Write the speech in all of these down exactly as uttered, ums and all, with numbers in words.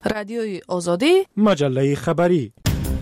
رادیوی آزادی، مجله خبری.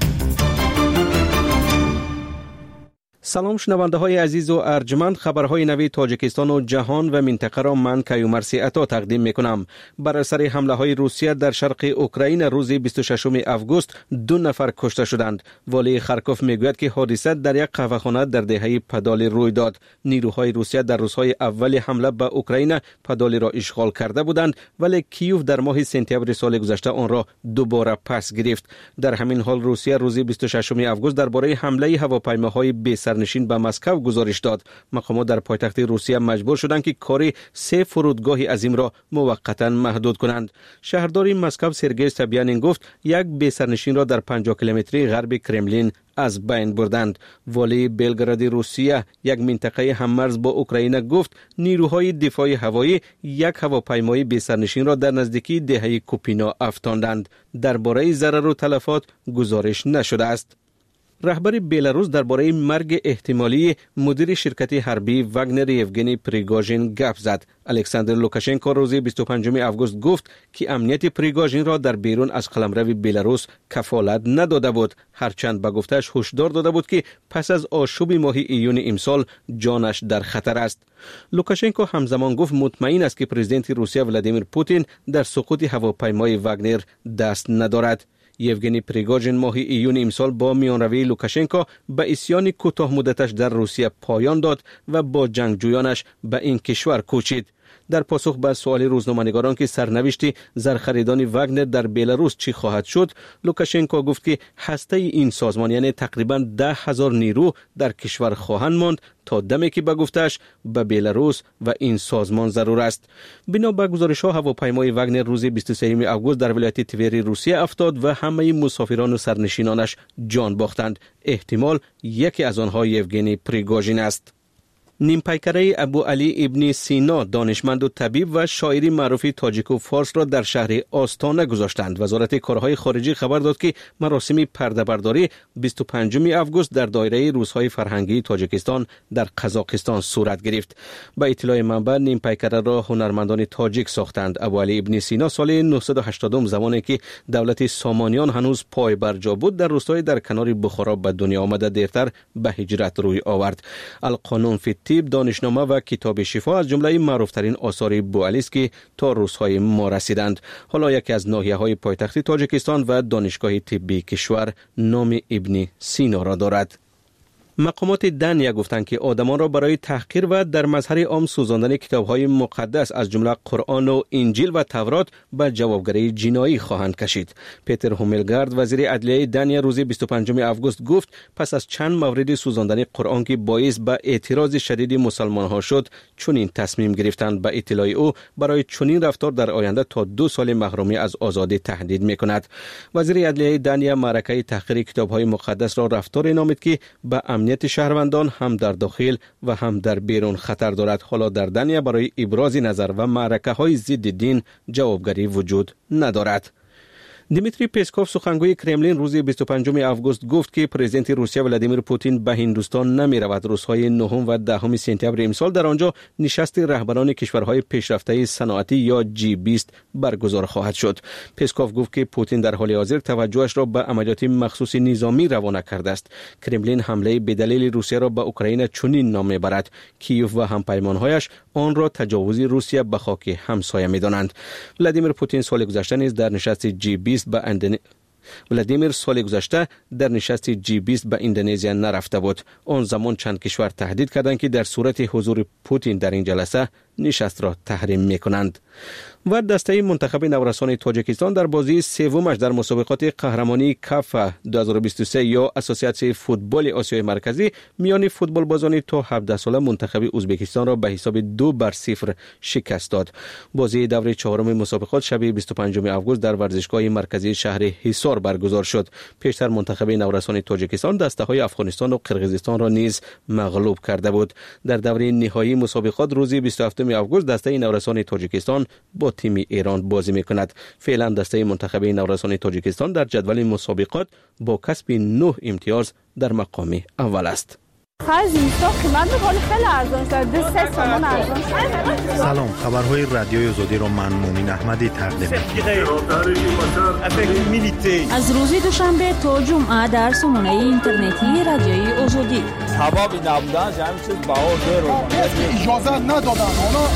سلام شنونده های عزیز و ارجمند، خبرهای نوی تاجیکستان و جهان و منطقه را من کیومرثی عطا تقدیم می کنم. بر اثر حمله های روسیه در شرق اوکراین روز بیست و ششم آگوست دو نفر کشته شدند. والی خارکوف می گوید که حادثه در یک قهوه‌خانه در دهه پادالی روی داد. نیروهای روسیه در روزهای اول حمله به اوکراین پادالی را اشغال کرده بودند، ولی کیوف در ماه سپتامبر سال گذشته آن را دوباره پس گرفت. در همین حال روسیه روز بیست و ششم آگوست درباره حمله هواپیماهای بی سرنشین به مسکو گزارش داد. مقامات در پایتخت روسیه مجبور شدند که کار سه فرودگاه عظیم را موقتا محدود کنند. شهردار مسکو سرگئی سابیانین گفت یک بی سرنشین را در پنجاه کیلومتری غرب کرملین از بین بردند. والی بلگراد روسیه یک منطقه هممرز با اوکراین گفت نیروهای دفاع هوایی یک هواپیمای بی سرنشین را در نزدیکی دهه کوپینا افشاندند. درباره ضرر و تلفات گزارش نشده است. رهبر بلاروس درباره مرگ احتمالی مدیر شرکت حربی واگنر یوگنی پریگوژین گپ زد. الکساندر لوکاشنکو روز بیست و پنجم آگوست گفت که امنیت پریگوژین را در بیرون از قلمرو بلاروس کفالت نداده بود، هرچند به گفتش هشدار داده بود که پس از آشوب ماه ایون امسال جانش در خطر است. لوکاشنکو همزمان گفت مطمئن است که پرزیدنت روسیه ولادیمیر پوتین در سقوط هواپیمای واگنر دست ندارد. یوگنی پریگوژین ماه ایون امسال با میانروی لوکاشنکو به اسیان کوتاه مدتش در روسیه پایان داد و با جنگجویانش به این کشور کوچید. در پاسخ به سوال روزنامه‌نگاران که سرنوشت زرخریدان واگنر در بلاروس چی خواهد شد، لوکاشنکو گفت که هسته این سازمان یعنی تقریباً ده هزار نیرو در کشور خواهند ماند تا دمی که به گفتش به بلاروس و این سازمان ضرور است. بنا به گزارش‌ها هواپیمای واگنر روز بیست و سوم آگوست در ولایت توری روسیه افتاد و همه مسافران و سرنشینانش جان باختند. احتمال یکی از آنها یوگنی پریگوژین است. نیم پیکره ابو علی ابن سینا دانشمند و طبیب و شاعری معروف تاجیک و فارس را در شهر آستانه گذاشتند. وزارت کارهای خارجه خبر داد که مراسم پرده برداری بیست و پنجم آگوست در دایره روزهای فرهنگی تاجیکستان در قزاقستان صورت گرفت. با اطلاع منبع نیم پیکره را هنرمندان تاجیک ساختند. ابو علی ابن سینا سال نهصد و هشتاد زمانی که دولت سامانیان هنوز پای بر جا بود در روستای در کنار بخارا به دنیا آمده، دیرتر به هجرت روی آورد. القانون فی طب، دانشنامه و کتاب شفا از جمله معروفترین آثار بوعلی است که تا روزهای ما رسیدند. حالا یکی از ناحیه‌های پایتخت تاجیکستان و دانشگاه طبی کشور نام ابن سینا را دارد. مقامات دنیا گفتند که آدمان را برای تحقیر و در مظهر عام سوزاندن کتاب‌های مقدس از جمله قرآن و انجیل و تورات به جوابگری جنایی خواهند کشید. پیتر هوملگارد وزیر عدلیه دنیا روز بیست و پنجم آگوست گفت پس از چند مورد سوزاندن قرآن که باعث به اعتراض شدید مسلمان‌ها شد، چنین تصمیم گرفتند. به اطلاع او برای چنین رفتار در آینده تا دو سال محرومی از آزادی تهدید می‌کند. وزیر عدلیه دنیا معرکه تحقیر کتاب‌های مقدس را رفتار نامید که به امنیت شهروندان هم در داخل و هم در بیرون خطر دارد. حالا در دنیا برای ابراز نظر و معرکه های ضد دین جوابگری وجود ندارد. دیمیتری پسکوف سخنگوی کرملین روز بیست و پنجم آگوست گفت که پرزیدنت روسیه ولادیمیر پوتین به هندوستان نمی رود. روزهای نهم و دهم سپتامبر امسال در آنجا نشست رهبران کشورهای پیشرفته صنعتی یا جی بیست برگزار خواهد شد. پسکوف گفت که پوتین در حال حاضر توجهش را به عملیات مخصوص نظامی روانه کرده است. کرملین حمله به دلیل روسیه را به اوکراین چنین نام میبرد. کیوف و همپیمانهایش آن را تجاوز روسیه به خاک همسایه میدانند. ولادیمیر پوتین سال گذشته نیز در نشست جی بیست به اندن... ولادیمیر سال گذشته در نشست جی بیست به اندونزیا نرفته بود. آن زمان چند کشور تهدید کردند که در صورت حضور پوتین در این جلسه نشست را تحریم میکنند. و دسته منتخب نورسان تاجیکستان در بازی سومش در مسابقات قهرمانی کاف دو هزار و بیست و سه یا اساسیاسیون فوتبال آسیای مرکزی میان فوتبال بازان تا هفده ساله منتخب ازبکستان را به حساب دو بر صفر شکست داد. بازی دور چهارم مسابقات شب بیست و پنجم آگوست در ورزشگاه مرکزی شهر حصار برگزار شد. پیشتر منتخب نورسان تاجیکستان دسته‌های افغانستان و قرقیزستان را نیز مغلوب کرده بود. در دوره نهایی مسابقات روز بیست و هفتم آگوست دسته نورسان تاجیکستان با تیم ایران بازی میکند. فعلا دسته منتخب نورسان تاجیکستان در جدول مسابقات با کسب نه امتیاز در مقام اول است. سلام، خبرهای رادیوی آزادی را من مومن احمدی تقدیم می‌کنم. از روز دوشنبه تا جمعه در سامانه اینترنتی رادیوی آزادی. تمام نبودنش همین چیز باور رو اجازه ندادن.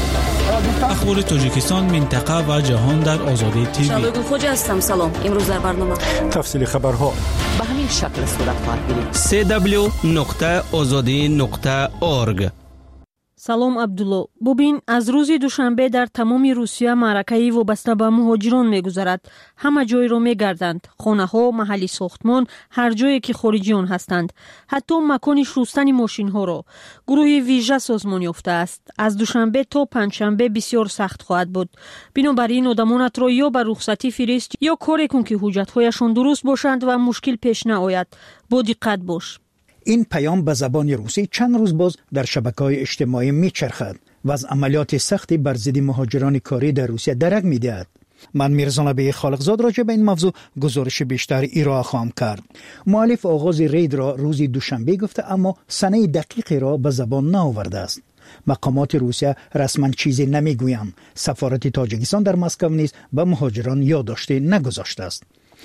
اخبار تاجیکستان، منطقه و جهان در آزادی تیوی. شالوگل خوجا هستم. سلام. امروز در برنامه تفصیل خبرها به همین شکل صورت خواهد گرفت. سی دبلیو نقطه آزادی نقطه اورگ. سلام عبدالله. ببین، از روز دوشنبه در تمام روسیه معرکه‌ای وابسته به مهاجران می‌گذرد. همه جای را می‌گردند. خانه‌ها، محلی ساختمان، هر جایی که خارجیان هستند. حتی مکان شستن ماشین‌ها را. گروه ویژه سازمان یافته است. از دوشنبه تا پنجشنبه بسیار سخت خواهد بود. بنابراین آدمانت را یا به رخصتی فرست یا کاری کن که حجت‌هایشان درست باشند و مشکل پیش نیاید. با دقت باش. این پیام به زبان روسی چند روز باز در شبکه‌های اجتماعی میچرخد و از عملیات سختی بر ضد مهاجران کاری در روسیه درک می‌دهد. من میرزا نبی خالقزاد راجع به این موضوع گزارش بیشتر ارائه خواهم کرد. مؤلف آغاز رید را روز دوشنبه گفته، اما سنه دقیقی را به زبان نآورده است. مقامات روسیه رسما چیزی نمیگویند. سفارت تاجیکستان در مسکو نیز به مهاجران یادداشتی نگذاشته است.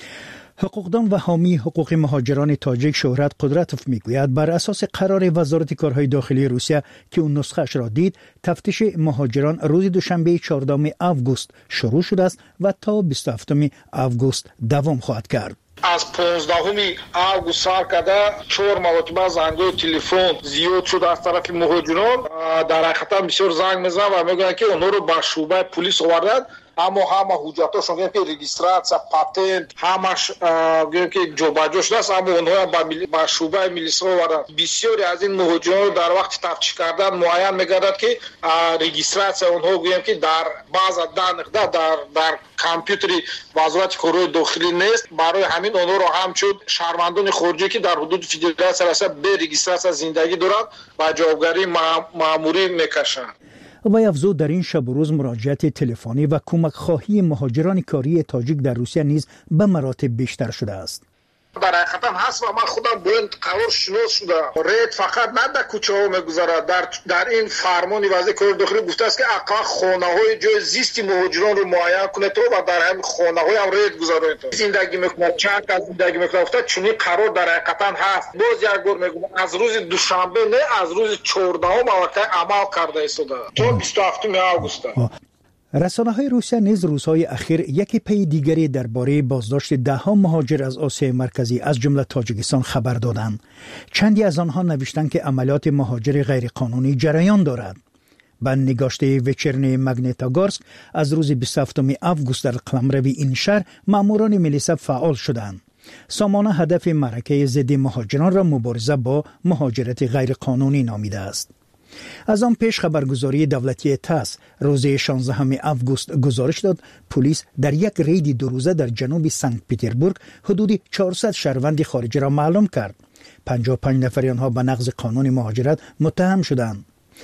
حقوقدان و حامی حقوق مهاجران تاجیک شهرت قدرتوف میگوید بر اساس قرار وزارت کارهای داخلی روسیه که اون نسخه‌اش را دید، تفتیش مهاجران روز دوشنبه چهاردهم آگوست شروع شده است و تا بیست و هفتم آگوست دوام خواهد کرد. از پانزدهم آگوست سال کرده چهار مرتبه زنگ‌های تلفن زیاد شده از طرف مهاجران. در حقیقت بسیار زنگ میزنن و میگن که اونها رو به شعبه پلیس آوردن، اما همه حجتاشون که رجیستراسیون، پاتنت، همش گویا که جابجا شده است، اما اونها به شعبه میلیس آوردن. بسیاری از این مهاجران در وقت تفتیش کردن معین میگردد که رجیستراسیون اونها گویا که در بعض نقطه در در کامپیوتری وزارت کارهای داخلی نیست. برای همین اونها رو همچون شهروندان خارجی که در حدود فدراسیون هستند به رجیستراسیون زندگی دارند و جوابگری ماموری میکشند. و افزود در این شب و روز مراجعت تلفنی و کمک خواهی مهاجران کاری تاجیک در روسیه نیز به مراتب بیشتر شده است. در حقیقت هم هست و من خودم بلند قرار شناس شده. رید فقط نه در کوچه ها میگذاره، در در این فرمان وزیر کار داخلی گفته است که اقا خانه های جای زیستی مهاجران رو معین کنه تو و در همین خانه های هم رید گذاره تو زندگی میکنه. چند از زندگی میکنه افتاد چونی قرار در حقیقت هست. باز یک بار میگم از روز دوشنبه نه، از روز چهاردهم موقع عمل کرده ایستاده تا بیست و هفتم آگوست. رسانه‌های روسیه نیز روزهای اخیر یکی پی دیگری درباره بازداشت ده‌ها مهاجر از آسیای مرکزی از جمله تاجیکستان خبر دادند. چندی از آنها نوشتند که عملیات مهاجر غیرقانونی جریان دارد. به نگاشته وچرنی ماگنیتوگورسک از روز بیست و هفتم آگوست در قلمرو این شهر ماموران میلیسا فعال شدند. سامانه هدف معرکه ضد مهاجران را مبارزه با مهاجرت غیرقانونی نامیده است. از آن پیش خبرگزاری دولتی تاس روز شانزدهم آگوست گزارش داد پلیس در یک رید دو روزه در جنوب سنت پترزبورگ حدود چهارصد شهروند خارجی را معلوم کرد. پنجاه و پنج نفر آنها به نقض قانون مهاجرت متهم شدند.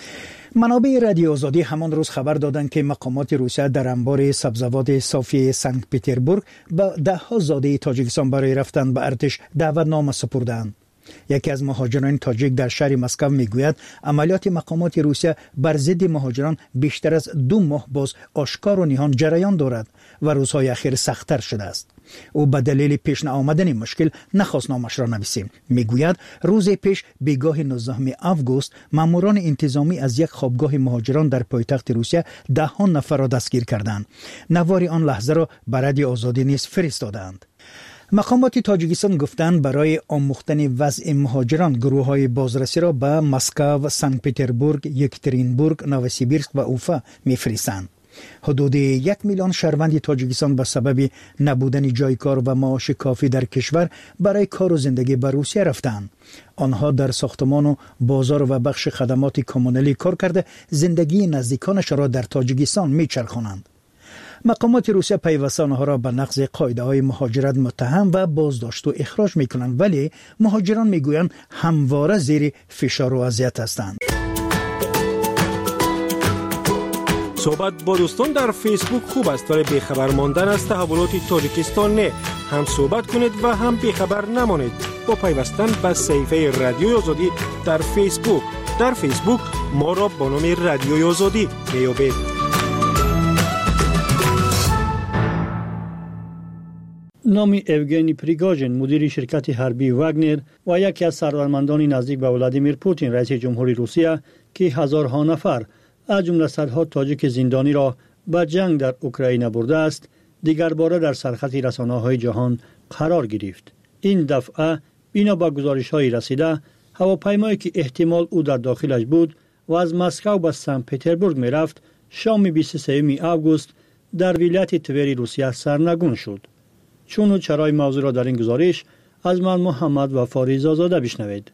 منابع رادیو آزادی همان روز خبر دادند که مقامات روسیه در انبار سبزوات صافی سنت پترزبورگ به ده ها زاده تاجیکستان برای رفتن به ارتش دعوتنامه سپردند. یکی از مهاجران تاجیک در شهر مسکو میگوید عملیات مقامات روسیه بر ضد مهاجران بیشتر از دو ماه باز آشکار و نهان جریان دارد و روزهای اخیر سخت‌تر شده است. او به دلیل پیش نیامدن مشکل نخواست نامش را نویسیم. میگوید روز پیش بیگاه نوزدهم آگوست ماموران انتظامی از یک خوابگاه مهاجران در پایتخت روسیه ده ها نفر را دستگیر کردند. نوار آن لحظه را به رادیو آزادی نیز فرستادند. مقامات تاجیکستان گفتند برای آموختن وضع مهاجران گروه‌های بازرسی را به مسکو، سنت پترزبورگ، یکاترینبورگ، نووسیبیرسک و اوفا می‌فرستند. حدود یک میلیون شهروند تاجیکستان به سبب نبودن جای کار و معاش کافی در کشور برای کار و زندگی به روسیه رفتند. آنها در ساختمان و بازار و بخش خدمات کمونالی کار کرده زندگی نزدیکانش را در تاجیکستان می‌چرخانند. مقامات روسیه پیوسته آنها را به نقض قاعده‌های مهاجرت متهم و بازداشت و اخراج می‌کنند، ولی مهاجران می‌گویند همواره زیر فشار و اذیت هستند. صحبت با دوستان در فیسبوک خوب است، ولی بیخبر ماندن از تحولات تاجیکستان نه. هم صحبت کنید و هم بیخبر نمانید با پیوستن به صفحه رادیوی آزادی در فیسبوک. در فیسبوک ما را با نام رادیوی آزادی میابید. نام اوگنی پریگاژین مدیر شرکت حربی واگنر و یکی از سرورمندان نزدیک به ولادیمیر پوتین رئیس جمهوری روسیه که هزارها نفر از جمله صدها تاجیک زندانی را به جنگ در اوکراین برده است، دیگر باره در سرخط رسانه‌های جهان قرار گرفت. این دفعه بنا به گزارش‌های رسیده هواپیمایی که احتمال او در داخلش بود و از مسکو به سن پترزبورگ می‌رفت شام بیست و سوم آگوست در ولایت توری روسیه سرنگون شد. چون و چرای موضوع را در این گزارش از من محمد وفاری زاده بشنوید.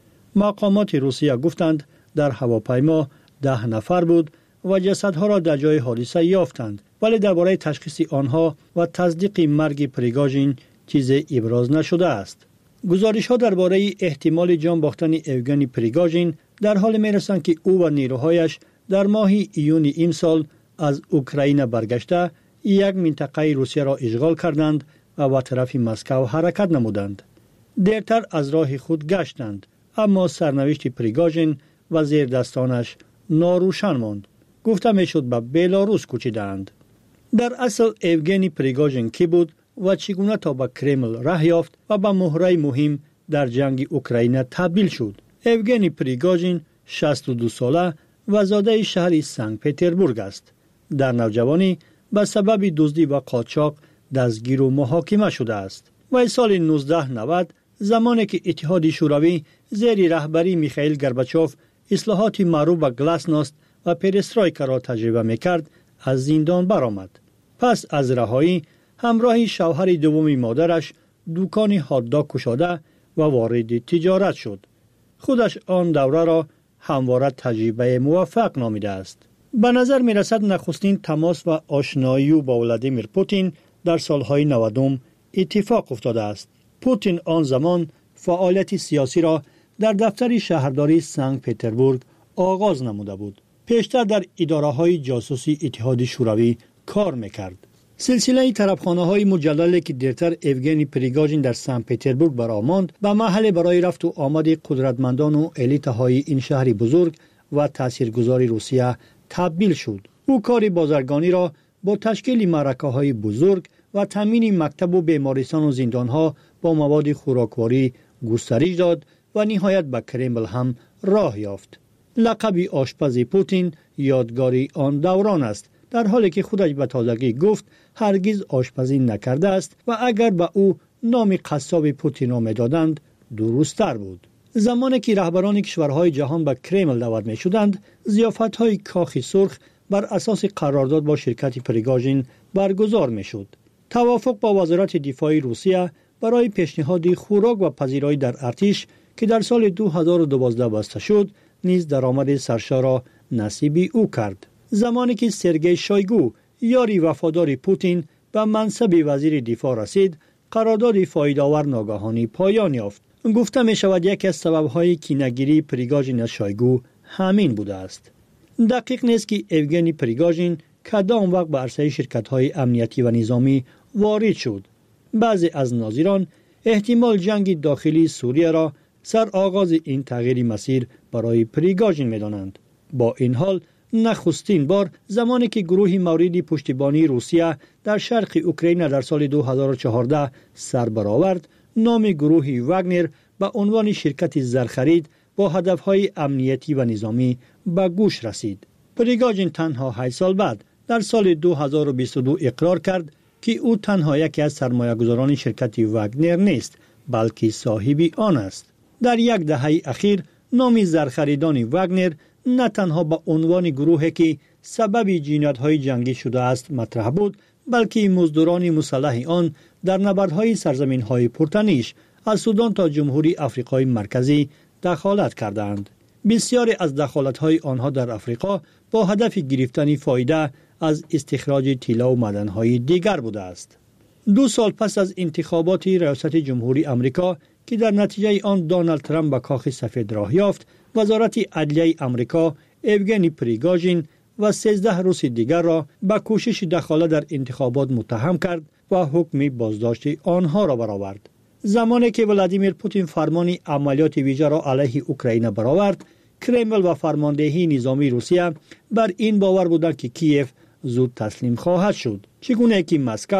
مقامات روسیه گفتند در هواپیما ده نفر بود و جسدها را در جای حادثه یافتند، ولی درباره تشخیص آنها و تصدیق مرگ پریگاژین چیزی ابراز نشده است. گزارش‌ها درباره احتمال جان باختن اوگنی پریگاژین در حال می‌رسند که او و نیروهایش در ماه ایون امسال از اوکراین برگشته یک منطقه روسیه را اشغال کردند و به طرف مسکو حرکت نمودند. دیرتر از راه خود گشتند، اما سرنوشت پریگاژین و زیردستانش ناروشن ماند. گفته میشد به بلاروس کوچیدند. در اصل اوگنی پریگاژین کی بود و چگونه تا به کرمل راه یافت و به مهره مهم در جنگ اوکراین تبدیل شد؟ اوگنی پریگاژین شصت و دو ساله و زاده شهر سن پترزبورگ است. در نوجوانی به سبب دزدی و قاچاق دستگیر و محاکمه شده است. و سال نوزده نود زمانی که اتحاد شوروی زیر رهبری میخائیل گورباچوف اصلاحات معروف به گلاسنوست و پرسترویکا را تجربه میکرد، از زندان برآمد. پس از رهایی همراه شوهر دوم مادرش دکان هات داگ گشاده و وارد تجارت شد. خودش آن دوره را همواره تجربه موفق نامیده است. به نظر می رسد نخستین تماس و آشنایی با ولادیمیر پوتین در سالهای نودم اتفاق افتاده است. پوتین آن زمان فعالیت سیاسی را در دفتر شهرداری سن پترزبورگ آغاز نموده بود. پیشتر در اداره‌های جاسوسی اتحاد شوروی کار میکرد. سلسله طرفخانه‌های مجللی که دیرتر اوگنی پریگاژین در سن پترزبورگ برآمد به محل برای رفت و آمد قدرتمندان و الیت‌های این شهر بزرگ و تاثیرگذار روسیه تبدیل شد. او کار بازرگانی را با تشکیل معرکه‌های بزرگ و تامین مکتب و بیمارستان و زندان‌ها با مواد خوراکواری گسترش داد و نهایت به کرمل هم راه یافت. لقب آشپز پوتین یادگاری آن دوران است، در حالی که خودش به تازگی گفت هرگز آشپزی نکرده است و اگر به او نام قصاب پوتین را می‌دادند درست‌تر بود. زمانی که رهبران کشورهای جهان به کرمل دعوت می‌شدند، ضیافت‌های کاخ سرخ بر اساس قرارداد با شرکت پریگاژین برگزار می‌شد. توافق با وزارت دفاع روسیه برای پیشنهاد خوراک و پذیرایی در ارتش که در سال دو هزار و دوازده بسته شد، نیز درآمد سرشار را نصیب او کرد. زمانی که سرگئی شویگو یاری وفادار پوتین به منصب وزیر دفاع رسید، قرارداد فایده‌آور ناگهانی پایان یافت. گفته می شود یکی از سبب‌های کینه‌گیری پریگاژین از شویگو همین بوده است. دقیق نیست که اوگنی پریگاژین کدام وقت به عرصه شرکت‌های امنیتی و نظامی وارد شد. بعضی از ناظران احتمال جنگ داخلی سوریه را سر آغاز این تغییر مسیر برای پریگاژین می‌دانند. با این حال نخستین بار زمانی که گروهی مورد پشتیبانی روسیه در شرق اوکراین در سال دو هزار و چهارده سر برآورد، نام گروه واگنر به عنوان شرکت زرخرید با هدفهای امنیتی و نظامی به گوش رسید. پریگاژین تنها هشت سال بعد در سال دو هزار و بیست و دو اقرار کرد که او تنها یکی از سرمایه‌گذاران شرکت واگنر نیست، بلکه صاحب آن است. در یک دهه اخیر نام زرخریدان واگنر نه تنها به عنوان گروهی که سبب جنایت‌های جنگی شده است مطرح بود، بلکه مزدوران مسلح آن در نبردهای سرزمین‌های پرتنش از سودان تا جمهوری آفریقای مرکزی دخالت کردند. بسیاری از دخالت‌های آنها در آفریقا با هدف گرفتن فایده از استخراج طلا و معدن‌های دیگر بوده است. دو سال پس از انتخابات ریاست جمهوری آمریکا که در نتیجه آن دونالد ترامپ به کاخ سفید راه یافت، وزارت عدلیه آمریکا اوگنی پریگاژین و سیزده روس دیگر را به کوشش دخالت در انتخابات متهم کرد و حکم بازداشت آنها را برآورد. زمانی که ولادیمیر پوتین فرمان عملیات ویژه را علیه اوکراین برآورد، کرمل و فرماندهی نظامی روسیه بر این باور بودند که کیف زود تسلیم خواهد شد، چگونه که مسکو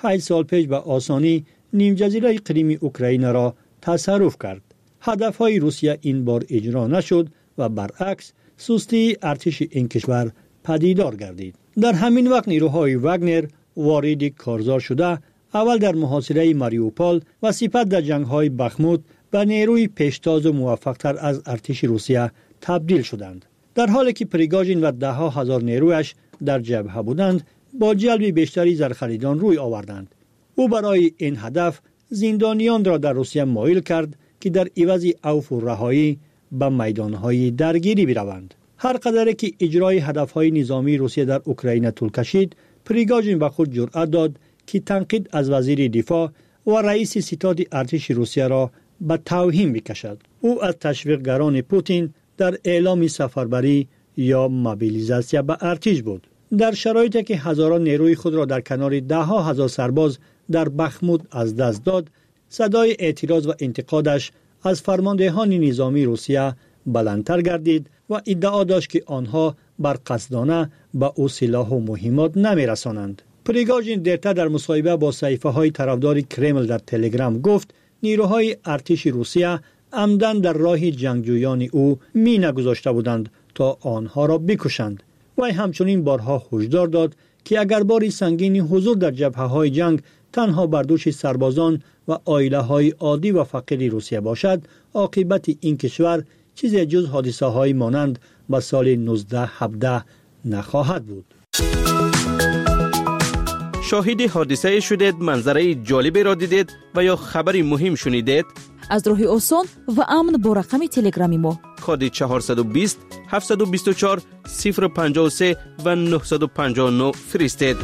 هشت سال پیش به آسانی نیم جزیره کریم اوکراین را تصرف کرد. هدفهای روسیه این بار اجرا نشد و برعکس سستی ارتش این کشور پدیدار گردید. در همین وقت نیروهای واگنر وارد کارزار شده، اول در محاصره ماریوپول و سپس در جنگ‌های بخموت به نیروی پیشتاز و موفق‌تر از ارتش روسیه تبدیل شدند. در حالی که پریگاژین و ده ها هزار نیرویش در جبهه بودند، با جلب بیشتری زرخریدان روی آوردند. او برای این هدف زندانیان را در روسیه مایل کرد که در عوض عفو و رهایی به میدانهای درگیری بروند. هر قدر که اجرای هدفهای نظامی روسیه در اوکراین طول کشید، پریگاژین به خود جرأت داد که تنقید از وزیر دفاع و رئیس ستاد ارتش روسیه را به توهین بکشد. او از تشویقگران پوتین در اعلام سفربری یا موبیلیزاسیون به ارتش بود. در شرایطی که هزاران نیروی خود را در کنار ده ها هزار سرباز در بخموت از دست داد، صدای اعتراض و انتقادش از فرماندهان نظامی روسیه بلندتر گردید و ادعا داشت که آنها بر قصدانه به او سلاح و مهمات نمی رسانند. پریگاژین دیرتر در مصاحبه با صحیفه های طرفدار کرمل در تلگرام گفت نیروهای ارتش روسیه عمدن در راه جنگجویان او می نگذاشته بودند تا آنها را بکشند. و همچنین بارها هشدار داد که اگر باری سنگین حضور در جبهه های جنگ تنها بر دوش سربازان و عائله های عادی و فقیر روسیه باشد، عاقبت این کشور چیزی جز حادثه های مانند به سال نوزده هفده نخواهد بود. شاهد حادثه شدید، منظره جالبی را دیدید و یا خبری مهم شنیدید؟ از راه آسان و امن با رقم تلگرامی ما کد چهارصد و بیست هفتصد و بیست و چهار صفر پنجاه و سه و نهصد و پنجاه و نه فرستید.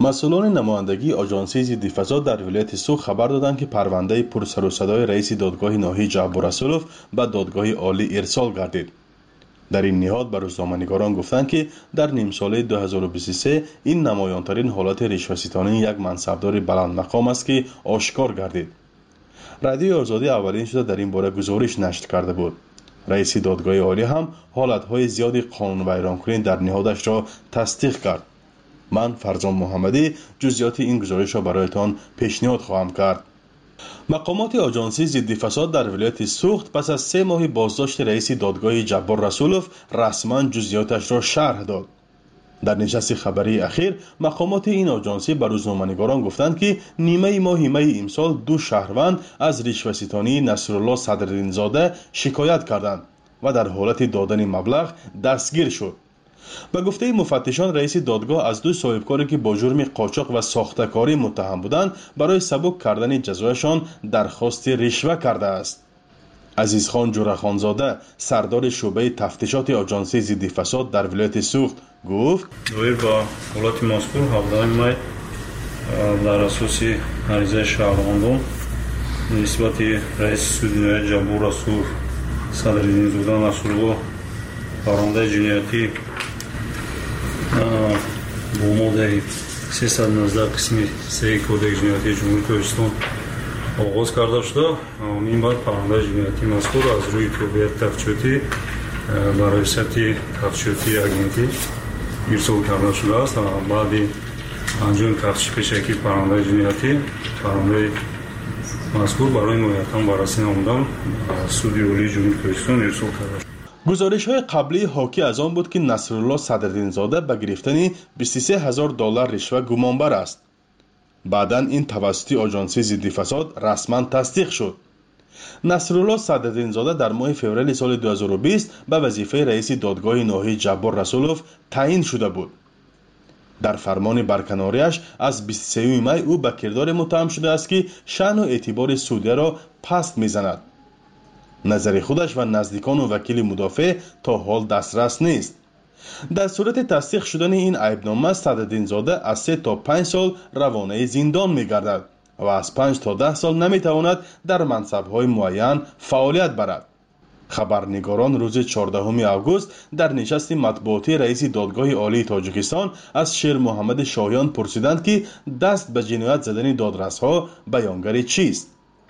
مسئولان نمایندگی آژانسی ضد فساد در ولایت سوخت خبر دادند که پرونده پر سر و صدای رئیس دادگاه ناحیه جعبر رسولوف به دادگاه عالی ارسال گردید. در این نهاد به روزنامه‌نگاران گفتند که در نیم ساله دو هزار و بیست و سه این نمایان‌ترین حالت رشوه‌ستانی یک منصبدار بلند مقام است که آشکار گردید. رادیو آزادی اولین شده در این باره گزارش نشر کرده بود. رئیس دادگاه عالی هم حالت‌های زیادی قانون ویران‌کنی در نهادش را تصدیق کرد. من فرزان محمدی جزئیات این گزارش را برایتان پیشنهاد خواهم کرد. مقامات آژانسی ضد فساد در ولایت سوخت پس از سه ماه بازداشت رئیس دادگاه جعبر رسولوف رسما جزئیاتش را شرح داد. در نشست خبری اخیر مقامات این آژانسی به روزنامه‌نگاران گفتند که نیمه ماه می امسال دو شهروند از رشوه‌ستانی نصرالله صدرالدین زاده شکایت کردند و در حالت دادن مبلغ دستگیر شد. به گفته مفتشان رئیس دادگاه از دو صاحبکاری که با جرم قاچاق و ساخته‌کاری متهم بودند برای سبک کردن جزایشان درخواست رشوه کرده است. عزیزخان جورخانزاده سردار شعبه تفتیشات آژانسی ضد فساد در ولایت سوخت گفت دوی با حالت مذکور هفده می در اساس عریضه شهروندان نسبت رئیس سودی جعبر رسولوف صدرالدین زاده نصرالله پرونده جنایتی با ماده سیصد و نوزده قسم سه کودک جنایتی جمهوری کوهستان آغاز کرده شده. این بعد پرونده جنایتی مذکور از روی تابعیت تفتیشاتی برای سطح تفتیشاتی اگنتی ارسال کرده شده است. بعد انجام تفتیش پیشکی پرونده جنایتی پرونده مذکور برای نهایتاً بررسی نمودن سود عالی جمهوری کوهستان ارسال کرده شد. گزارش های قبلی حاکی از آن بود که نصرالله صدرالدین زاده به گرفتن بیست و سه هزار دلار رشوه گمانبر است. بعداً این توسط آژانسی ضد فساد رسما تصدیق شد. نصرالله صدرالدین زاده در ماه فوریه سال دو هزار و بیست به وظیفه رئیس دادگاه ناحیه جعبر رسولوف تعیین شده بود. در فرمان برکناریش از بیست و سوم می او به کردار متهم شده است که شأن و اعتبار سودیه را پست میزند. نظر خودش و نزدیکان و وکیل مدافع تا حال دسترس نیست. در صورت تصدیق شدن این عیبنامه صدرالدین زاده از سه تا پنج سال روانه زندان می‌گردد و از پنج تا ده سال نمی‌تواند در منصب‌های معین فعالیت برد. خبرنگاران روز چهاردهم آگوست در نشست مطبوعاتی رئیس دادگاه عالی تاجیکستان از شیر محمد شاهیان پرسیدند که دست به جنایت زدن دادرس‌ها بیانگر چیست؟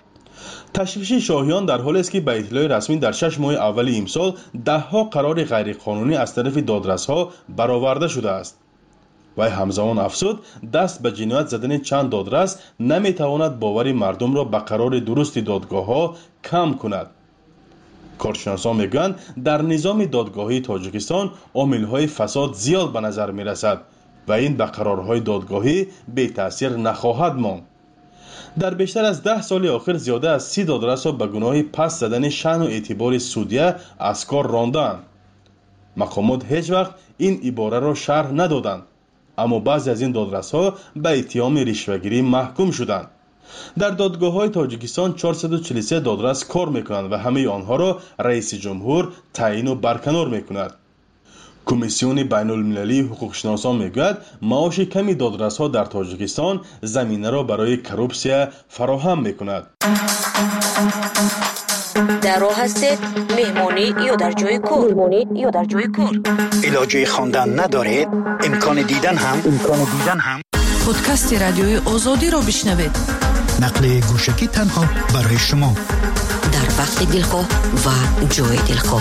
تشویش شاهیان در حالی است که به اطلاع رسمی در شش ماه اول امسال ده ها قرار غیرقانونی از طرف دادرس‌ها برآورده شده است. و همزمان افزود دست به جنایت زدن چند دادرس نمیتواند باور مردم را به قرار درست دادگاه‌ها کم کند. کارشناسان میگویند در نظام دادگاهی تاجیکستان عامل‌های فساد زیاد به نظر میرسد و این به قرارهای دادگاهی بی تاثیر نخواهد ماند. در بیشتر از ده سال آخر زیاده از سی دادرس را به گناه پس زدن شأن و اعتبار سودیه از کار راندند. مقامات هیچ وقت این عباره را شرح ندادند، اما بعضی از این دادرس ها به اتهام رشوه‌گیری محکوم شدند. در دادگاه های تاجیکستان چهارصد و چهل و سه دادرس کار میکنند و همه آنها را رئیس جمهور تعیین و برکنار میکند. کمیسیون بین المللی حقوقشناسان میگوید معاش کمی دادرس ها در تاجیکستان زمینه را برای کروپسیا فراهم میکند. در راه هستید مهمانی یا در جای کار مهمانی یا در جای کار علاجه خواندن ندارید امکان دیدن هم امکان دیدن هم پادکست رادیوی آزادی را بشنوید. نقل گوشکی تنها برای شما در وقت دلخواه و جای دلخواه.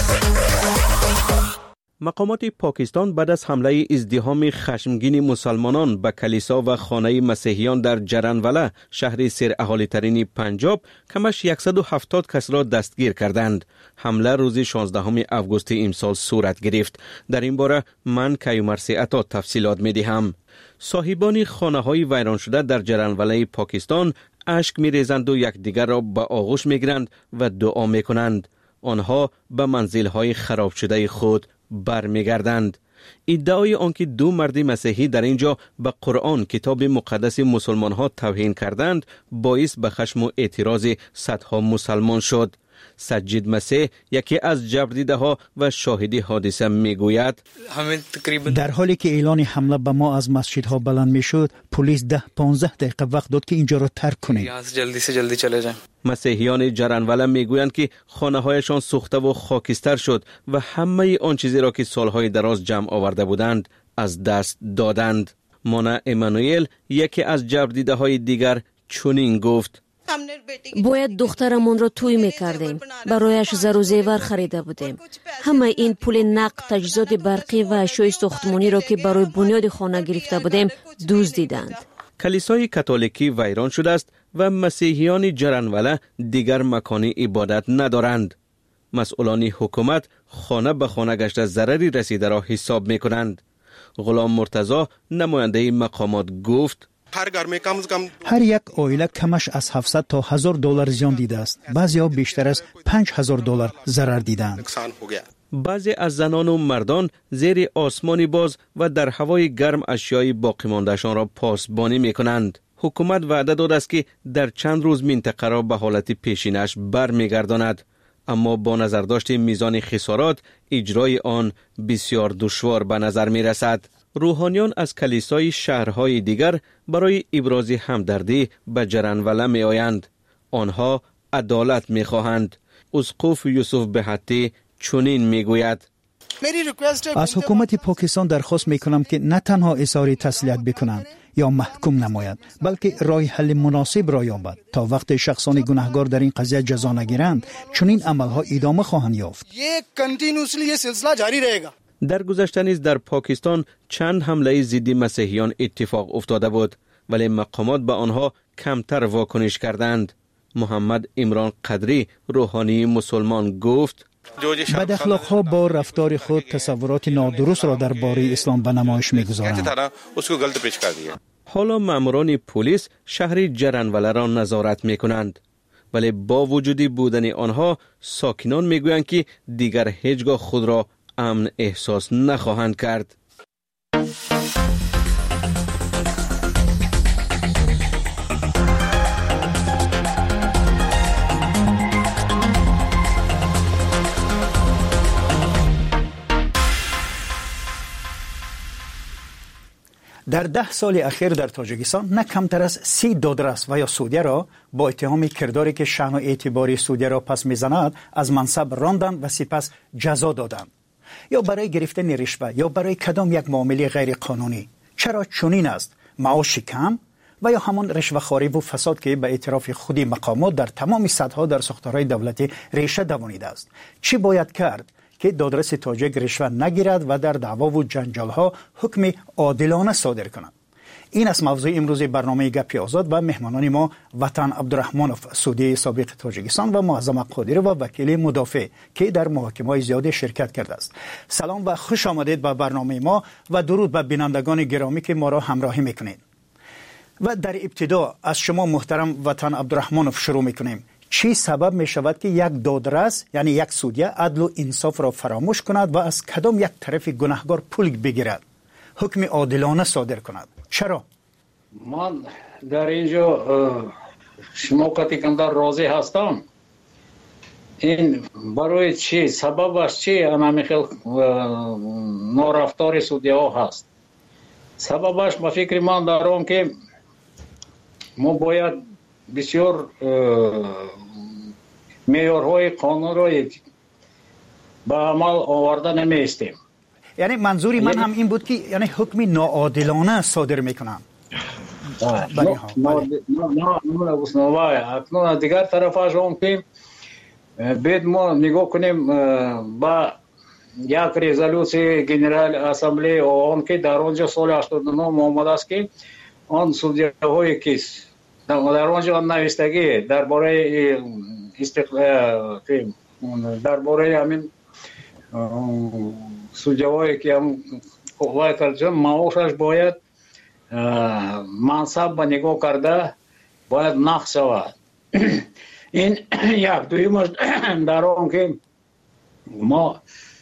مقامات پاکستان بعد از حمله ازدحام خشمگین مسلمانان به کلیسا و خانه مسیحیان در جرانوالا شهر سیر اهالی ترین پنجاب کمش صد و هفتاد کس را دستگیر کردند. حمله روز شانزدهم آگوست امسال صورت گرفت. در این باره من کیومرثی عطا تفصیلات می دهم. صاحبان خانه های ویران شده در جرانوالا پاکستان اشک می ریزند و یکدیگر را به آغوش می گیرند و دعا می کنند. آنها به منزل های خراب شده خود برمیگردند. ادعای آنکه دو مرد مسیحی در اینجا به قرآن کتاب مقدس مسلمان ها توهین کردند باعث به خشم و اعتراض صدها مسلمان شد. سجید مسیح یکی از جبردیده ها و شاهدی حادثه میگوید در حالی که اعلان حمله به ما از مسجدها بلند میشد، پلیس ده پانزده دقیقه وقت داد که اینجا را ترک کنیم. جلدی سے جلدی چله جائیں. مسیحیان جرانوله میگویند که خانه هایشان سوخته و خاکستر شد و همه آن چیزی را که سالهای دراز جمع آورده بودند از دست دادند. مونا امانوئل یکی از جبردیده های دیگر چنین گفت: باید دخترمون را توی میکردیم، برایش زر و زیور خریده بودیم. همه این پول نقد، تجهیزات برقی و اشیاء ساختمانی را که برای بنیاد خانه گرفته بودیم دزدیدند. کلیسای کاتولیکی ویران شده است و مسیحیان جرانوله دیگر مکان عبادت ندارند. مسئولان حکومت خانه به خانه گشته ضرری رسیده را حساب میکنند. غلام مرتضی نماینده مقامات گفت: هر یک عائله کمش از هفتصد تا هزار دلار زیان دیده است. بعضی‌ها بیشتر از پنج هزار دلار ضرر دیدند. بعضی از زنان و مردان زیر آسمانی باز و در هوای گرم اشیای باقی مانده‌شان را پاسبانی می‌کنند. حکومت وعده داده است که در چند روز منطقه را به حالت پیشینش برمیگرداند، اما با نظرداشت میزان خسارات اجرای آن بسیار دشوار به نظر می‌رسد. روحانیان از کلیسای شهرهای دیگر برای ابراز همدردی به جرانوله می آیند. آنها عدالت می خواهند. اسقف یوسف بهتی چنین می گوید: از حکومت پاکستان درخواست می کنم که نه تنها اظهار تسلیت بکنند یا محکوم نماید، بلکه راه حل مناسب را یابد. تا وقت شخصان گناهکار در این قضیه جزا نگیرند، چنین عملها ادامه خواهند یافت. در گذشته نیز در پاکستان چند حمله ضد مسیحیان اتفاق افتاده بود، ولی مقامات به آنها کمتر واکنش کردند. محمد عمران قدری روحانی مسلمان گفت: بد اخلاق‌ها با رفتار خود تصورات نادرست را درباره اسلام به نمایش می‌گذارند. حالا ماموران پلیس شهر جرانوله را نظارت می‌کنند، ولی با وجود بودن آنها ساکنان می‌گویند که دیگر هیچگاه خود را امن احساس نخواهند کرد. در ده سال اخیر در تاجیکستان نه کمتر از سی دادرس و یا سودیه را با اتهام کرداری که شأن و اعتبار سودیه را پس میزند از منصب راندند و سپس جزا دادند، یا برای گرفتن رشوه یا برای کدام یک معامله غیر قانونی. چرا چنین است؟ معاش کم و یا همان رشوه‌خواری و فساد که به اعتراف خودی مقامات در تمام سطح‌ها در ساختارهای دولتی ریشه دوانیده است. چی باید کرد که دادرس تاجیک رشوه نگیرد و در دعوا و جنجال‌ها حکم عادلانه صادر کند؟ این است موضوع امروز برنامه گپی آزاد و مهمانان ما وطن عبدالرحمانوف سودی سابق تاجیکستان و معظم قادری و وکیل مدافع که در محاکمه‌های زیاد شرکت کرده است. سلام و خوش آمدید به برنامه ما و درود به بینندگان گرامی که ما را همراهی میکنید. و در ابتدا از شما محترم وطن عبدالرحمانوف شروع میکنیم. چی سبب می شود که یک دادرس یعنی یک سودیه عدل و انصاف را فراموش کند و از کدام یک طرف گناهکار پول بگیرد، حکم عادلانه صادر کند؟ چرا؟ من در اینجا شما قطعی کندر راضی هستم. این برای چی؟ سببش چی؟ همه خیلی نارفتار سودیه ها هست. سببش به فکر من دارم که ما باید بسیار معیارهای قانون را به عمل آورده نمیستیم. یعنی منظوری من هم این بود که یعنی حکم ناعادلانه صادر میکنم. نه نه نه اکنون دیگر طرف هم که باید ما نگاه کنیم با یک رزولوسی جنرال اسمبلی آن که در آنجا سال هشتاد و نه آمده است که آن سودیه های کیس در آنجا نوشتگی درباره استقلال درباره همین سودیه‌هایی که هم قوای کرده معاشش باید منصب به نگاه کرده باید نقص شود. این یک دویمش در آن که ما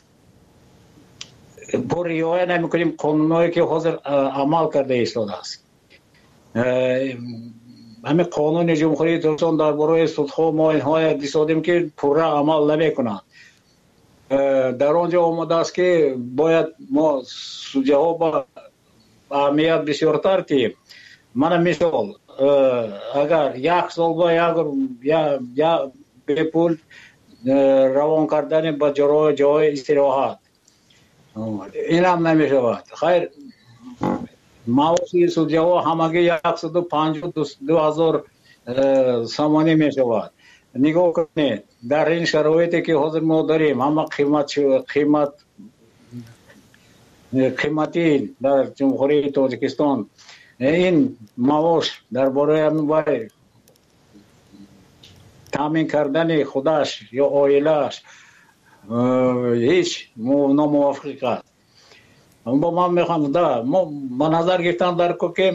با رعایت نمی‌کنیم قانونایی که حاضر عمل کرده ایستاده است. همین قانون جمهوری تاجیکستان درباره سودها ما اینها دیدیم که پورا عمل نمیکنند. در آنجا آمده است که باید ما سودجه ها با اهمیت بسیارتر که من مثال اگر یک سال با یا یا به پول روان کردن به جای جای استراحت این هم نمی شود. خیر معاشی سودجه ها همگی صد و پنجاه دو هزار سامانی می شود. نگاه کنید در این شرایطی که حاضر ما داریم همه قیمت قیمت قیمتی در جمهوری تاجیکستان این معاش درباره همین تامین کردن خودش یا عائله‌اش هیچ ناموافق است. اما من میخوام دا ما نظر گرفتم در که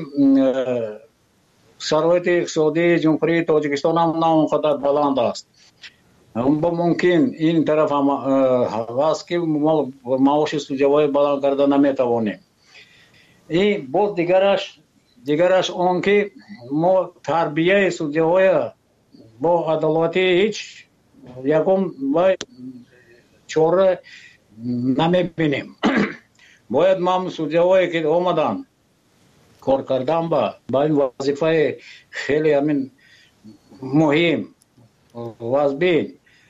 شرایط اقتصادی جمهوری تاجیکستان هم نه اونقدر بلند است. اما ممکن این طرف هم هست که ما معاش سودجوی بلند کرده نمیتوانیم. این باز دیگرش دیگرش آن که ما تربیه سودجوی با عدالتی هیچ یکم و چاره نمیبینیم. باید ما سودجوی که آمدن کار کردن با با این وظیفه خیلی همین مهم واسبین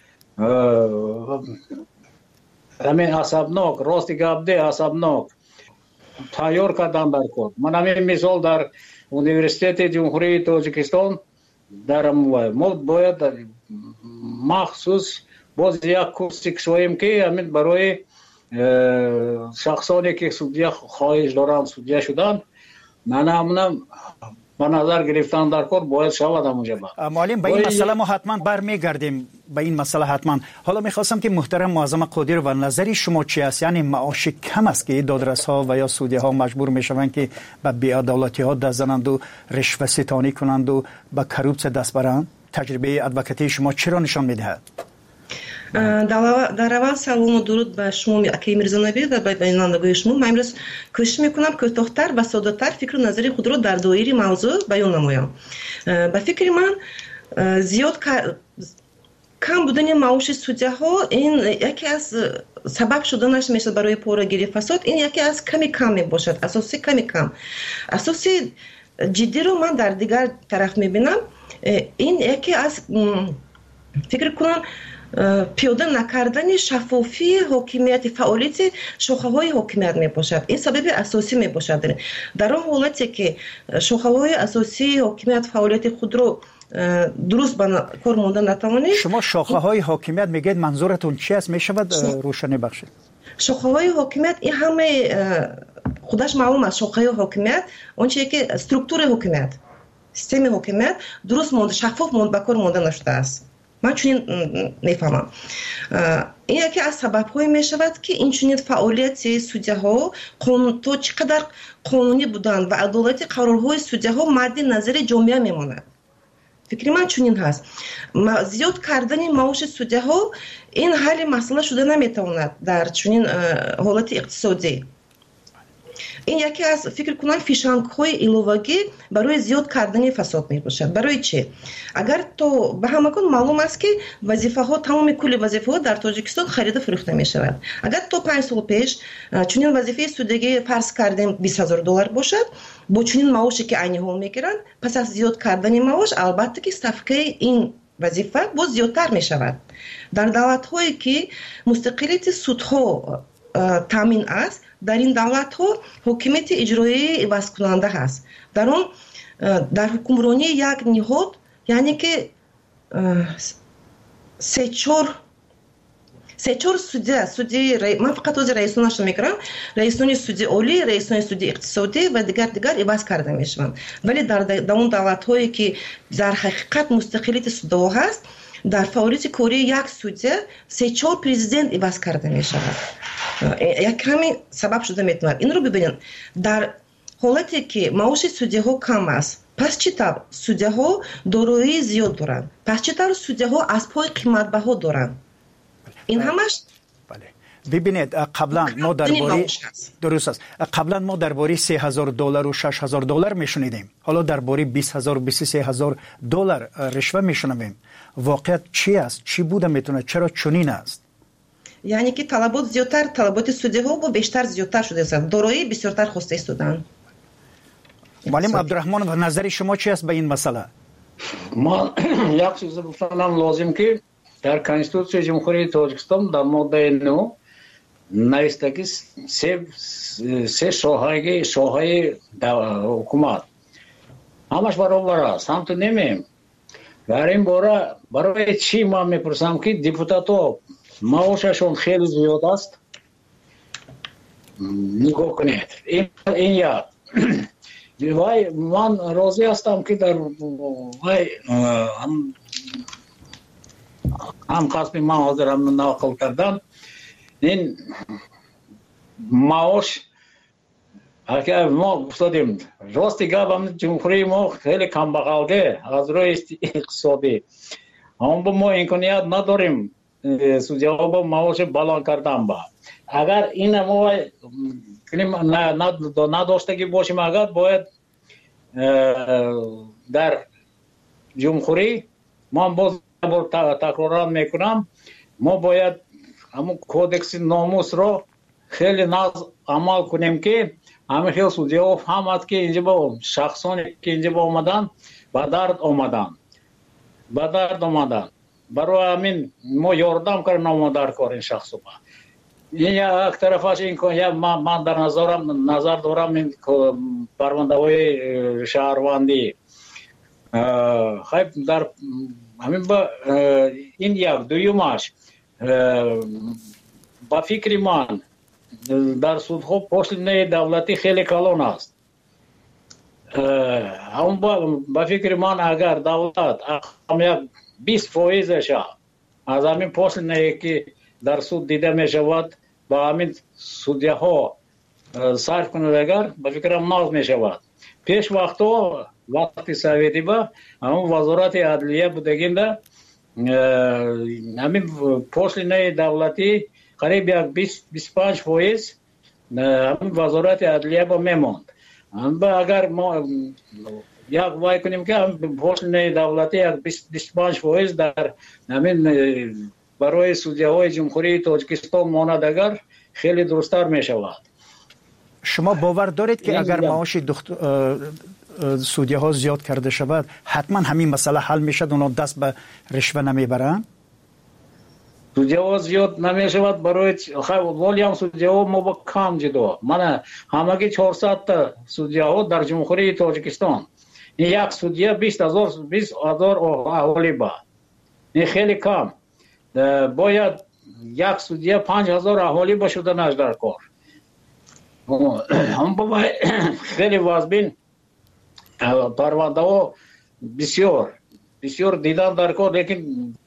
همین عصبناک راستی گابده عصبناک تیار کردن در کار. من همین مثال در اونیورسیتت جمهوری تاجیکستان دارم ما باید مخصوص باز یک کورس کشویم که همین برای شخصانی که سودجه خواهش دارن سودجه شدن من همونم با نظر گرفتن در کار باید شود همونجا با معلم به این مسئله ما حتما برمیگردیم به این مسئله حتما. حالا میخواستم که محترم معظم قادر و نظری شما چی است؟ یعنی معاش کم است که دادرس ها و یا سودی ها مجبور میشوند که به بی‌عدالتی ها دست زنند و رشوه ستانی کنند و به کروپس دست برند؟ تجربه ادوکاتی شما چرا نشان میدهد؟ در اول سلام و درود به شما اکی میرزانوی و به بینندگان شما. من امروز کوشش میکنم کوتاه‌تر و ساده‌تر فکر و نظری خود را در دایره موضوع بیان نمایم. به فکر من زیاد کم بودن معاش سودجه ها این یکی از سبب شدنش میشه برای پورگیری فساد. این یکی از کمی کم میباشد، اساسی کمی کم. اساسی جدی رو من در دیگر طرف میبینم. این یکی از فکر کنم پیاده نکردن شفافی حاکمیت فعالیت شاخه‌های حاکمیت میباشد. این سبب اساسی میباشد. در اون حالتی که شاخه‌های اساسی حاکمیت فعالیت خود رو درست به کار ماندن نتوانید. شما شاخه‌های حاکمیت میگید منظورتون چی است؟ میشود روشنی بخشید؟ شاخه‌های حاکمیت این همه خودش معلوم است. شاخه‌های حاکمیت اون چیزی که استرکتور حاکمیت سیستم حاکمیت درست ماند شفاف ماند به کار ماندن نشده است. من چنین میفهمم. این یکی از سبب‌های میشود که این چنین فعالیت سودجه ها قانون تو چقدر قانونی بودن و عدالت قرارهای سودجه ها مد نظر جامعه میماند. فکر من چنین هست. زیاد کردن معاش سودجه ها این حل مسئله شده نمیتواند در چنین حالت اقتصادی. این یکی از فکر کنم فیشنگ‌های الوواگی برای زیاد کردن فساد میباشد. برای چه؟ اگر تو به همگان معلوم است که وظیفه ها تمام کل وظیفه ها در تاجیکستان خرید و فروخته میشود. اگر تو پنج سال پیش چنین وظیفه سودگی فرض کردیم بیست هزار دلار باشد با چنین معاشی که عینی ها میگیرند پس از زیاد کردن معاش البته که صفقه این وظیفه باز زیادتر میشود. در دولت هایی که مستقلیت سودها تامین است در این دولت ها حکومت اجرایی عوض کننده هست. در اون در حکمرانی یک نهاد یعنی که سه چهار سه چهار سودی سودی من فقط از رئیسانش میگم رئیسان سودی عالی رئیسان سودی اقتصادی و دیگر دیگر عوض کرده میشوند. ولی در در اون دولت هایی که در حقیقت مستقلیت سودها هست در فعالیت کاری یک سودی سه چهار پرزیدنت عوض کرده میشود. یک همین سبب شده میتواند. این رو ببینید در حالتی که معاش سودی ها کم است پس چطور سودی ها دارایی زیاد دارند؟ پس چطور سودی ها از پای قیمت بها دارند؟ این همش بله. ببینید قبلا ما درباره درست است قبلا ما درباره سه هزار دلار و شش هزار دلار میشنیدیم، حالا درباره بیست هزار و بیست و سه هزار دلار رشوه میشنویم. واقعیت چی است؟ چی بوده میتونه؟ چرا چنین است؟ یعنی که طلبات زیادتر، طلبات سودی ها و بیشتر زیادتر شده است، دارایی بسیارتر خواسته ایستادن. معلم عبدالرحمن و نظر شما چی است به این مسئله؟ ما یک چیز بفرمایم لازم که در کنستیتوسیون جمهوری تاجیکستان در ماده نه نوشته که سه سه شاخه شاخه حکومت همش برابر است. هم تو نمیم در این باره برای چی ما میپرسم که دیپوتاتو معاششون خیلی زیاد است. نگاه کنید این این یاد وای من راضی هستم که در وای هم هم قسمی من حاضرم نقل کردم این معاش اگر ما افتادیم راستی گفتم جمهوری ما خیلی کم بغلده از روی اقتصادی، اما با ما امکانیت نداریم سودیا با معاش بلند کردن. با اگر این ما نداشتگی باشیم اگر باید در جمهوری ما باز تکرار میکنم ما باید همون کودکس ناموس رو خیلی ناز عمل کنیم که همه خیلی سودیا فهمد که اینجا با شخصانی که اینجا با آمدن با درد آمدن با درد آمدن برای همین ما یاردم کردیم ما در کار این شخص با این یک طرفش این که من در نظرم نظر دارم این پرونده های شهروندی خیلی در همین با این یک دویمش با فکر من در سودها پشت دولتی خیلی کلان است. هم با, با فکر من اگر دولت هم یک بیست فایزش از همین پشت که در سود دیده می شود با همین سودیه ها صرف کنند اگر با فکرم ناز می شود. پیش وقتا وقتی سویتی با همون وزارت عدلیه بودگینده همین پشت دولتی قریب یک بیست بیست و پنج فایز همین وزارت عدلیه با میماند. اگر ما یک وای کنیم که هم پشت دولتی یک بیست و پنج فایز در همین برای سودیه های جمهوری تاجیکستان ماند اگر خیلی درستر می شود. شما باور دارید که اگر معاش سودیه ها زیاد کرده شود حتما همین مسئله حل می شد، اونا دست به رشوه نمی برن؟ سودیه ها زیاد نمی شود برای ولی هم سودیه ها ما با کم جدا من همگی چهارصد تا سودیه ها در جمهوری تاجیکستان این یک سودیه بیست هزار بیست هزار اهالی با این خیلی کم. باید یک سودیه پنج هزار اهالی باشدنش در کار. هم باید خیلی وازبین پرونده ها بسیار بسیار دیدن در کار، لیکن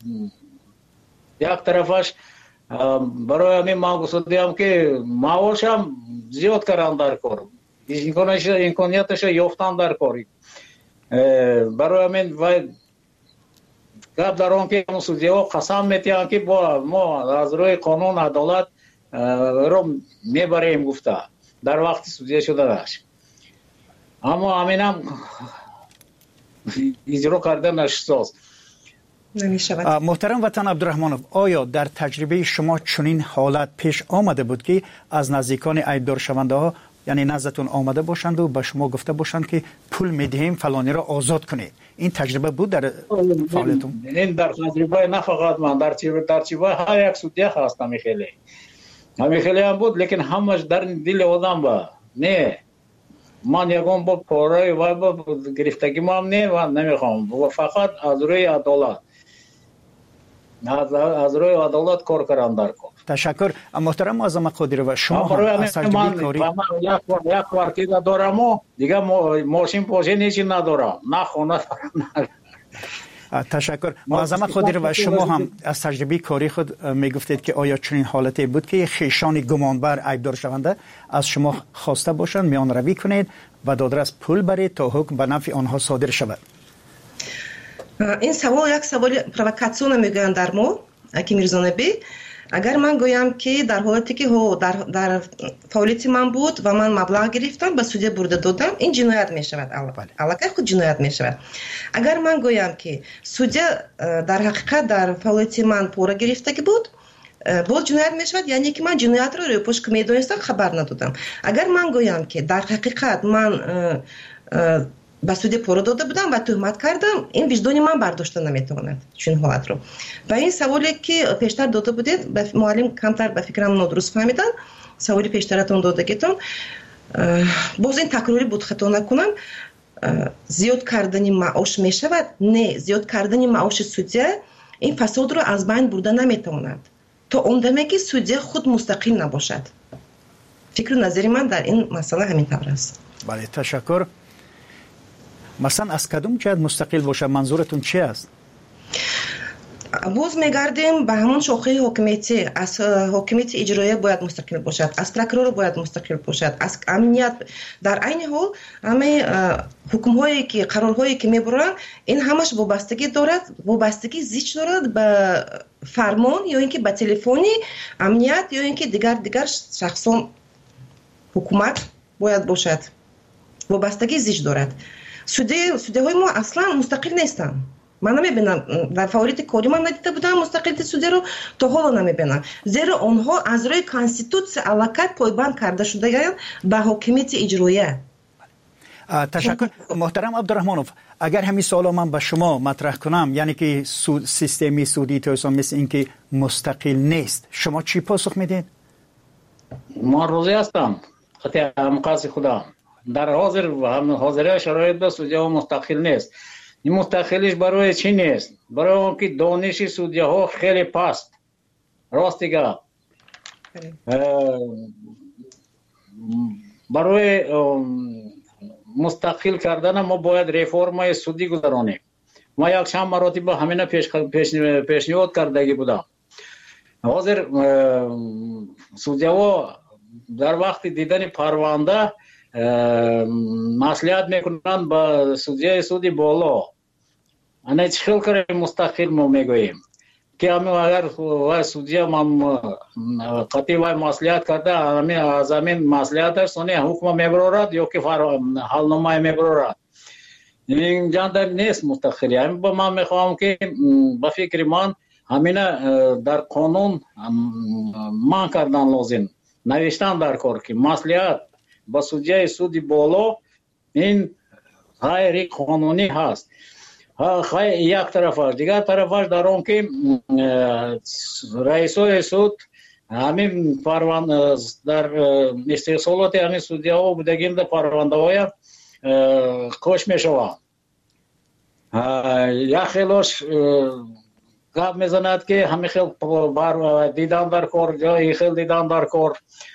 یک طرفش برای همین ما گفتم که معاش هم زیاد کردن در کار، امکانیتش یافتن در کاری. برای همین باید گپ در آن که سودیه ها قسم میتیان که با ما از روی قانون عدالت رو میبریم گفته در وقتی سودیه شده داشت، اما همین هم اجرا کردن نشست. محترم وطن عبدالرحمنوف، آیا در تجربه شما چنین حالت پیش آمده بود که از نزدیکان عیبدار شونده ها یعنی نزدتون آمده باشند و به شما گفته باشند که پول میدهیم فلانی را آزاد کنید؟ این تجربه بود در فعالیتون؟ این در تجربه نه فقط من در تجربه هر یک سودیه هستم خیلی همین خیلی هم بود، لیکن همش در دل آدم با نه من یکم با پاره و با گرفتگی ما هم نه و نمیخوام و فقط از روی عدالت از روی عدالت کار کردن در کار. تشکر محترم معظم قادری و شما هم از تجربه کاری یک ورکیده دارم و دیگه ماشین پاشه نیچی ندارم نه خونه دارم. تشکر معظم قادری و شما هم از تجربه کاری خود میگفتید که آیا چنین حالتی بود که خیشان گمانبر عیبدار شونده از شما خواسته باشند میان روی کنید و دادرس پول برید تا حکم به نفع آنها صادر شود؟ این سوال یک سوال پرووکاسیون میگویند در ما که میرزانبی اگر من گویم که در حالتی که هو در در فعالیت من بود و من مبلغ گرفتم به سودی برده دادم، این جنایت می شود. علاقه خود جنایت می شود. اگر من گویم که سودی در حقیقت در فعالیت من پوره گرفته بود، باز جنایت می شود، یعنی که من جنایت رو روی پشت میدونستم، خبر ندادم. اگر من گویم که در حقیقت من به سودی پوره داده بودم و تهمت کردم، این وجدان من برداشته نمیتواند چون حالت رو. و این سوالی که پیشتر داده بودید معلم کمتر به فکرم نادرست فهمیدن، سوالی پیشترتون دادگیتون باز این تکراری بود، خطا نکنم. زیاد کردن معاش می شود؟ نه، زیاد کردن معاش سودی این فساد رو از بین برده نمیتواند تا اون دمی که سودی خود مستقل نباشد. فکر و نظری من در این مسئله همین طور است. بله، تشکر. مثلا از کدوم جهت مستقل باشه؟ منظورتون چی است؟ باز میگردیم به همون شاخه حکومتی. از حکومت اجرایی باید مستقل باشد، از پروکرور باید مستقل باشد، از امنیت. در عین حال همه حکم هایی که قرار هایی که میبرن این همش وابستگی دارد، وابستگی زیچ دارد به فرمان یا اینکه به تلفنی امنیت یا اینکه دیگر دیگر شخصان حکومت باید باشد. وابستگی زیچ دارد. سودی سودی های ما اصلا مستقل نیستن. من نمیبینم در فعالیت کاری من ندیده بودم مستقلیت سودی رو، تا حالا نمیبینم، زیرا آنها از روی کانستیتوسیون علاقه پایبند کرده شده به حکومت اجرایی. تشکر. محترم عبدالرحمنوف، اگر همین سوالا من به شما مطرح کنم، یعنی که سود سیستمی سودی توسان مثل این که مستقل نیست، شما چی پاسخ میدین؟ ما روزی هستم خطی مقاس خدا در حاضر و هم حاضره شرایط به سودی ها مستقل نیست. این مستقلیش برای چی نیست؟ برای اون که دانش سودی ها خیلی پست. راست دیگه برای مستقل کردن ما باید رفرمای سودی گذرانیم. ما یک چند مراتب همینه پیش پیشنهاد کردگی بودم. حاضر سودی ها در وقت دیدن پرونده مصلحت میکنند با سودی سودی بالا. انا چه خیلی کاری مستقل ما میگوییم که همین اگر سودی هم قطعی و مصلحت کرده همین از همین مصلحتش سونی حکم میبرورد یا که حال نمای میبرورد. این جاندر نیست مستقلی. همین با من میخوام که با فکر من همین در قانون من کردن لازم، نوشتن در کار که مصلحت با سودی سودی بالا این غیر قانونی هست. خیلی یک طرفش، دیگر طرفش در اون که رئیسای سود همین پرونده در استحصالات همین سودی ها بودگیم در پرونده های کش می شود. یک خیلیش گپ میزند که همین خیلی بار دیدن در کار یا خیلی دیدن در کار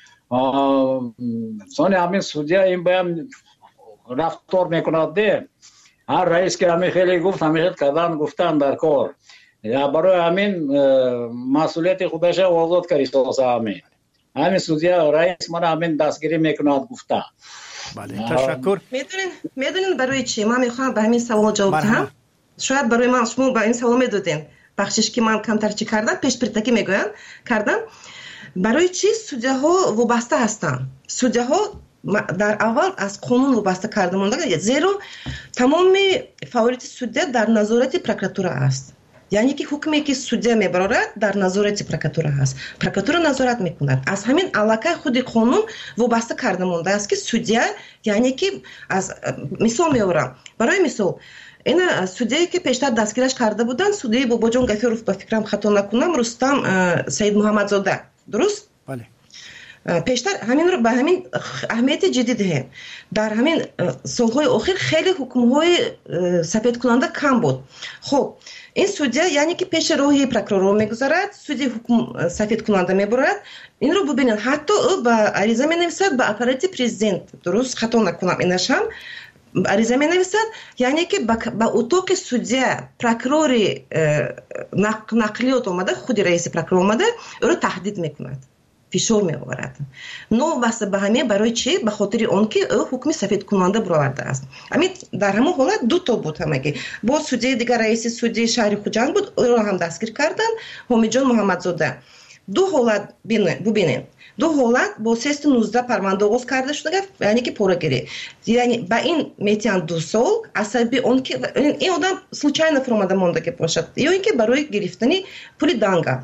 سانی همین سودی این باید رفتار میکند ده. هر رئیس که همین خیلی گفت همین کردن گفتن در کار یا برای همین مسئولیت خودش آزاد کردی سازه همین همین سودی رئیس من همین دستگیری میکند گفته. بله، تشکر. میدونین میدونین برای چی من میخوام به همین سوال جواب بدم؟ شاید برای من شما به این سوال میدادین بخشش که من کمتر چی کردم پیش پرتکی میگوین کردم. برای چی سودی ها وابسته هستن؟ سودی ها در اول از قانون وابسته کرده مونده، زیرا تمام فعالیت سودی در نظارت پروکراتور است. یعنی که حکمی که سودی میبرد در نظارت پروکراتور است. پروکراتور نظارت میکند. از همین علاقه خود قانون وابسته کرده مونده است که سودی، یعنی که از مثال میارم، برای مثال این سودی که پیشتر دستگیرش کرده بودن سودی باباجان گفیروف، به فکرم خطا نکنم، رستم سید محمدزاده، درست؟ بله. پیشتر همین رو به همین اهمیت جدی دهیم. در همین سالهای اخیر خیلی حکم‌های سفید کننده کم بود. خب این سودی یعنی که پیش روی پروکرور میگذارد، سودی حکم سفید کننده میبرد. این رو ببینید حتی او با عریضه مینویسد به اپارات پرزیدنت، درست خطا نکنم اینش هم عریضه مینویسد، یعنی که با اتاق سودی پروکرور نقلیات اومده، خود رئیس پروکرور اومده او رو تهدید میکند، فشار میآورد. نو واسه به همین برای چی؟ به خاطر اون که او حکم سفید کننده برآورده است. همین در همون حالت دو تا بود همگی. با سودی دیگر رئیس سودی شهر خوجند بود، او رو هم دستگیر کردن، حمیدجان محمدزاده. ду ҳолат бубинед. ду ҳолат бо сест нуздаҳ парванда оғоз карда шуда, яъне ки порагирӣ. Яъне ба ин метиҳанд ду сол аз сабаби он ки ин одам случайно фуромада монда ки бошад, ё ин ки барои гирифтани пули данга.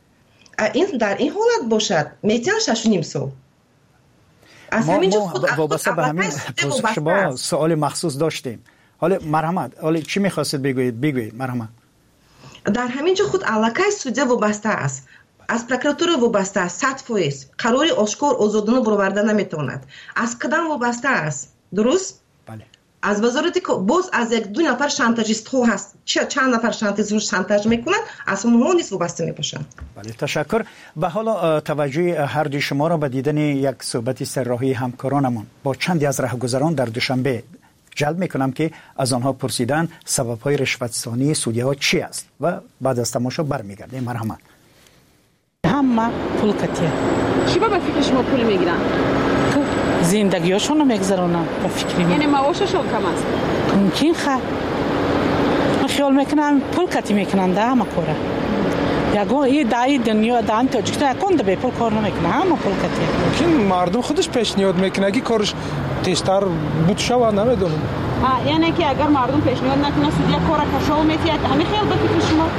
ин дар ин ҳолат бошад метиҳанд шашу ним сол. аз ҳаминҷо худ вобаста ба ҳамин пурсиш шумо суоли махсус доштем. ҳоле марҳамат, ҳоле чӣ мехостед бигӯед? Бигӯед марҳамат. дар ҳаминҷо худ аллакай судя вобаста аст, аз прокуратура вобаста аст, сад фоиз қарори ошкор озодона бароварда наметавонад. аз қадам вобаста аст, дуруст? бале. аз вазорати боз аз як ду нафар шантажистҳо ҳаст, чанд нафар шантажистҳо шантаж мекунанд, аз онҳо низ вобаста мебошанд. бале, ташаккур. ба ҳоло таваҷҷӯҳи ҳарду шуморо ба дидани як суҳбати сарроҳии ҳамкоронамон бо чанде аз раҳгузарон дар душанбе ҷалб мекунам ки аз онҳо пурсидан сабабҳои ришватсонии судяҳо чӣ аст ва баъд аз тамошо бармегардем. марҳамат. ҳама пул катия. чӣ ба фикри шумо пул мегиранд? зиндагиёшонро мегзаронам ба фикри мен. яъне маошашон кам аст? мумкин ха. ман хиёл мекунам пул катӣ мекунанд ҳама кора. ягон и даи дунё дан тоҷикистон якон да бепул кор намекунад, ҳама пул катия. мумкин мардум худаш пешниҳод мекунад ки корш тезтар буд шавад, намедонам. ҳа, яъне ки агар мардум пешниҳод накунад судя кора кашол метиҳад. ҳамин хиёл ба фикри шумо?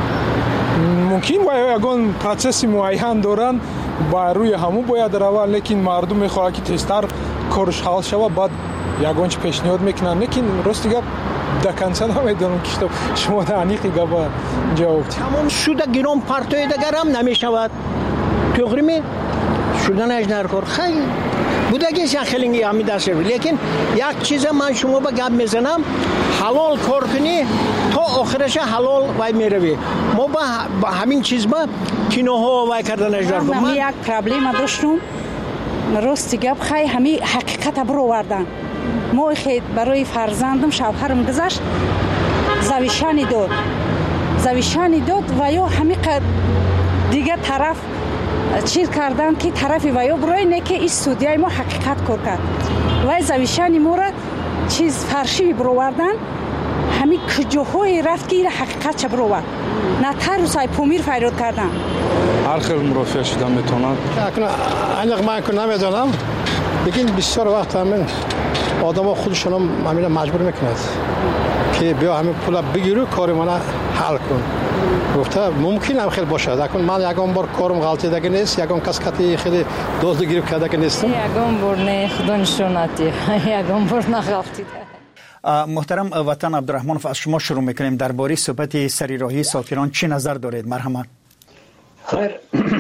мумкин ва ягон процесси муайян доранд, ба рӯи ҳамун бояд равад, лекин мардум мехоҳад ки тезтар корш ҳал шавад, баъд ягон чи пешниҳод мекунад. лекин рости гап да конца намедонам ки шумо да аниқи габа ҷавоб диҳед. тамом шуда гиром партои дигарам намешавад. туғри ме шуданаш дар кор хай будагис як хелинги ҳами дасер. лекин як чиза ман шумо ба гап мезанам, ҳалол кор кунӣ то охираша ҳалол вай меравӣ. мо ба ҳамин чизма киноҳо вай карданаш дар кор. ман як проблема доштум. рости гап хай ҳами ҳақиқата бировардан. мо хед барои фарзандам шавҳарам гузашт, завишани дод. завишани дод ва ё ҳами дигар тараф чиз кардан ки тарафи ва ё бирои не ки ин судяи мо ҳақиқат кор кард. вай завишани мора чиз фаршиви бировардан, ҳами куҷоҳое рафт ки ира ҳақиқат ча бировард. на тарусай помир файрод кардан. ҳар хел мурофиа шуда метавонад. аниқ ман ку намедонам, лекин бисёр вақт ҳамин одамо худшонам ҳамина маҷбур мекунад ки биё ҳамин пула бигиру кори мана ҳал кун. гуфта мумкин ҳам хел бошад. акун ман ягон бор корум ғалтидаги нест, ягон кас кати хеле дозду гирифт кардаги нестам. ягон бор не, худо нишонати, ягон бор нағалтида. محترم وطن عبدالرحمنов, از شما شروع میکنیم. درباره صحبت سریراهی ساکنان چی نظر دارید؟ مرحمت. خیر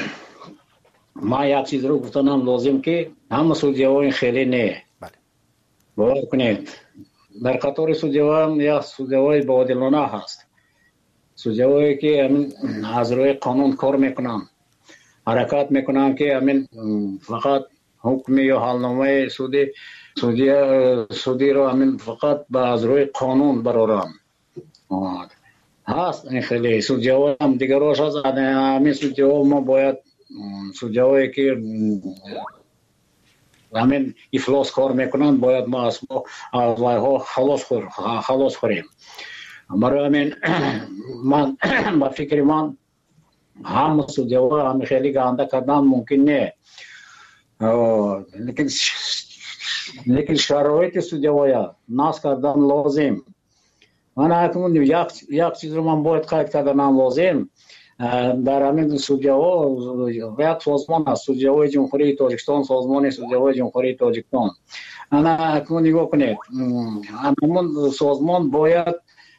ما یک چیز رو گفتنم لازم که همه سودیوان خیلی نه. بله. باور کنید در قطار سودیوان یا سودیوان باعادلانه هست. سودیوانی که همین از روی قانون کار میکنن، حرکت میکنن که همین فقط حکمی یا حالنامه سودی سودی سودی رو همین فقط با از روی قانون برارن هست. این خیلی سودیوان هم دیگراش هست. همین سودیوان ما باید سودیوانی که همین افلاس کار میکنن باید ما از ها خلاص خور خلاص خوریم. برای همین من با فکر من هم سودیوان هم خیلی گنده کردن ممکن نه، لیکن لیکن شرایط سودیوان ناس کردن لازم. من اکنون یک یک چیز رو من باید قید کردن لازم. در همین سودیوان یک سازمان است، سودیوان جمهوری تاجیکستان، سازمان سودیوان جمهوری تاجیکستان. انا اکنون نگاه کنید همون سازمان باید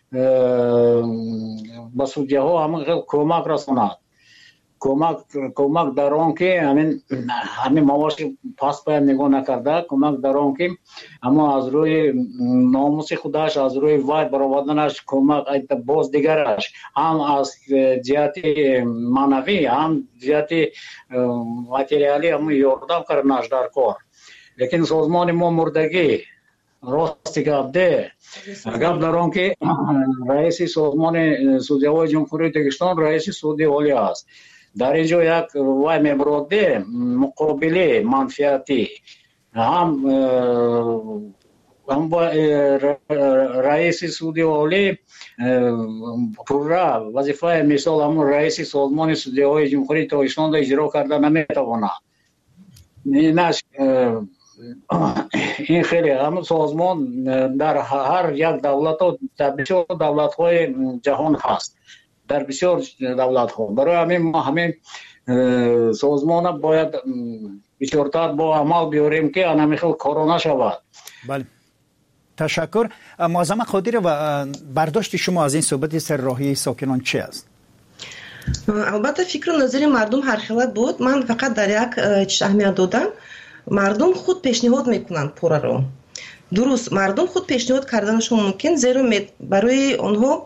با سودیوان همون کمک رساند. کمک کمک در آن که همین همین معاش پاس پای نگاه نکرده، کمک در آن که اما از روی ناموس خودش، از روی وای برآوردنش کمک ایت باز دیگرش هم از جهت معنوی هم جهت ماتریالی هم یاردم کردنش در کار. لیکن سازمان ما مردگی راستی گپ ده گپ در آن که رئیس سازمان سودیوان جمهوری تاجیکستان رئیس سودی عالی است. در اینجا یک وای میبرده مقابله منفیتی هم هم با رئیس سودی اولی پورا وظیفه مثال همون رئیس سازمان سودی های جمهوری تاجیکستان را اجرا کرده نمیتواند. اینش این خیلی همون سازمان در هر یک دولت و در بسیار دولت های جهان هست، در بسیار دولت ها. برای همین ما همین سازمان باید بسیارتر با عمل بیاریم که انمیخل کرونا شود. بله تشکر. معظم قادری و برداشت شما از این صحبت سرراهی ساکنان چی است؟ البته فکر و نظر مردم هر خیلت بود. من فقط در یک چیز اهمیت دادم. مردم خود پیشنهاد میکنند پورا رو. درست مردم خود پیشنهاد کردنشون ممکن، زیرا برای آنها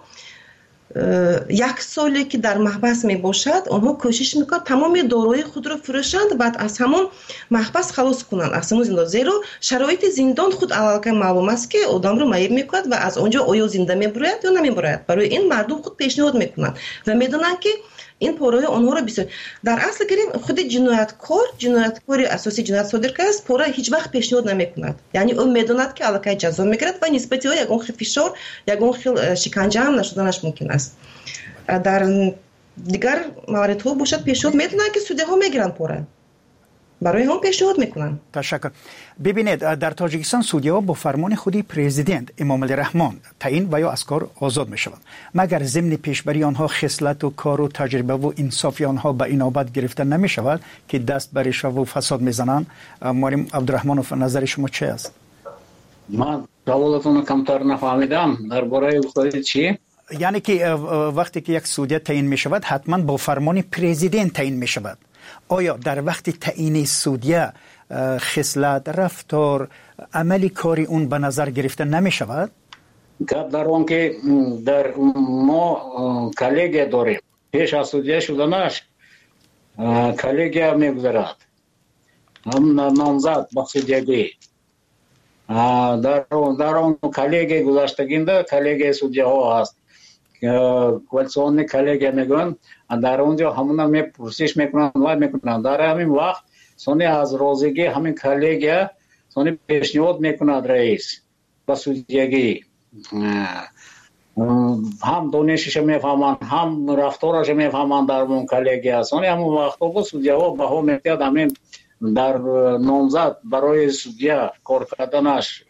یک سالی که در محبس می باشد آنها کوشش میکنند تمام دارایی خود رو فروشند، بعد از همون محبس خلاص کنند، از همون زندان. زیرا شرایط زندان خود اول معلوم است که آدم رو معیب میکند و از آنجا آیا زنده میبراید یا نمیبراید. برای این مردم خود پیشنهاد میکنند و میدونند که این پورای آنها رو بسیار در اصل گریم خود جنایتکار جنایتکاری اساسی جنایت صادر کرده است، پورا هیچ وقت پیشنهاد نمیکند. یعنی او میدوند که الکی جزا میگیرد و نسبتی ها یگان خیلی فشار یگان خیلی شکنجه هم نشدنش ممکن است. در دیگر موارد ها باشد پیشنهاد میدونند که سوده ها میگیرند پورا، برای هم پیشنهاد میکنن. تشکر. ببینید در تاجیکستان سودی‌ها با فرمان خودی پرزیدنت امام علی رحمان تعیین و یا از کار آزاد میشوند، مگر ضمن پیشبری آنها خصلت و کار و تجربه و انصافی آنها به اینابت گرفته نمیشود که دست بر رشوه و فساد میزنند. معلم عبدالرحمنوف نظر شما چه است؟ من سوالتون کمتر نفهمیدم. درباره گفتید چی؟ یعنی که وقتی که یک سودی تعیین میشود حتما با فرمان پرزیدنت تعیین میشود. آیا در وقت تعیین سودیه خصلت، رفتار، عملی کاری اون به نظر گرفته نمی شود؟ گپ در اون که در ما کلیگه داریم، پیش از سودیه شدنش کلیگه میگذرد، هم نامزد با سودیگی. در اون کلیگه گذشتگینده کلیگه سودیه ها هست، کوالسیون کلیگه میگن، در اونجا همون می پرسش میکنن و میکنن. در همین وقت سونی از روزگی همین کلیگه سونی پیشنهاد میکند رئیس با سودیگی، هم دانشش میفهمند هم رفتارش میفهمند در اون کلیگه. سونی همون وقت با سودیه ها به هم میتید همین در نامزد برای سودیه کار کردنش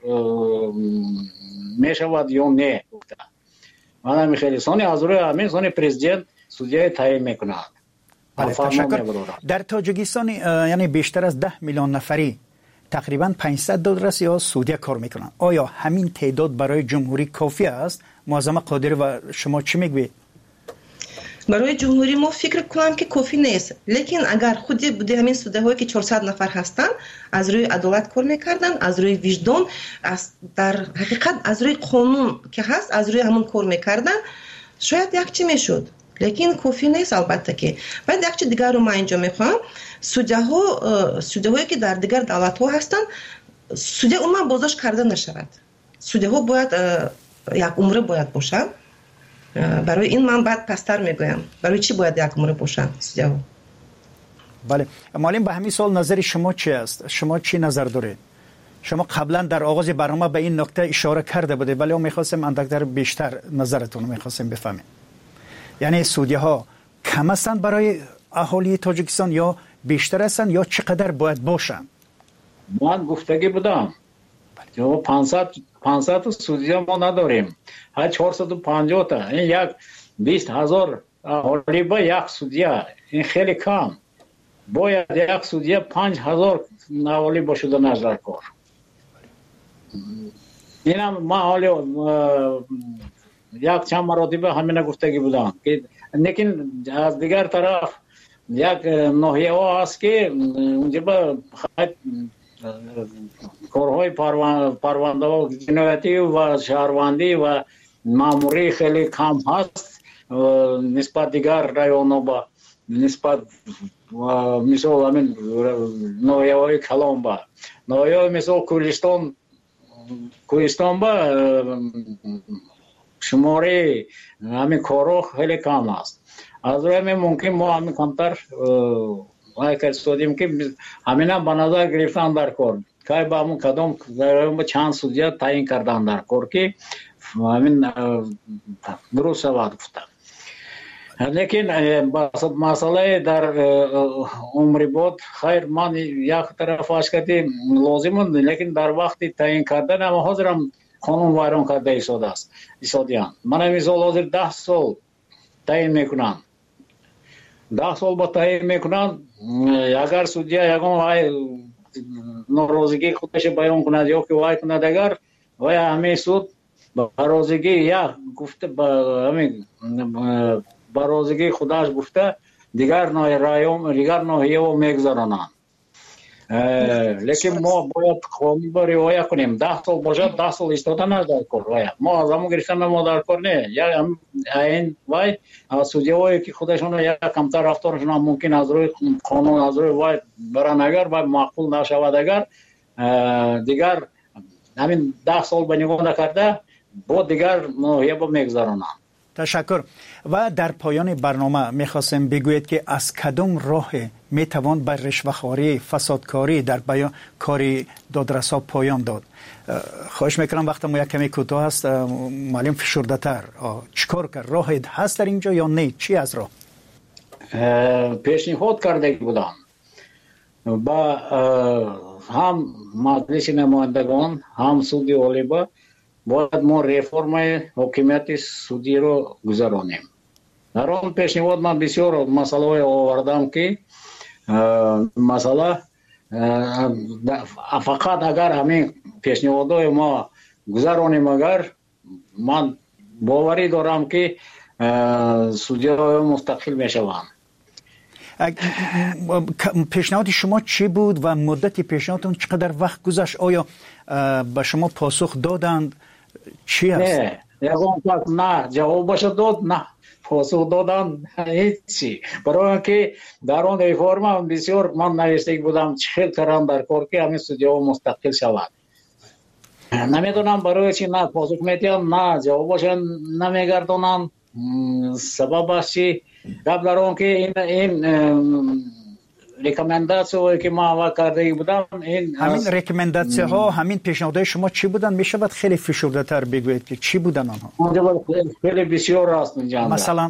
میشود یا نه. من میخوام سونی از روی همین سونی پرزیدنت سودیه تعیین میکند. تشکر. در تاجیکستان یعنی بیشتر از ده میلیون نفری تقریبا پانصد دلار یا سودیه کار میکنند. آیا همین تعداد برای جمهوری کافی است؟ معظم قادری و شما چی میگوید؟ برای جمهوری ما فکر کنم که کافی نیست، لیکن اگر خودی بوده همین سوده هایی که چهارصد نفر هستند از روی عدالت کار میکردن، از روی وجدان، از در حقیقت از روی قانون که هست از روی همون کار میکردن، شاید یک چی میشد، لیکن کافی نیست. البته که بعد یک چیز دیگر رو من اینجا میخوام، سوده ها سوده هایی که در دیگر دولت ها هستن سوده عموما بازداشت کرده نشود. سوده ها باید یک عمره باید باشن. برای این من بعد پستر میگویم برای چی باید یک عمره باشن سوده ها. بله معلم، به همین سال نظر شما چی است؟ شما چی نظر دارید؟ شما قبلا در آغاز برنامه به این نکته اشاره کرده بوده، ولی میخواستم اندکتر بیشتر نظرتون رو میخواستم بفهمیم. یعنی سودی ها کم هستند برای اهالی تاجیکستان یا بیشتر هستند یا چقدر باید باشند؟ من گفتگی بودم جو پانصد پانصد سودی ها ما نداریم، ها چهارصد و پنجاه تا، این یک بیست هزار اهالی با یک سودی، این خیلی کم. باید یک سودی پنج هزار اهالی باشده نظر کار. اینم ما حالی یک چند مراتبه همین گفتگی بودم که لیکن از دیگر طرف یک ناحیه ها هست که اونجا با کارهای پرونده و جنایتی و شهروندی و ماموری خیلی کم هست نسبت دیگر رایون ها با نسبت مثال همین ناحیه های کلام با ناحیه های مثال کوهستان کوهستان با شماره همین کارو خیلی کم است. از روی همین ممکن ما همین کمتر وای کرد سودیم که همین هم به نظر گرفتن در کار که با همون کدام با چند судья تعیین کردن در کار که همین درست شود گفتم. لیکن مسئله در عمری بود خیر من یک طرفش کردیم لازم لیکن در وقتی تعیین کردن اما حاضرم قانون ویران کرده ایستاده است ایستادیان. من هم مثال حاضر ده سال تعیین میکنم ده سال با تعیین میکنم اگر судья یکم وای ناراضگی خودش بیان کند یا که وای کند اگر وای همین سود ناراضگی یا گفته با همین برازگی خودش گفته دیگر نوع رایام دیگر نوعی و میگذارانند. لیکن ما باید قانون با رعایت کنیم. ده سال باشد ده سال ایستادن از در کار. ما از همون گرفتن ما در کار نه. یا این وای судья‌هایی که خودشون یا کمتر رفتارشون ممکن از روی قانون از روی وای برن اگر وای معقول نشود اگر دیگر همین ده سال به نگاه نکرده با دیگر نوعی با میگذارانند. تشکر. و در پایان برنامه میخواستم بگویید که از کدام راه میتوان بر رشوه‌خواری فسادکاری در بیان کاری دادرسا پایان داد؟ خواهش میکنم وقت ما یک کمی کوتاه است معلم فشرده تر چیکار کرد؟ راه هست در اینجا یا نه؟ چی از راه؟ پیشنهاد کرده بودم با هم مجلس نمایندگان هم سود عالی با باید ما ریفرم حکومت سودی رو گذرانیم. در آن پیشنهاد من بسیار مسئله آوردم که مسئله فقط اگر همین پیشنهادهای ما گذرانیم اگر من باوری دارم که سودی‌های مستقل میشوند. پیشنهاد شما چی بود و مدت پیشنهادتون چقدر وقت گذشت؟ آیا به شما پاسخ دادند؟ چی است؟ نه نه جواب باشه داد نه پاسخ دادن هیچی. برای اینکه در آن ریفرم بسیار من نوشته بودم چهل کردم در کار که همین судья مستقل شود. نمیدونم برای چی نه پاسخ میدن نه جواب باشه نمیگردونن. سببش چی؟ قبل در آن که این این ریکامنداسیون که ما کرده بودم این همین ریکامنداسیون ها همین پیشنهادهای شما چی بودن؟ میشود خیلی فشرده تر بگویید که چی بودن آنها؟ اونجا خیلی بسیار راست میگم. مثلا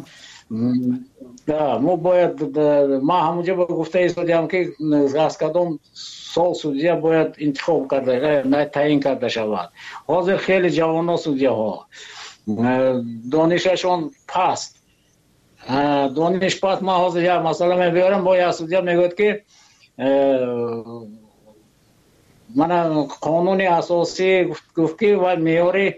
ما باید ما همونجا گفته ایستادیم که از کدام سال судья باید انتخاب کرده نه تعیین کرده شود. حاضر خیلی جوان судья ها دانششون پست دانش پس ما حاضر یا مثلا میبرم با یا судья میگوید که من قانون اساسی گفت که و میاری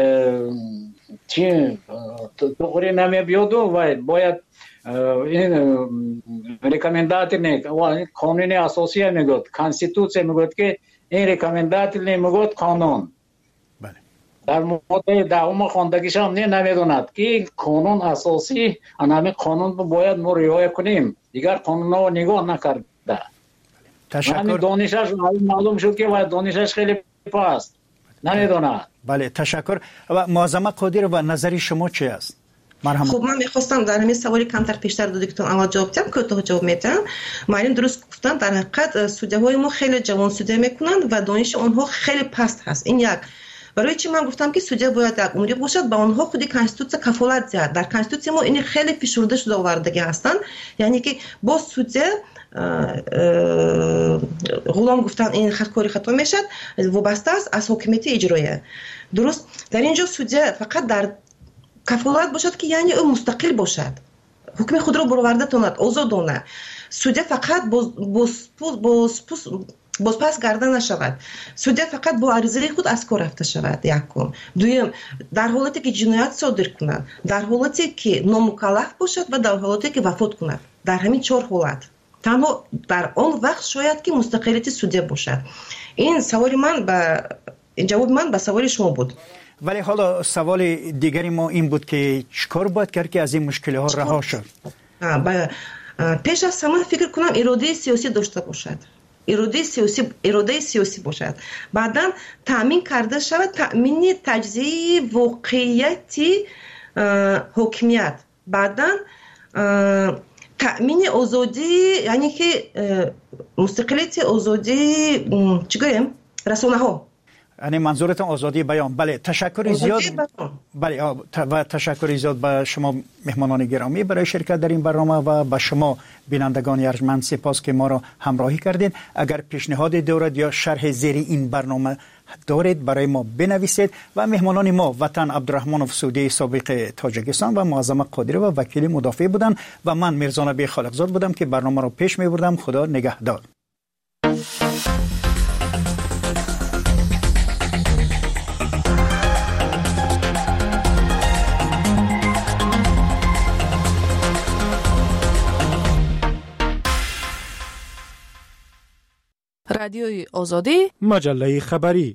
چی توری نمیبیاد و باید این ریکامندات نه قانون اساسی میگوید کانستیتوسیون میگوید که این ریکامندات نمیگوید قانون. در مورد دهم خواندگیش هم نمیدوند که قانون اساسی همین قانون باید ما رعایت کنیم. دیگر قانون ها نگاه نکرده. تشکر. دانشش معلوم شد که باید دانشش خیلی پاست نمیدوند. بله تشکر. و معظمه قادر و نظری شما چی است؟ مرحبا. خب من میخواستم در همین سوالی کمتر پیشتر دو دکتر اول جواب بدم که تو جواب میدم. معلم درست گفتن در حقیقت судья‌های ما خیلی جوان судья میکنند و دانش آنها خیلی پست هست. این یک. برای چی من گفتم که судья باید یک عمری باشد با آنها خودی کانستیتوسیون کفالت زد. در کانستیتوسیون ما این خیلی فشرده شده آوردگی هستند. یعنی که با судья غلام گفتن این خطا خطا میشد وابسته است از حکومت اجرایی. درست در اینجا судья فقط در کفالت باشد که یعنی او مستقل باشد. حکم خود را برآورده کند، آزادانه. судья فقط باز باز باز بازپس گردن نشود. судья فقط با عریضه خود از کار رفته شود. یکم. دوم در حالتی که جنایت صادر کند، در حالتی که نامکلف باشد و در حالتی که وفات کند. در همین چهار حالت. تنها در آن وقت شاید که مستقلیت судья باشد. این سوال من به جواب من به سوال شما بود. ولی حالا سوال دیگری ما این بود که چیکار باید کرد که از این مشکل ها رها شد؟ پیش از همه فکر کنم اراده سیاسی داشته باشد. اراده سیاسی اراده سیاسی باشد. بعداً تامین کرده شود تامین تجزیه واقعیتی حکمیت. بعداً تامین آزادی یعنی که مستقلیت آزادی چی گویم رسانه‌ها. یعنی منظورتون آزادی بیان. بله تشکر زیاد. بله و تشکر زیاد به شما مهمانان گرامی برای شرکت در این برنامه و به شما بینندگان ارجمند سپاس که ما را همراهی کردین. اگر پیشنهاد دارید یا شرح زیر این برنامه دارید برای ما بنویسید. و مهمانان ما وطن عبدالرحمن افسودی سابق تاجیکستان و معظم قادری و وکیل مدافع بودند و من میرزا نبی خالقزاد بودم که برنامه را پیش می بردم. خدا نگهدار. رادیوی آزادی، مجله خبری.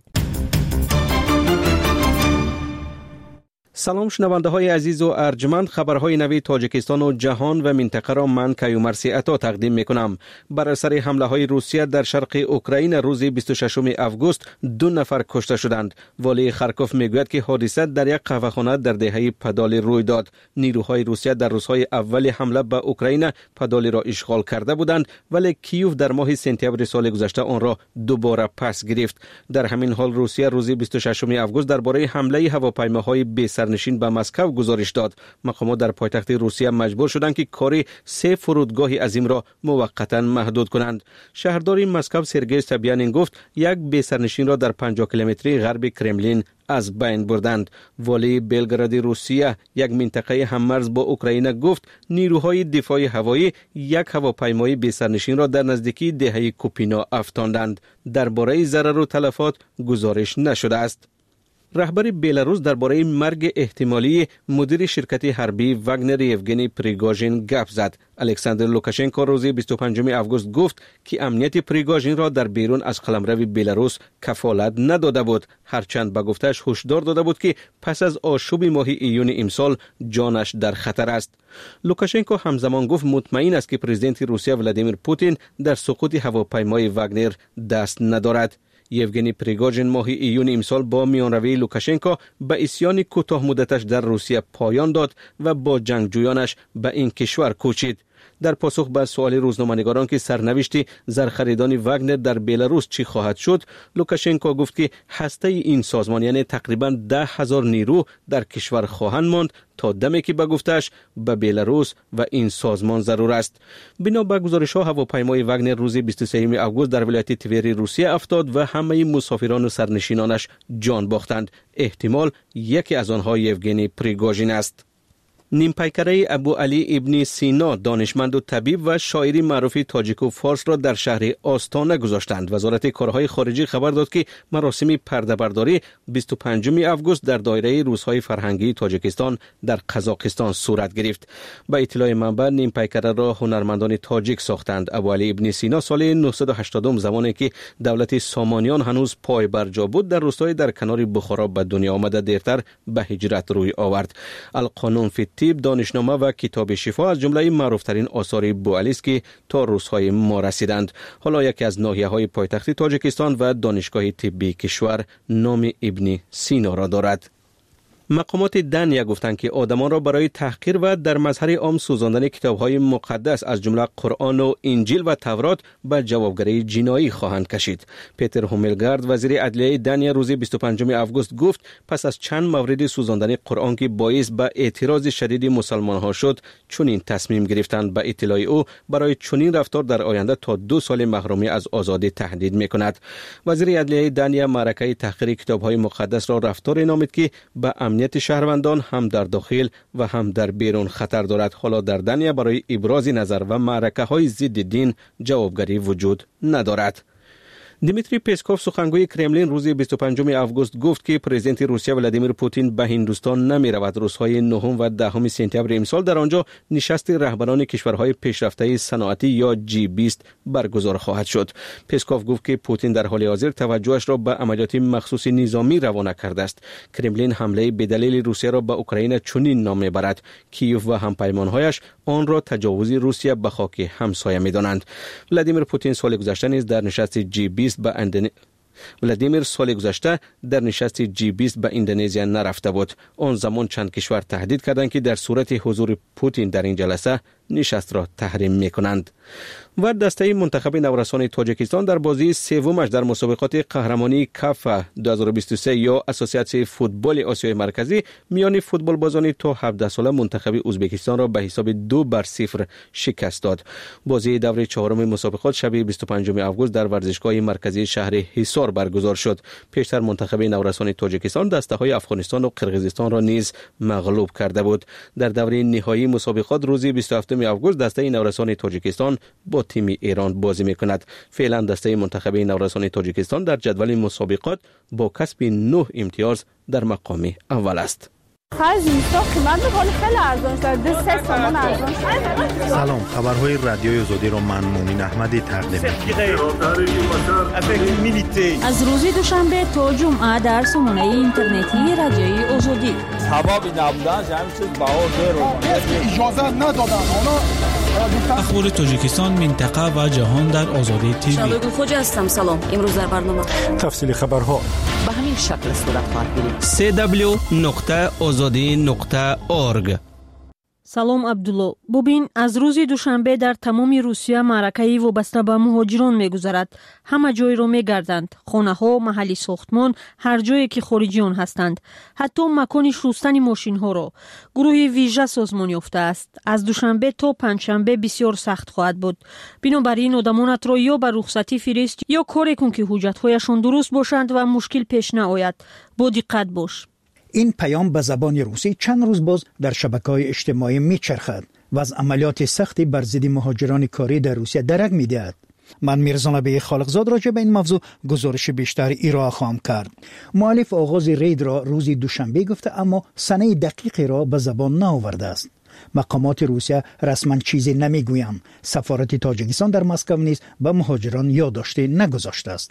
سلام شنونده های عزیز و ارجمند، خبرهای نوی تاجیکستان و جهان و منطقه را من کیومرثی عطا تقدیم می کنم. بر اثر حمله های روسیه در شرق اوکراین روز بیست و ششم آگوست دو نفر کشته شدند. والی خارکوف می گوید که حادثه در یک قهوه‌خانه در دهه پادالی روی داد. نیروهای روسیه در روزهای اول حمله به اوکراین پادالی را اشغال کرده بودند، ولی کیوف در ماه سپتامبر سال گذشته آن را دوباره پس گرفت. در همین حال روسیه روز بیست و ششم آگوست درباره حمله هواپیماهای بی سرنشین به مسکو گزارش داد. مقامات در پایتخت روسیه مجبور شدند که کار سه فرودگاه عظیم را موقتا محدود کنند. شهردار مسکو سرگئی سابیانین گفت یک بی سرنشین را در پنجاه کیلومتری غرب کرملین از بین بردند. والی بلگراد روسیه یک منطقه هممرز با اوکراین گفت نیروهای دفاع هوایی یک هواپیمای بی سرنشین را در نزدیکی دهه کوپینا افشاندند. درباره ضرر و تلفات گزارش نشده است. رهبر بلاروس درباره مرگ احتمالی مدیر شرکت حربی واگنر یوگنی پریگوژین گپ زد. الکساندر لوکاشنکو روز بیست و پنجم آگوست گفت که امنیت پریگوژین را در بیرون از قلمرو بلاروس کفالت نداده بود، هرچند به گفتش هشدار داده بود که پس از آشوب ماه ایون امسال جانش در خطر است. لوکاشنکو همزمان گفت مطمئن است که پرزیدنت روسیه ولادیمیر پوتین در سقوط هواپیمای واگنر دست ندارد. یوگنی پریگوژین ماه ایون امسال با میانروی لوکاشنکو به اسیان کوتاه مدتش در روسیه پایان داد و با جنگجویانش به این کشور کوچید. در پاسخ به سوال روزنامه‌نگاران که سرنوشت زرخریدان واگنر در بلاروس چی خواهد شد، لوکاشنکو گفت که هسته این سازمان یعنی تقریباً ده هزار نیرو در کشور خواهند ماند تا دمی که به گفتش به بلاروس و این سازمان ضرور است. بنا به گزارش‌ها هواپیمای واگنر روز بیست و سوم آگوست در ولایت توری روسیه افتاد و همه مسافران و سرنشینانش جان باختند. احتمال یکی از آنها یوگنی پریگوژین است. نیمپیکره ابو علی ابن سینا دانشمند و طبیب و شاعری معروف تاجیک و فارس را در شهر آستانه گذاشتند. وزارت کارهای خارجه خبر داد که مراسم پرده برداری بیست و پنجم آگوست در دایره روزهای فرهنگی تاجیکستان در قزاقستان صورت گرفت. با اطلاع منبع نیمپیکره را هنرمندان تاجیک ساختند. ابو علی ابن سینا سال نهصد و هشتاد زمانی که دولت سامانیان هنوز پای بر جا بود در روستای در کنار بخارا به دنیا آمده، دیرتر به هجرت روی آورد. القانون فی دانشنامه و کتاب شفا از جمله معروفترین آثار بوعلی است که تا روزهای ما رسیدند. حالا یکی از ناحیه‌های پایتخت تاجیکستان و دانشگاه طبی کشور نام ابن سینا را دارد. مقامات دنیا گفتند که آدمان را برای تحقیر و در مظهر عام سوزاندن کتاب‌های مقدس از جمله قرآن و انجیل و تورات به جوابگری جنایی خواهند کشید. پیتر هوملگارد وزیر عدلیه دنیا روز بیست و پنجم آگوست گفت پس از چند مورد سوزاندن قرآن که باعث به اعتراض شدید مسلمان‌ها شد، چنین تصمیم گرفتند. به اطلاع او برای چنین رفتار در آینده تا دو سال محرومی از آزادی تهدید می‌کند. وزیر عدلیه دنیا معرکه تحقیر کتاب‌های مقدس را رفتار نامید که به امنیت شهروندان هم در داخل و هم در بیرون خطر دارد. حالا در دنیا برای ابراز نظر و معرکه های ضد دین جوابگری وجود ندارد. دیمیتری پسکوف سخنگوی کرملین روز بیست و پنجم آگوست گفت که پرزیدنت روسیه ولادیمیر پوتین به هندوستان نمی رود. روزهای نهم و دهم سپتامبر امسال در آنجا نشست رهبران کشورهای پیشرفته صنعتی یا جی بیست برگزار خواهد شد. پسکوف گفت که پوتین در حال حاضر توجهش را به عملیات مخصوص نظامی روانه کرده است. کرملین حمله به دلیل روسیه را به اوکراین چنین نام میبرد. کیوف و همپیمانهایش آن را تجاوز روسیه به خاک همسایه میدانند. ولادیمیر پوتین سال گذشته نیز در نشست جی بیست به اندن... ولادیمیر سال گذشته در نشست جی بیست به اندونزیا نرفته بود. آن زمان چند کشور تهدید کردند که در صورت حضور پوتین در این جلسه نشست را تحریم میکنند. و دسته منتخب نورسان تاجیکستان در بازی سومش در مسابقات قهرمانی کاف دو هزار و بیست و سه یا اسوسیاسیون فوتبال آسیای مرکزی میان فوتبال بازان تا هفده ساله منتخب ازبکستان را به حساب دو بر صفر شکست داد. بازی دور چهارم مسابقات شب بیست و پنجم آگوست در ورزشگاه مرکزی شهر حصار برگزار شد. پیشتر منتخب نورسان تاجیکستان دسته‌های افغانستان و قرقیزستان را نیز مغلوب کرده بود. در دوره نهایی مسابقات روز بیست و هفتم آگوست دسته نورسان تاجیکستان با تیم ایران بازی میکند. فعلا دسته منتخب نورسان تاجیکستان در جدول مسابقات با کسب نه امتیاز در مقام اول است. سلام، خبرهای رادیوی آزادی را من مومن احمدی تقدیم می‌کنم. از روز دوشنبه تا جمعه در سامانه اینترنتی رادیوی آزادی. سبب نبودن همین چیز بهار دیر اجازه ندادن. اخبار تاجیکستان، منطقه و جهان در آزادی تیوی. شبگون خوجا هستم. سلام. امروز در برنامه تفصیل خبرها به همین شکل صورت خواهد گرفت. سی دبلیو نقطه آزادی نقطه اورگ. سلام عبدالله. ببین از روز دوشنبه در تمام روسیه معرکه‌ای وابسته به مهاجران می‌گذرد. همه جای را می‌گردند. خانه‌ها، محلی ساختمان، هر جایی که خارجیان هستند. حتی مکان شستن ماشین‌ها را. گروه ویژه سازمان یافته است. از دوشنبه تا پنجشنبه بسیار سخت خواهد بود. بنابراین آدمانت را یا به رخصتی فرست یا کاری کن که حجت‌هایشان درست باشند و مشکل پیش نیاید. با دقت باش. این پیام به زبان روسی چند روز باز در شبکه‌های اجتماعی میچرخد و از عملیات سختی بر ضد مهاجران کاری در روسیه درک می‌دهد. من میرزا نبی خالقزاد راجع به این موضوع گزارش بیشتر ارائه خواهم کرد. مؤلف آغاز رید را روز دوشنبه گفته اما سنه دقیقی را به زبان نآورده است. مقامات روسیه رسما چیزی نمیگویند. سفارت تاجیکستان در مسکو نیز به مهاجران یادداشتی نگذاشته است.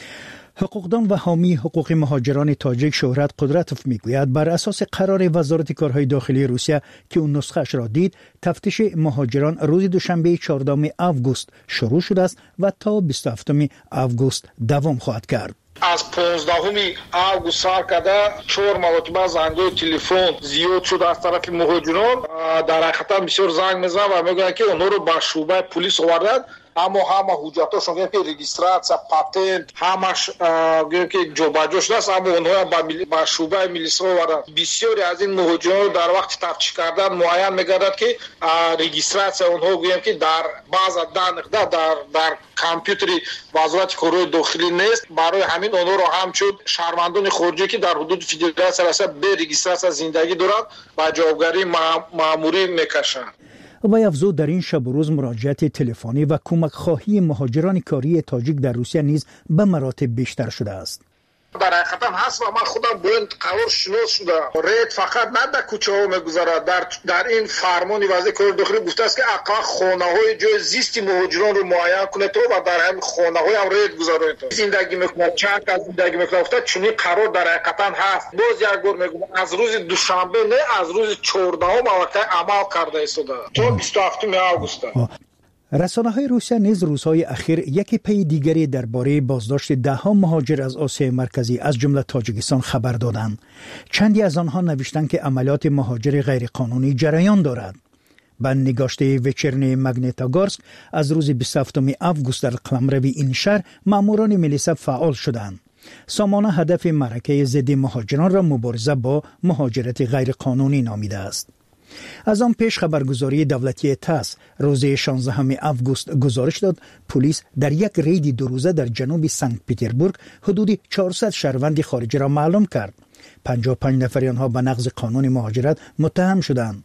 حقوقدان و حامی حقوق مهاجران تاجیک شهرت قدرتوف میگوید بر اساس قرار وزارت کارهای داخلی روسیه که اون نسخه‌اش را دید، تفتیش مهاجران روز دوشنبه چهاردهم آگوست شروع شده است و تا بیست و هفتم آگوست دوام خواهد کرد. از پانزدهم آگوست سر کرده چهار مرتبه زنگ‌های تلفن زیاد شد از طرف مهاجران. در حقیقت بسیار زنگ میزنن و میگن که اونها رو به شعبه پلیس آوردن، اما همه حجتاشون که رجیستراسیا، پاتنت، همش گویم که جابجا شده است، اما اونها به شعبه میلیس آوردن. بسیاری از این مهاجران در وقت تفتیش کردن معین میگردد که رجیستراسیا اونها گویم که در بعض دانقده در در کامپیوتری وزارت کارهای داخلی نیست. برای همین اونها رو همچون شهروندان خارجی که در حدود فدراسیون راسته به رجیستراسیا زندگی دارند و جوابگری ماموری میکشند. و افزود در این شب و روز مراجعت تلفنی و کمک خواهی مهاجران کاری تاجیک در روسیه نیز به مراتب بیشتر شده است. در حقیقت هم هست و من خودم با این قرار شناس شده. رید فقط نه در کوچه ها میگذارد، در, در این فرمانی وزیر کار داخلی گفته است که اقلا خانه های جای زیست مهاجران رو معین کنه تو و در همین خانه های هم رید گذارید تو زندگی میکنه. چند از زندگی میکنه افتاد چنین قرار در حقیقت هم هست. باز یک بار میگم از روز دوشنبه نه از روز چهاردهم عمل کرده است تا بیست و هفتم آگوست. رسانه‌های روسیه نیز روزهای اخیر یکی پی دیگری درباره بازداشت ده‌ها مهاجر از آسیای مرکزی از جمله تاجیکستان خبر دادند. چندی از آنها نوشتند که عملیات مهاجر غیرقانونی جریان دارد. به نگاشته وچرنی ماگنیتاگورسک از روز بیست و هفتم آگوست در قلمرو این شهر ماموران میلیسا فعال شدند. سامانه هدف معرکه ضد مهاجران را مبارزه با مهاجرت غیرقانونی نامیده است. از آن پیش خبرگزاری دولتی تاس روز شانزدهم آگوست گزارش داد پلیس در یک رید دو روزه در جنوب سنت پترزبورگ حدود چهارصد شهروند خارجی را معلوم کرد. پنجاه و پنج نفر آنها به نقض قانون مهاجرت متهم شدند.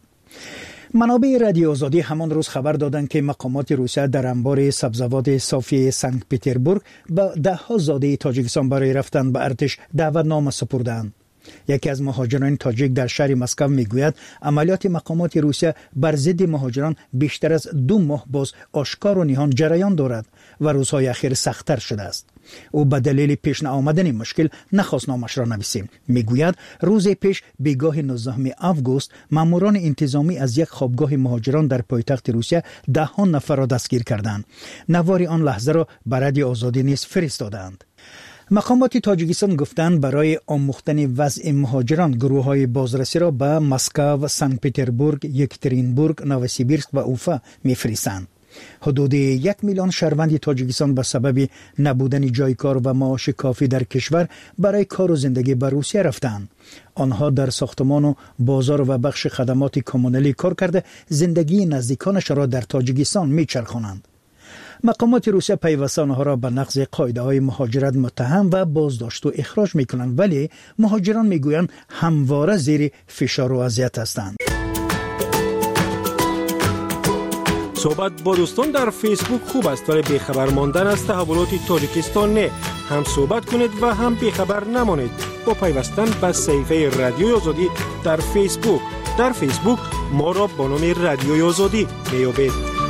منابع رادیو آزادی همان روز خبر دادند که مقامات روسیه در انبار سبزوات صافی سنت پترزبورگ به ده ها زاده تاجیکستان برای رفتن به ارتش دعوتنامه سپردند. یکی از مهاجران تاجیک در شهر مسکو میگوید عملیات مقامات روسیه بر ضد مهاجران بیشتر از دو ماه باز آشکار و نهان جریان دارد و روزهای اخیر سخت‌تر شده است. او به دلیل پیش نیامدن مشکل نخواست نامش را نویسیم. میگوید روز پیش بیگاه نوزدهم آگوست ماموران انتظامی از یک خوابگاه مهاجران در پایتخت روسیه ده ها نفر را دستگیر کردند. نوار آن لحظه را به رادیو آزادی نیز فرستادند. مقامات تاجیکستان گفتند برای آموختن وضع مهاجران گروه‌های بازرسی را به مسکو، سنت پترزبورگ، یکترینبورگ، نوسیبیرسک و اوفا می‌فرستند. حدود یک میلیون شهروند تاجیکستان به سبب نبودن جای کار و معاش کافی در کشور برای کار و زندگی به روسیه رفتند. آنها در ساختمان و بازار و بخش خدمات کمونالی کار کرده زندگی نزدیکانش را در تاجیکستان میچرخانند. مقامات روسیه پیوسته آنها را به نقض قاعده‌های مهاجرت متهم و بازداشت و اخراج میکنند، ولی مهاجران میگویند همواره زیر فشار و اذیت هستند. صحبت با دوستان در فیسبوک خوب است، ولی بیخبر ماندن از تحولات تاجیکستان نه. هم صحبت کنید و هم بیخبر نمانید با پیوستن به صفحه رادیوی آزادی در فیسبوک. در فیسبوک ما را با نام رادیوی آزادی میابید.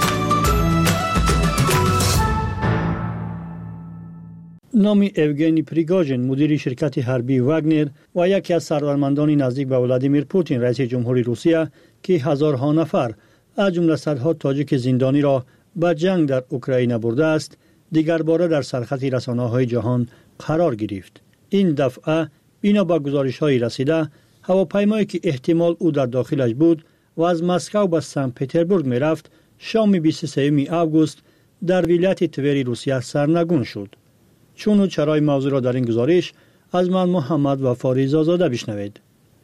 نام اوگنی پریگاژین، مدیر شرکت حربی واگنر و یکی از سرورمندان نزدیک به ولادیمیر پوتین رئیس جمهوری روسیه که هزارها نفر از جمله صدها تاجیک زندانی را به جنگ در اوکراین برده است، دیگر باره در سرخط رسانه‌های جهان قرار گرفت. این دفعه بنا به گزارش‌های رسیده، هواپیمایی که احتمال او در داخلش بود و از مسکو به سن پترزبورگ می‌رفت، شام بیست و سوم آگوست در ولایت توری روسیه سرنگون شد. چون و چرای موضوع را در این گزارش از من محمد و فاریز آزاده بشنوید.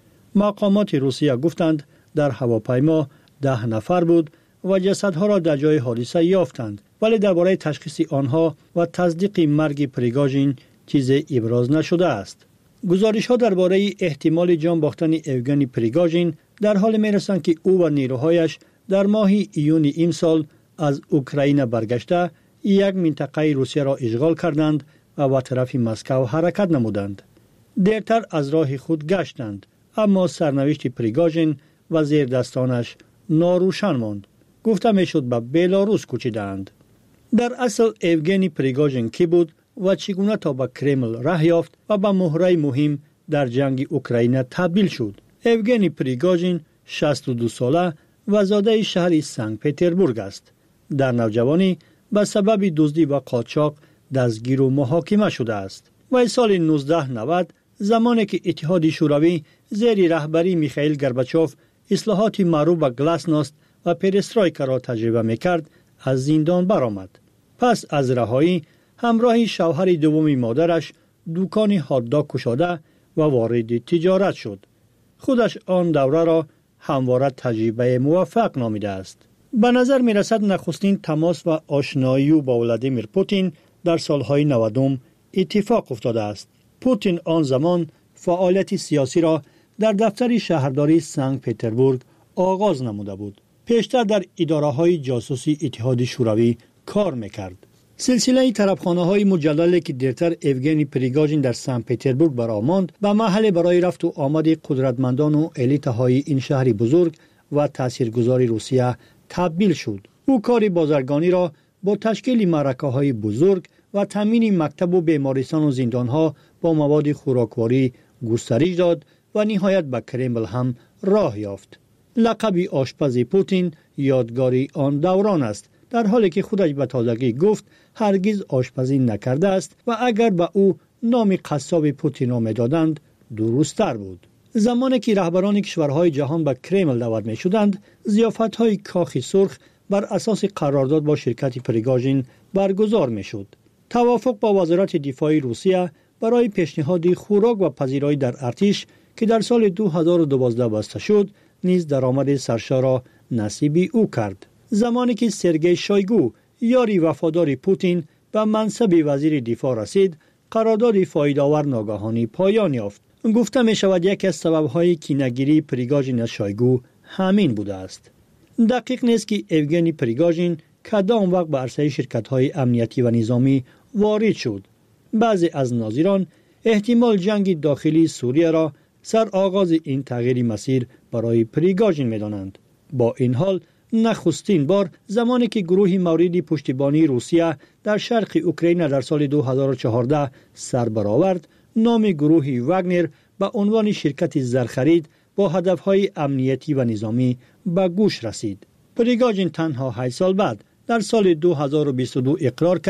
مقامات روسیه گفتند در هواپیما ده نفر بود و جسدها را در جای حادثه یافتند، ولی درباره تشخیص آنها و تصدیق مرگ پریگاژین چیزی ابراز نشده است. گزارش‌ها درباره احتمال جان باختن اوگنی پریگاژین در حال می‌رسند که او و نیروهایش در ماه ایون این سال از اوکراین برگشته یک منطقه روسیه را اشغال کردند و به طرف مسکو حرکت نمودند. دیرتر از راه خود گشتند، اما سرنوشت پریگاژین و زیردستانش ناروشن ماند. گفته میشد به بلاروس کوچیدند. در اصل اوگنی پریگاژین کی بود و چگونه تا به کرمل راه یافت و به مهره مهم در جنگ اوکراین تبدیل شد؟ اوگنی پریگاژین شصت و دو ساله و زاده شهر سنت پترزبورگ است. در نوجوانی به سبب دزدی و قاچاق دستگیر و محاکمه شده است. و سال نوزده نود زمانی که اتحاد شوروی زیر رهبری میخائیل گورباچوف اصلاحات معروف به گلاسنوست و پرسترویکا را تجربه میکرد، از زندان برآمد. پس از رهایی همراه شوهر دوم مادرش دکان هات‌داگ گشاده و وارد تجارت شد. خودش آن دوره را همواره تجربه موفق نامیده است. به نظر می رسد نخستین تماس و آشنایی با ولادیمیر پوتین در سالهای نودم اتفاق افتاده است. پوتین آن زمان فعالیت سیاسی را در دفتر شهرداری سنت پترزبورگ آغاز نموده بود. پیشتر در اداره‌های جاسوسی اتحاد شوروی کار میکرد. سلسله طرفخانه‌های مجللی که دیرتر اوگنی پریگاژین در سن پترزبورگ برآمد به محل برای رفت و آمد قدرتمندان و الیت‌های این شهر بزرگ و تاثیرگذار روسیه تبدیل شد. او کار بازرگانی را با تشکیل معرکه‌های بزرگ و تامین مکتب و بیمارستان و زندان‌ها با مواد خوراکواری گسترش داد و نهایت به کرمل هم راه یافت. لقب آشپز پوتین یادگاری آن دوران است، در حالی که خودش به تازگی گفت هرگز آشپزی نکرده است و اگر به او نام قصاب پوتین را می‌دادند درست‌تر بود. زمانی که رهبران کشورهای جهان به کرمل دعوت می‌شدند، ضیافت‌های کاخ سرخ بر اساس قرارداد با شرکت پریگاژین برگزار می‌شد. توافق با وزارت دفاع روسیه برای پیشنهاد خوراک و پذیرایی در ارتش که در سال دو هزار و دوازده بسته شد، نیز درآمد سرشا را نصیب او کرد. زمانی که سرگئی شویگو یاری وفادار پوتین به منصب وزیر دفاع رسید، قرارداد فایده‌آور ناگهانی پایان یافت. گفته می شود یکی از سبب‌های کینه‌گیری پریگاژین از شویگو همین بوده است. دقیق نیست که اوگنی پریگاژین کدام وقت به عرصه شرکت‌های امنیتی و نظامی وارد شد. بعضی از ناظران احتمال جنگ داخلی سوریه را سر آغاز این تغییر مسیر برای پریگاژین می‌دانند. با این حال نخستین بار زمانی که گروهی مورد پشتیبانی روسیه در شرق اوکراین در سال دو هزار و چهارده سر برآورد، نام گروهی واگنر به عنوان شرکت زرخرید با هدفهای امنیتی و نظامی به گوش رسید. پریگاژین تنها هشت سال بعد در سال دو هزار و بیست و دو اقرار کرد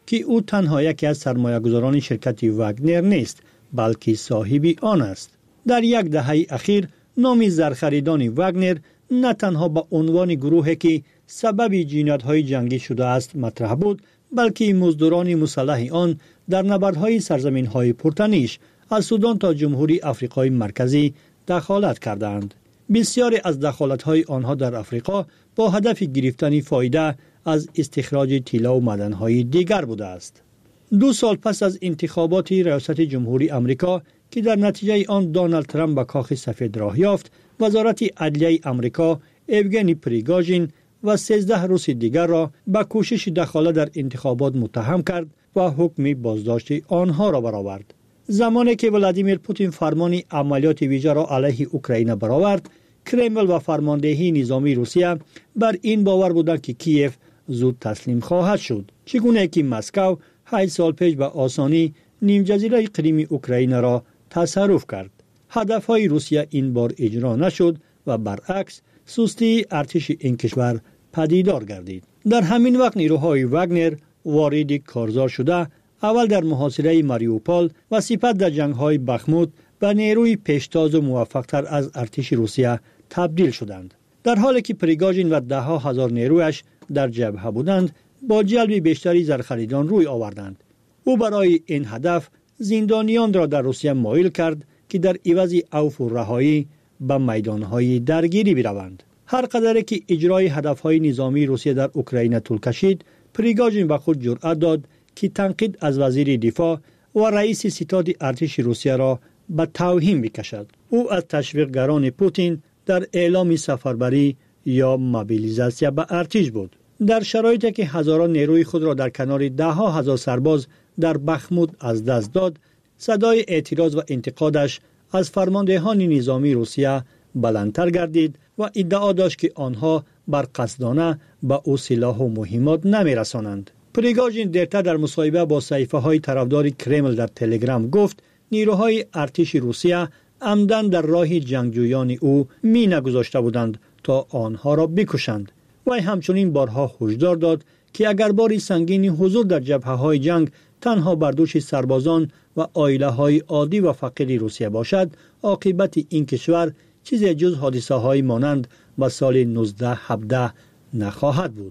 که او تنها یکی از سرمایه‌گذاران شرکت واگنر نیست، بلکه صاحب آن است. در یک دهه اخیر نام زرخریدان واگنر نه تنها به عنوان گروهی که سبب جنایت‌های جنگی شده است مطرح بود، بلکه مزدوران مسلح آن در نبردهای سرزمین‌های پرتنش از سودان تا جمهوری آفریقای مرکزی دخالت کردند. بسیاری از دخالت‌های آنها در آفریقا با هدف گرفتن فایده از استخراج طلا و معدن‌های دیگر بوده است. دو سال پس از انتخابات ریاست جمهوری آمریکا که در نتیجه آن دونالد ترامپ به کاخ سفید راه یافت، وزارت عدلیه آمریکا اوگنی پریگاژین و سیزده روس دیگر را به کوشش دخالت در انتخابات متهم کرد و حکم بازداشت آنها را برآورد. زمانی که ولادیمیر پوتین فرمان عملیات ویژه را علیه اوکراین برآورد، کرمل و فرماندهی نظامی روسیه بر این باور بودند که کیف زود تسلیم خواهد شد، چگونه که مسکو هشت سال پیش به آسانی نیم جزیره کریم اوکراین را تصرف کرد. هدفهای روسیه این بار اجرا نشد و برعکس سستی ارتش این کشور پدیدار گردید. در همین وقت نیروهای واگنر وارد کارزار شده، اول در محاصره ماریوپول و سپس در جنگ‌های بخموت به نیروی پیشتاز و موفق‌تر از ارتش روسیه تبدیل شدند. در حالی که پریگاژین و ده ها هزار نیرویش در جبهه بودند، با جلب بیشتری زرخریدان روی آوردند. او برای این هدف زندانیان را در روسیه مایل کرد که در عوض عفو و رهایی به میدانهای درگیری بروند. هر قدر که اجرای هدفهای نظامی روسیه در اوکراین طول کشید، پریگاژین به خود جرأت داد که تنقید از وزیر دفاع و رئیس ستاد ارتش روسیه را به توهین بکشد. او از تشویقگران پوتین در اعلام سفربری یا موبیلیزاسیون به ارتش بود. در شرایطی که هزاران نیروی خود را در کنار ده ها هزار سرباز در بخمود از دست داد، صدای اعتراض و انتقادش از فرماندهان نظامی روسیه بلندتر گردید و ادعا داشت که آنها بر قصدانه به او سلاح و مهمات نمی‌رسانند. پریگاژین دیرتر در مصاحبه با صحیفه های طرفدار کرمل در تلگرام گفت نیروهای ارتش روسیه عمدن در راه جنگجویان او می نگذاشته بودند تا آنها را بکشند. و همچنین بارها هشدار داد که اگر باری سنگین حضور در جبهه های جنگ تنها بر دوش سربازان و عائله های عادی و فقیر روسیه باشد، عاقبت این کشور چیزی جز حادثه های مانند و سال نوزده هفده نخواهد بود.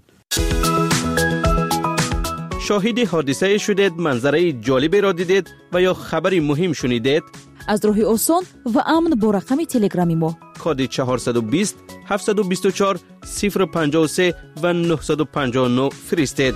شاهد حادثه شدید، منظره جالبی را دیدید و یا خبری مهم شنیدید؟ از راه آسان و امن با رقم تلگرامی ما کد چهارصد و بیست هفتصد و بیست و چهار صفر و پنجاه و سه و نهصد و پنجاه و نه فرستید.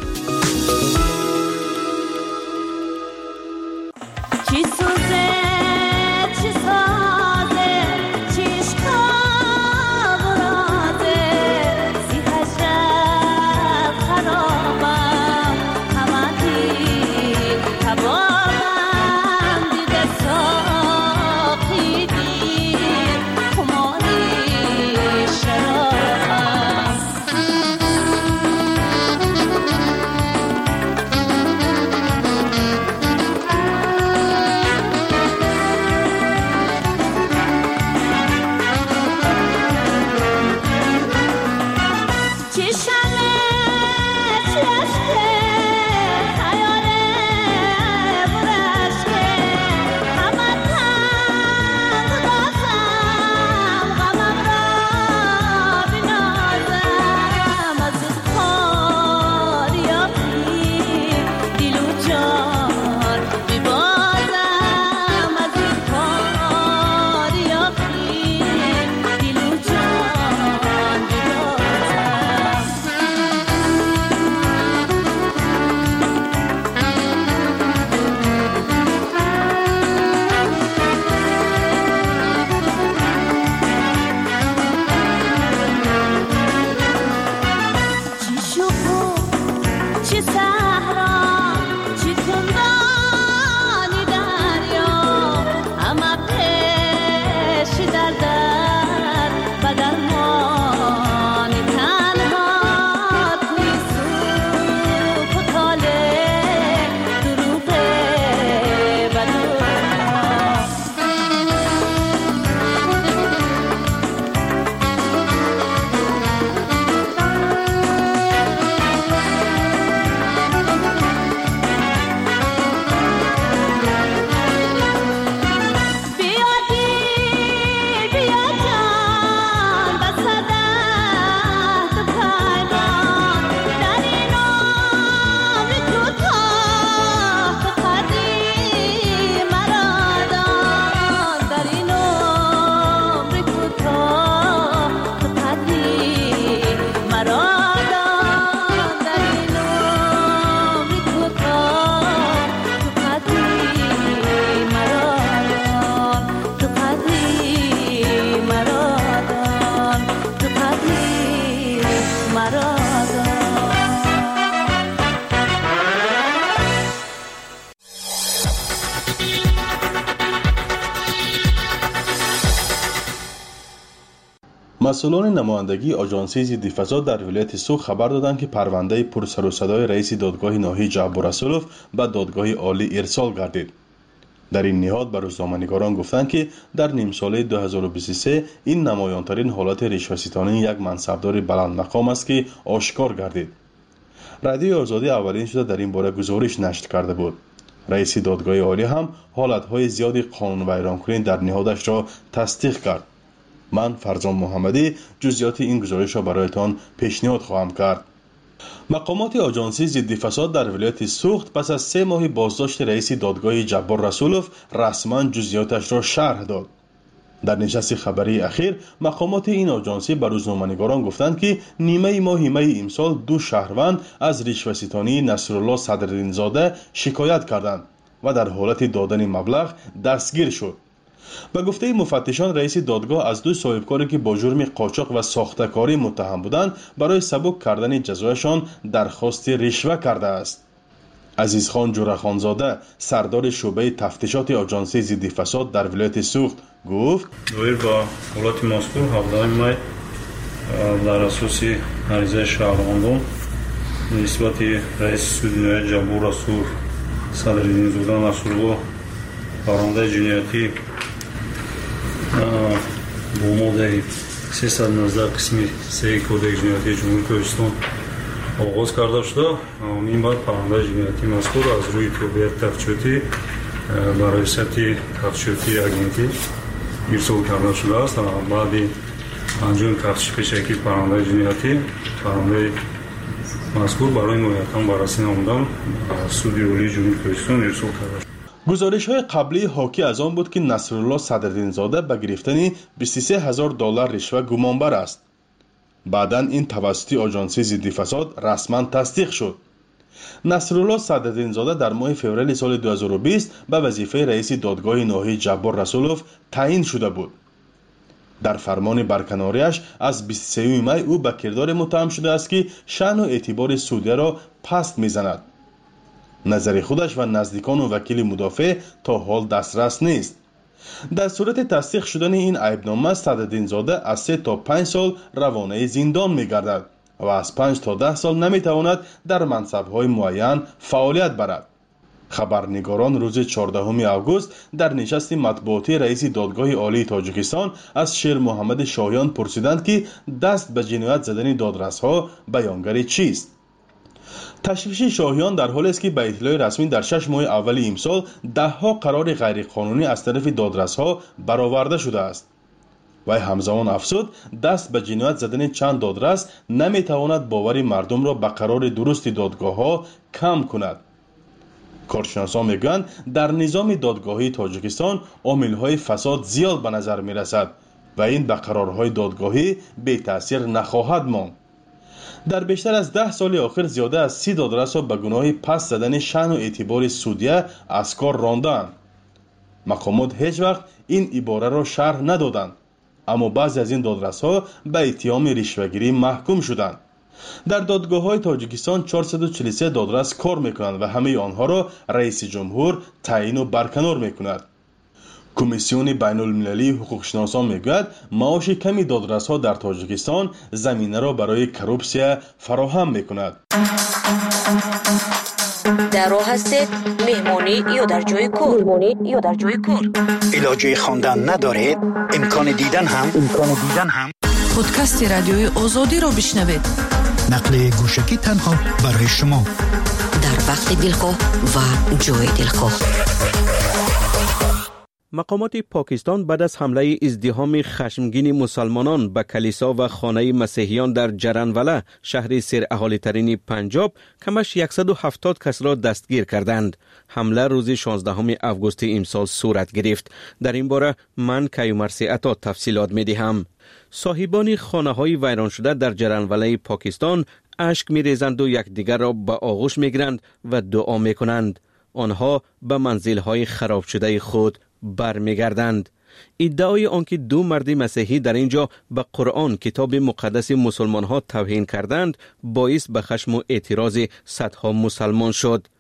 مسئولان نمایندگی آژانسی ضد فساد در ولایت سوخت خبر دادند که پرونده پرسر و صدای رئیس دادگاه ناحیه جبار رسولوف به دادگاه عالی ارسال گردید. در این نهاد به روزنامه‌نگاران گفتند که در نیم ساله دو هزار و بیست و سه این نمایان‌ترین حالت رشوه‌ستانی یک منصبدار بلند مقام است که آشکار گردید. رادیوی آزادی اولین شده در این باره گزارش نشر کرده بود. رئیس دادگاه عالی هم حالت‌های زیادی قانون ویرانکنی در نهادش را تصدیق کرد. من فرزان محمدی جزئیات این گزارش را برایتان پیشنهاد خواهم کرد. مقامات آژانسی ضد فساد در ولایت سوخت پس از سه ماه بازداشت رئیس دادگاه جبار رسولوف رسما جزئیاتش را شرح داد. در نشست خبری اخیر مقامات این آژانسی به روزنامه‌نگاران گفتند که نیمه ماه می امسال دو شهروند از رشوه‌ستانی نصرالله صدرالدین زاده شکایت کردند و در حالت دادن مبلغ دستگیر شد. به گفته مفتشان رئیس دادگاه از دو صاحبکاری که با جرم قاچاق و ساخته‌کاری متهم بودند برای سبک کردن جزایشان درخواست رشوه کرده است. عزیزخان جورخانزاده سردار شعبه تفتیشات آژانسی ضد فساد در ولایت سوخت گفت دویر با حالت مذکور هفدهم می در اساس عریضه شهروندان نسبت رئیس سود ناحیه جبار رسولوف صدرالدین زاده نصرالله پرونده جنایتی با ماده سیصد و نوزده قسمی سه کودک جنایتی جمهوری کردستان آغاز کرده شده. این بعد پرونده جنایتی مذکور از روی تابعیت تفتیشاتی برای ثبت تفتیشاتی اگنتی ارسال کرده شده است. بعد انجام تفتیش پیشکی پرونده جنایتی پرونده مذکور برای نهایتاً بررسی نمودن سود عالی جمهوری کردستان ارسال کرده شد. گزارش‌های قبلی حاکی از آن بود که نصرالله صدرالدین زاده به گرفتن بیست و سه هزار دلار رشوه گمانبر است. بعداً این توسط آژانسی ضد فساد رسما تصدیق شد. نصرالله صدرالدین زاده در ماه فوریه سال دو هزار و بیست به وظیفه رئیس دادگاه ناحیه جبار رسولوف تعیین شده بود. در فرمان برکناریش از بیست و سه می او به کردار متهم شده است که شأن و اعتبار سودیه را پست می‌زند. نظر خودش و نزدیکان و وکیل مدافع تا حال دسترس نیست. در صورت تصدیق شدن این عیبنامه صدرالدین زاده از سه تا پنج سال روانه زندان می‌گردد و از پنج تا ده سال نمی‌تواند در منصب‌های معین فعالیت برد. خبرنگاران روز چهاردهم آگوست در نشست مطبوعاتی رئیس دادگاه عالی تاجیکستان از شیر محمد شاهیان پرسیدند که دست به جنایت زدن دادرس‌ها بیانگر چیست. تشویش شاهیان در حالی است که به اطلاع رسمی در شش ماه اول امسال ده ها قرار غیرقانونی از طرف دادرس‌ها برآورده شده است. و همزمان افزود دست به جنایت زدن چند دادرس نمیتواند باور مردم را به قرار درست دادگاه‌ها کم کند. کارشناسان میگویند در نظام دادگاهی تاجیکستان عامل‌های فساد زیاد به نظر میرسد و این به قرارهای دادگاهی بی تاثیر نخواهد ماند. در بیشتر از ده سال آخر زیاده از سی دادرس را به گناه پس زدن شأن و اعتبار سودیه از کار راندند. مقامات هیچ وقت این عباره را شرح ندادند، اما بعضی از این دادرس ها به اتهام رشوه‌گیری محکوم شدند. در دادگاه های تاجیکستان چهارصد و چهل و سه دادرس کار میکنند و همه آنها را رئیس جمهور تعیین و برکنار میکند. کمیسیون بین المللی حقوقشناسان میگوید معاش کمی دادرس ها در تاجیکستان زمینه را برای کروپسیا فراهم میکند. در راه هستید مهمانی یا در جای کار مهمانی یا در جای کار علاجه خواندن ندارید امکان دیدن هم امکان دیدن هم پادکست رادیوی آزادی را بشنوید. نقل گوشکی تنها برای شما در وقت دلخواه و جای دلخواه. مقامات پاکستان بعد از حمله ازدحام خشمگین مسلمانان به کلیسا و خانه مسیحیان در جرانواله شهر سیر اهالی ترین پنجاب کمش صد و هفتاد کس را دستگیر کردند. حمله روز شانزدهم آگوست امسال صورت گرفت. در این باره من کیومرثی عطا تفصیلات می دهم. صاحبان خانه های ویران شده در جرانواله پاکستان اشک می ریزند و یکدیگر را به آغوش می گیرند و دعا می کنند. آنها به منزل های خراب شده خود برمیگردند. ادعای آنکه دو مرد مسیحی در اینجا به قرآن کتاب مقدس مسلمان ها توهین کردند باعث به خشم و اعتراض صدها مسلمان شد.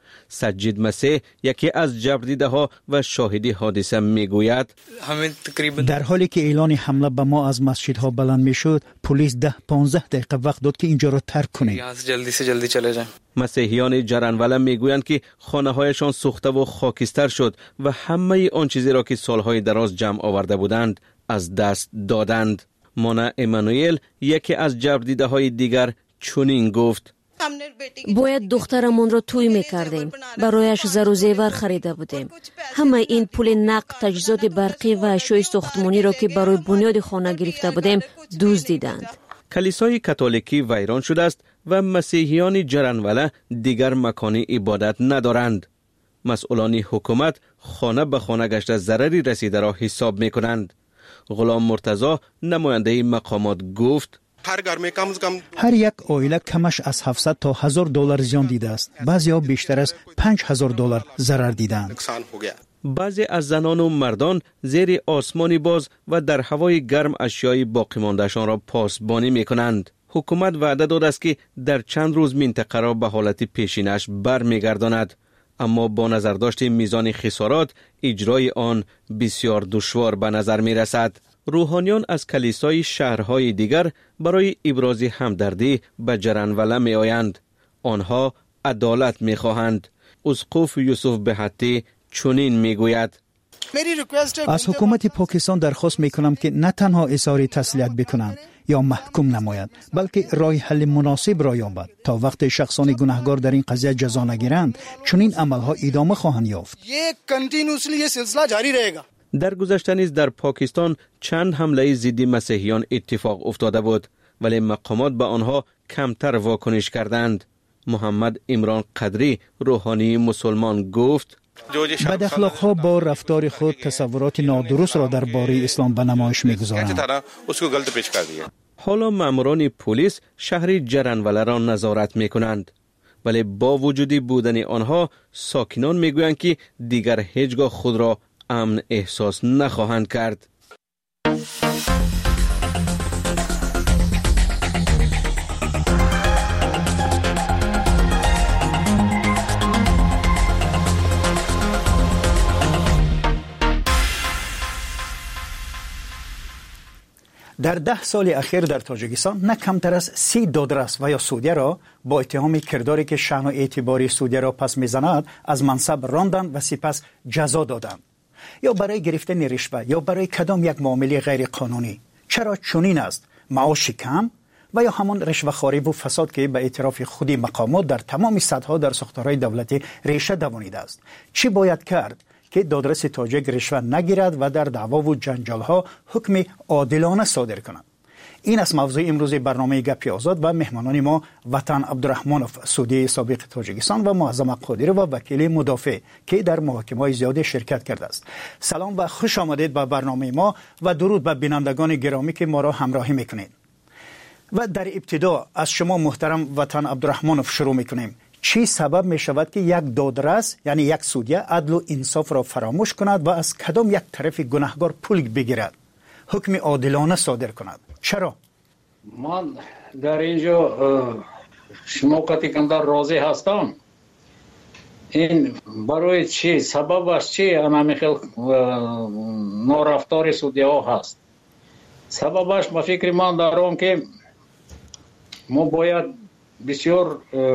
سجید مسیح یکی از جبردیده ها و شاهدی حادثه میگوید در حالی که اعلان حمله به ما از مسجدها بلند میشد، پلیس ده پانزده دقیقه وقت داد که اینجا را ترک کنیم. جلدی سے جلدی چله جائیں. مسیحیان جرانواله میگویند که خانه هایشان سوخته و خاکستر شد و همه آن چیزی را که سالهای دراز جمع آورده بودند از دست دادند. مونا امانوئل یکی از جبردیده های دیگر چنین گفت: باید دخترمون را توی میکردیم، برایش زر و زیور خریده بودیم. همه این پول نقد، تجهیزات برقی و اشیاء ساختمانی را که برای بنیاد خانه گرفته بودیم دزدیدند. کلیسای کاتولیکی ویران شده است و مسیحیان جرانواله دیگر مکان عبادت ندارند. مسئولان حکومت خانه به خانه گشته ضرری رسیده را حساب می کنند. غلام مرتضی نماینده مقامات گفت: هر یک عائله کمش از هفتصد تا هزار دلار زیان دیده است. بعضی‌ها بیشتر از پنج هزار دلار ضرر دیدند. بعضی از زنان و مردان زیر آسمانی باز و در هوای گرم اشیای باقی مانده‌شان را پاسبانی می‌کنند. حکومت وعده داده است که در چند روز منطقه را به حالت پیشینش برمیگرداند، اما با نظر داشت میزان خسارات اجرای آن بسیار دشوار به نظر می رسد. روحانیان از کلیسای شهرهای دیگر برای ابراز همدردی به جرانواله می آیند. آنها عدالت می خواهند. اسقف یوسف بهتی چنین می گوید: از حکومت پاکستان درخواست می کنم که نه تنها اظهار تسلیت بکنند یا محکوم نماید، بلکه راه حل مناسب را یابد تا وقت شخصان گناهکار در این قضیه جزا نگیرند چنین عملها ادامه خواهند یافت. در گذشته نیز در پاکستان چند حمله ضد مسیحیان اتفاق افتاده بود، ولی مقامات به آنها کمتر واکنش کردند. محمد عمران قدری روحانی مسلمان گفت: بد اخلاق‌ها با رفتار خود تصورات نادرست را درباره اسلام به نمایش می‌گذارند. حالا ماموران پلیس شهر جرانواله را نظارت می‌کنند، ولی با وجود بودن آنها ساکنان می‌گویند که دیگر هیچگاه خود را امن احساس نخواهند کرد. در ده سال اخیر در تاجیکستان نه کمتر از سی دادرس و یا سودیه را با اتهام کرداری که شأن و اعتباری سودیه را پس میزند از منصب راندند و سپس جزا دادند، یا برای گرفتن رشوه یا برای کدام یک معامله غیر قانونی. چرا چنین است؟ معاش کم و یا همان رشوه‌خواری و فساد که به اعتراف خودی مقامات در تمام سطح‌ها در ساختارهای دولتی ریشه دوانیده است. چی باید کرد که دادرس تاجیک رشوه نگیرد و در دعوا و جنجال‌ها حکم عادلانه صادر کند؟ این است موضوع امروز برنامه گپی آزاد و مهمانان ما وطن عبدالرحمانوف، سودی سابق تاجیکستان و معظم قادری و وکیل مدافع که در محاکمه‌های زیاد شرکت کرده است. سلام و خوش آمدید به برنامه ما و درود به بینندگان گرامی که ما را همراهی میکنید. و در ابتدا از شما محترم وطن عبدالرحمانوف شروع میکنیم. چی سبب می شود که یک دادرس یعنی یک سودیه عدل و انصاف را فراموش کند و از کدام یک طرف گناهکار پول بگیرد، حکم عادلانه صادر کند؟ چرا؟ من در اینجا شما کتی کندر راضی هستم. این برای چی؟ سببش چی؟ انا خیلی نارفتار سودیه ها هست. سببش به فکر من دارم که ما باید بسیار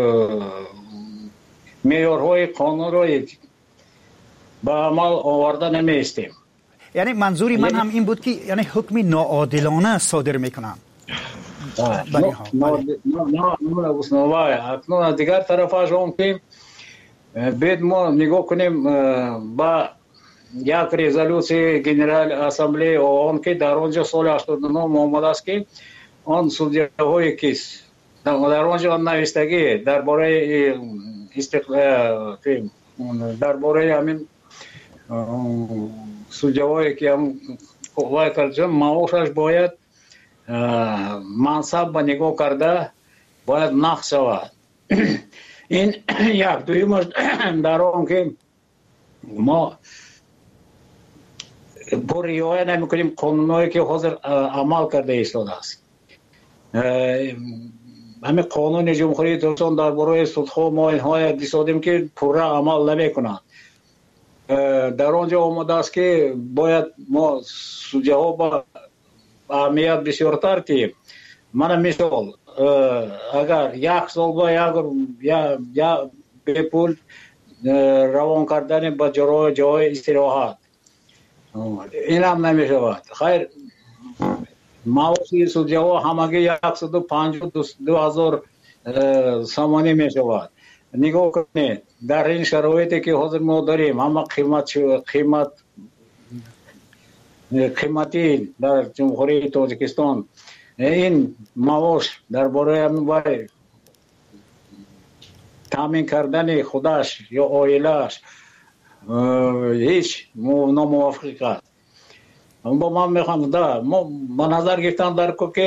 معیارهای قانون را به عمل آورده نمیستیم. یعنی منظوری من هم این بود که یعنی حکم ناعادلانه صادر میکنن. نه نه نه نه اکنون دیگر طرفش هم که باید ما نگاه کنیم با یک رزولوسی جنرال اسامبلی آن که در آنجا سال هشتاد و نه آمده است که آن سودیه های کیس در آنجا نوشتگی درباره استقلال درباره همین سودیه‌هایی که هم قوای کردن معاشش باید منصب به نگاه کرده باید نقص شود. این یک دویمش در آن که ما با رعایت نمی‌کنیم قانونایی که حاضر عمل کرده ایستاده است. همین قانون جمهوری ترکستان درباره صلح ما اینها دیسادیم که پورا عمل نمیکنند. در آنجا آمده است که باید ما سودجه ها با اهمیت بسیارتر که من مثال اگر یک سال با یا یا به پول روان کردن به جای جای استراحت این هم نمی شود. خیر معاشی سودجه ها همگی صد و پنجاه و دو هزار سامانی می شود. نگاه کنید در این شرایطی که حاضر ما داریم همه قیمت قیمت قیمتی در جمهوری تاجیکستان این معاش درباره همین تامین کردن خودش یا عائله‌اش هیچ ناموافق است. با من میخوام دا ما به نظر گرفتن در که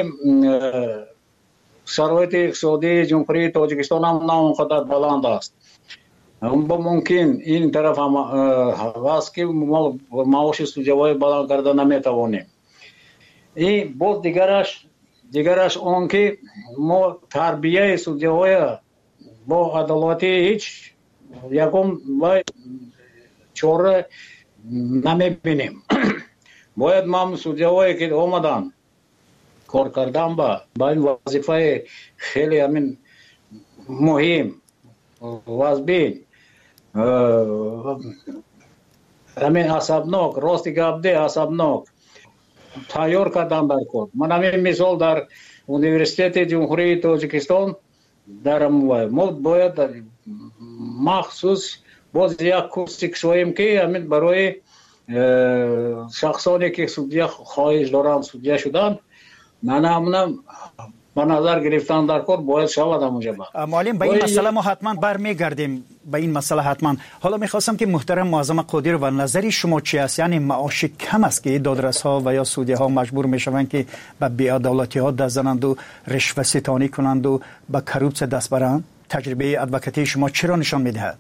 شرایط اقتصادی جمهوری تاجیکستان هم نه اونقدر بلند است. با ممکن این طرف هم هست که ما معاش سودجوی بلند کرده نمیتوانیم. این باز دیگرش دیگرش آن که ما تربیه سودجوی با عدالتی هیچ یکم با چوره نمیبینیم. باید ما سودجوی که آمدن کار کردن با با این وظیفه خیلی همین مهم واسبین همین عصبناک راستی گفته عصبناک تیار کردن بر کار. من همین مثال در اونیورسیته جمهوری تاجیکستان در ما باید مخصوص باز یک کورسی کشویم که همین برای شخصانی که سودجه خواهش دارن سودجه شدن نه نه به نظر گرفتن در کار باید شود همونجا. معلم به این مسئله ما حتما برمیگردیم به این مسئله حتما. حالا میخواستم که محترم معظم قادر و نظری شما چی است؟ یعنی معاش کم است که دادرس‌ها و یا سودیه ها مجبور میشوند که به بی‌عدالتی ها دست زنند و رشوه ستانی کنند و به کروپسیون دست برند؟ تجربه ادوکاتی شما چرا نشان میدهد؟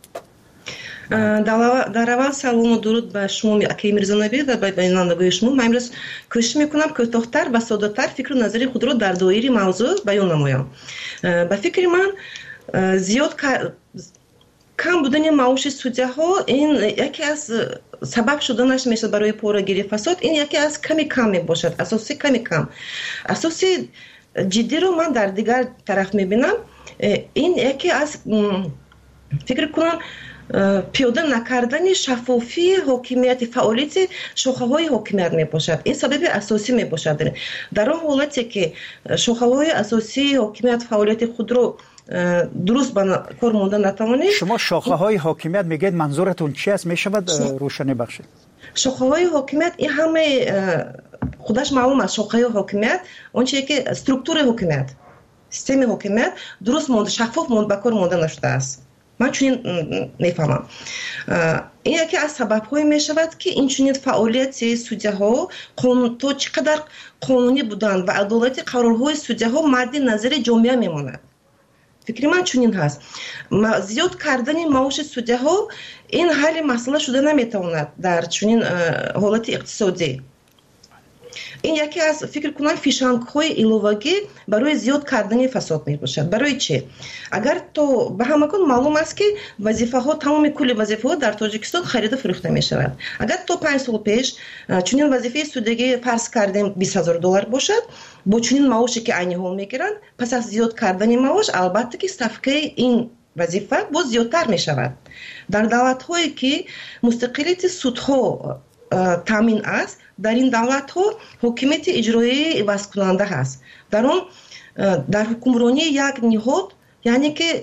در اول سلام و درود به شما اکی میرزانبی و به بینندگان شما. من امروز کوشش میکنم که کوتاه‌تر و ساده‌تر فکر و نظری خود را در دایره موضوع بیان نمایم. به فکر من زیاد کم بودن معاش سودجه ها این یکی از سبب شدنش میشه برای پورگیری فساد. این یکی از کمی کم میباشد، اساسی کمی کم. اساسی جدی رو من در دیگر طرف میبینم. این یکی از فکر کنم پیاده نکردن شفافی حاکمیت فعالیت شاخه‌های حاکمیت میباشد. این سبب اساسی میباشد. در اون حالتی که شاخه‌های اساسی حاکمیت فعالیت خود رو درست به کار مانده نتوانید. شما شاخه‌های حاکمیت میگید منظورتون چی است؟ میشود روشنی بخشید؟ شاخه‌های حاکمیت این همه خودش معلوم است. شاخه‌های حاکمیت اون چیزی که استرکتور حاکمیت سیستم حاکمیت درست مانده شفاف مانده به کار مانده نشده است. من چنین میفهمم. این یکی از سبب‌های میشود که این چنین فعالیت سودجه ها قانون تو چقدر قانونی بودن و عدالت قرارهای سودجه ها مد نظر جامعه میماند. فکر من چنین هست. زیاد کردن معاش سودجه ها این حل مسئله شده نمیتواند در چنین حالت اقتصادی. این یکی از فکر کنم فیشنگ‌های ایلوواگی برای زیاد کردن فساد میباشد. برای چه؟ اگر تو به همگان معلوم است که وظیفه ها تمام کل وظیفه ها در تاجیکستان خرید و فروخته می شود. اگر تو پنج سال پیش چنین وظیفه سودجگی فرض کردیم بیست هزار دلار باشد با چنین معاشی که عینی ها میگیرند، پس از زیاد کردن معاش البته که صفقه این وظیفه باز زیادتر می شود. در دولت هایی که مستقلیت سودها تامین است، در این دولت ها حکومت اجرایی عوض کننده هست. در اون در حکمرانی یک نهاد یعنی که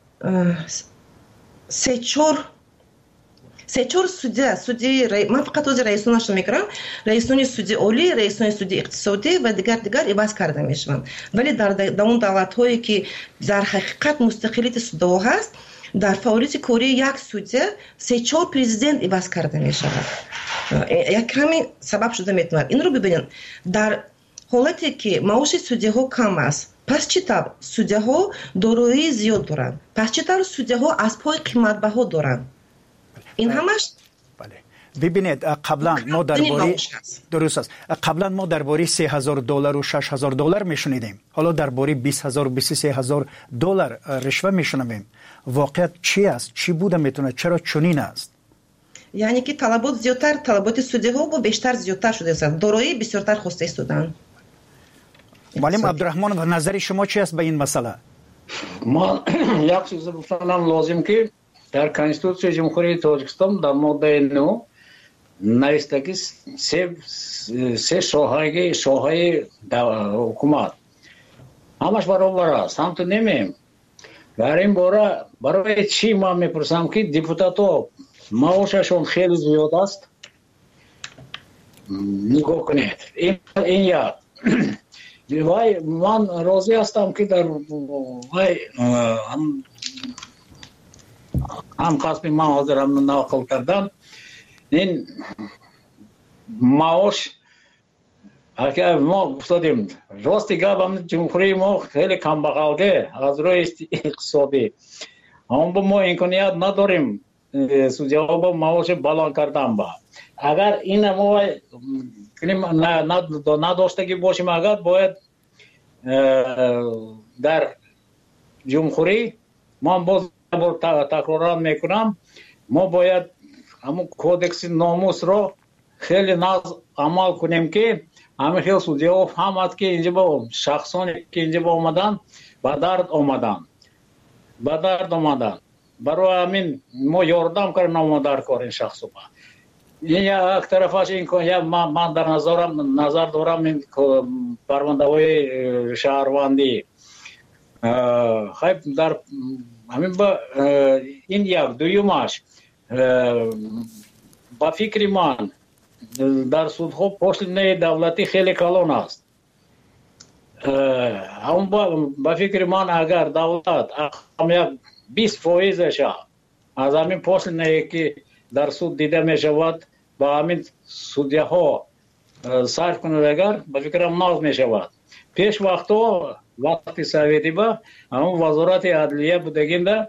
سه چهار سه چهار سودی سودی من فقط از رئیسانش میگم، رئیسان سودی عالی، رئیسان سودی اقتصادی و دیگر دیگر عوض کرده میشوند. ولی در در اون دولت هایی که در حقیقت مستقلیت سودها هست، در فعالیت کاری یک سودی سه چهار پرزیدنت عوض کرده می شود. یک کمی سبب شده میتواند. این رو ببینید. در حالتی که معاش سودی ها کم است، پس چطور سودی ها دارایی زیاد دارند؟ پس چطور سودی ها از پای قیمت بها دارند؟ این همش بله. ببینید قبلا ما درباره درست است قبلا ما درباره سه هزار دلار و شش هزار دلار میشنیدیم، حالا درباره بیست هزار و بیست و سه هزار دلار رشوه میشنویم. واقعیت چی است؟ چی بوده میتونه؟ چرا چنین است؟ یعنی که طلبات زیادتر، طلبات سودی‌ها با بیشتر زیادتر شده است، دارایی بسیارتر خواسته شدن. معلم عبدالرحمن و نظر شما چی است به این مسئله؟ ما یک چیز بفرمایم لازم که در کنستیتوسیون جمهوری تاجیکستان در ماده نه نوشته که سه سه شاخه شاخه حکومت همش برابر است. هم تو نمیم در این باره برای چی ما میپرسم که دیپوتاتو معاششون خیلی زیاد است. نگاه کنید این این یا وای من راضی هستم که در وای هم هم قسم ما حاضرم نقل کردم این معاش اگر ما گفتیم راستی گفتم جمهوری ما خیلی کمبغاله از روی اقتصادی، اما ما امکانیت نداریم سودیا با معاش بالا کردن. با اگر این ما نداشتگی باشیم اگر باید در جمهوری ما باز تکراران میکنم ما باید همون کودکس ناموس رو خیلی ناز عمل کنیم که همه خیلی سودیا فهمد که اینجا با شخصانی که اینجا با آمدن با درد آمدن با درد آمدن برای همین ما یاردم کردن آمدار کار این شخص با این یک طرفش این که من در نظرم نظر دارم این پرونده های شهروندی خیلی در همین با این یک دویمش با فکر من در سودها پشت دولتی خیلی کلان است. هم با فکر من اگر دولت هم یک بیست فایزش از همین پشت که در سود دیده می شود با همین سودیه ها صرف کنند اگر با فکرم ناز می شود. پیش وقتا وقتی سویتی با همون وزارت عدلیه بودگیم ده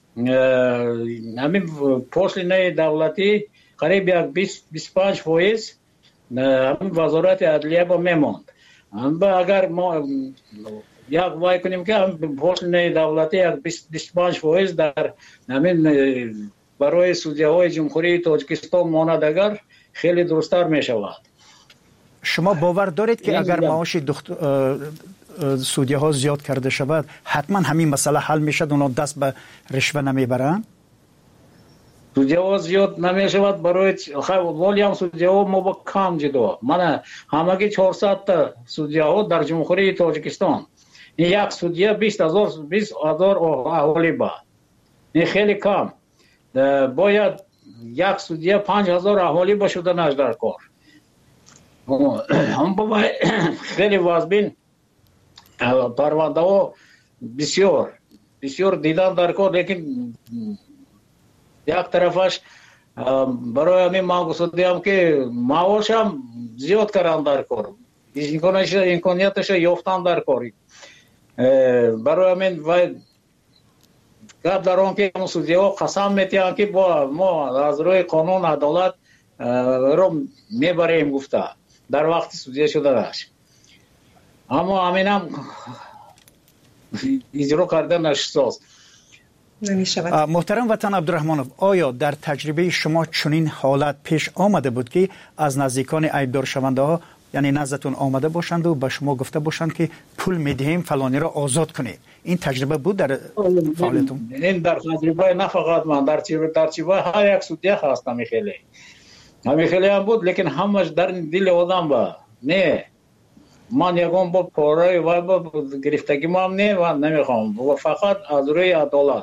همین پشت دولتی قریب یک بیست بیست و پنج فایز همین وزارت عدلیه با میماند. اگر ما یک وای کنیم که پشت دولتی یک بیست و پنج فایز در همین برای سودیه های جمهوری تاجیکستان ماند اگر خیلی درستر می شود. شما باور دارید که اگر معاش سودیه ها زیاد کرده شود حتما همین مسئله حل می شد، اونا دست به رشوه نمی برند؟ سودیه ها زیاد نمی شود برای ولی هم سودیه ها ما با کم جدا من همگی چهارصد تا سودیه ها در جمهوری تاجیکستان این یک سودیه بیست هزار بیست هزار اهالی با این خیلی کم. باید یک سودیه پنج هزار اهالی با شدنش در کار. هم باید خیلی وازبین پرونده ها بسیار بسیار دیدن در کار، لیکن یک طرفش برای همین ما گفتم که معاش هم زیاد کردن در کار، امکانیتش یافتن در کاری. برای همین باید گفت در آن که سودیه ها قسم میتیان که با ما از روی قانون عدالت رو میبریم گفته در وقت سودیه شده داشت، اما همین هم اجرا کردن نشست نمیشود. محترم وطن عبدالرحمنوف، آیا در تجربه شما چنین حالت پیش آمده بود که از نزدیکان ایبدار شونده ها یعنی نزدتون آمده باشند و به شما گفته باشند که پول میدهیم فلانی را آزاد کنید؟ این تجربه بود در فعالیتون؟ این در تجربه نه فقط من در تجربه هر یک سودیه هستم خیلی همین خیلی هم بود، لیکن همش در دل آدم با نه من یکم با پاره و با گرفتگی ما هم نه و نمیخوام و فقط از روی عدالت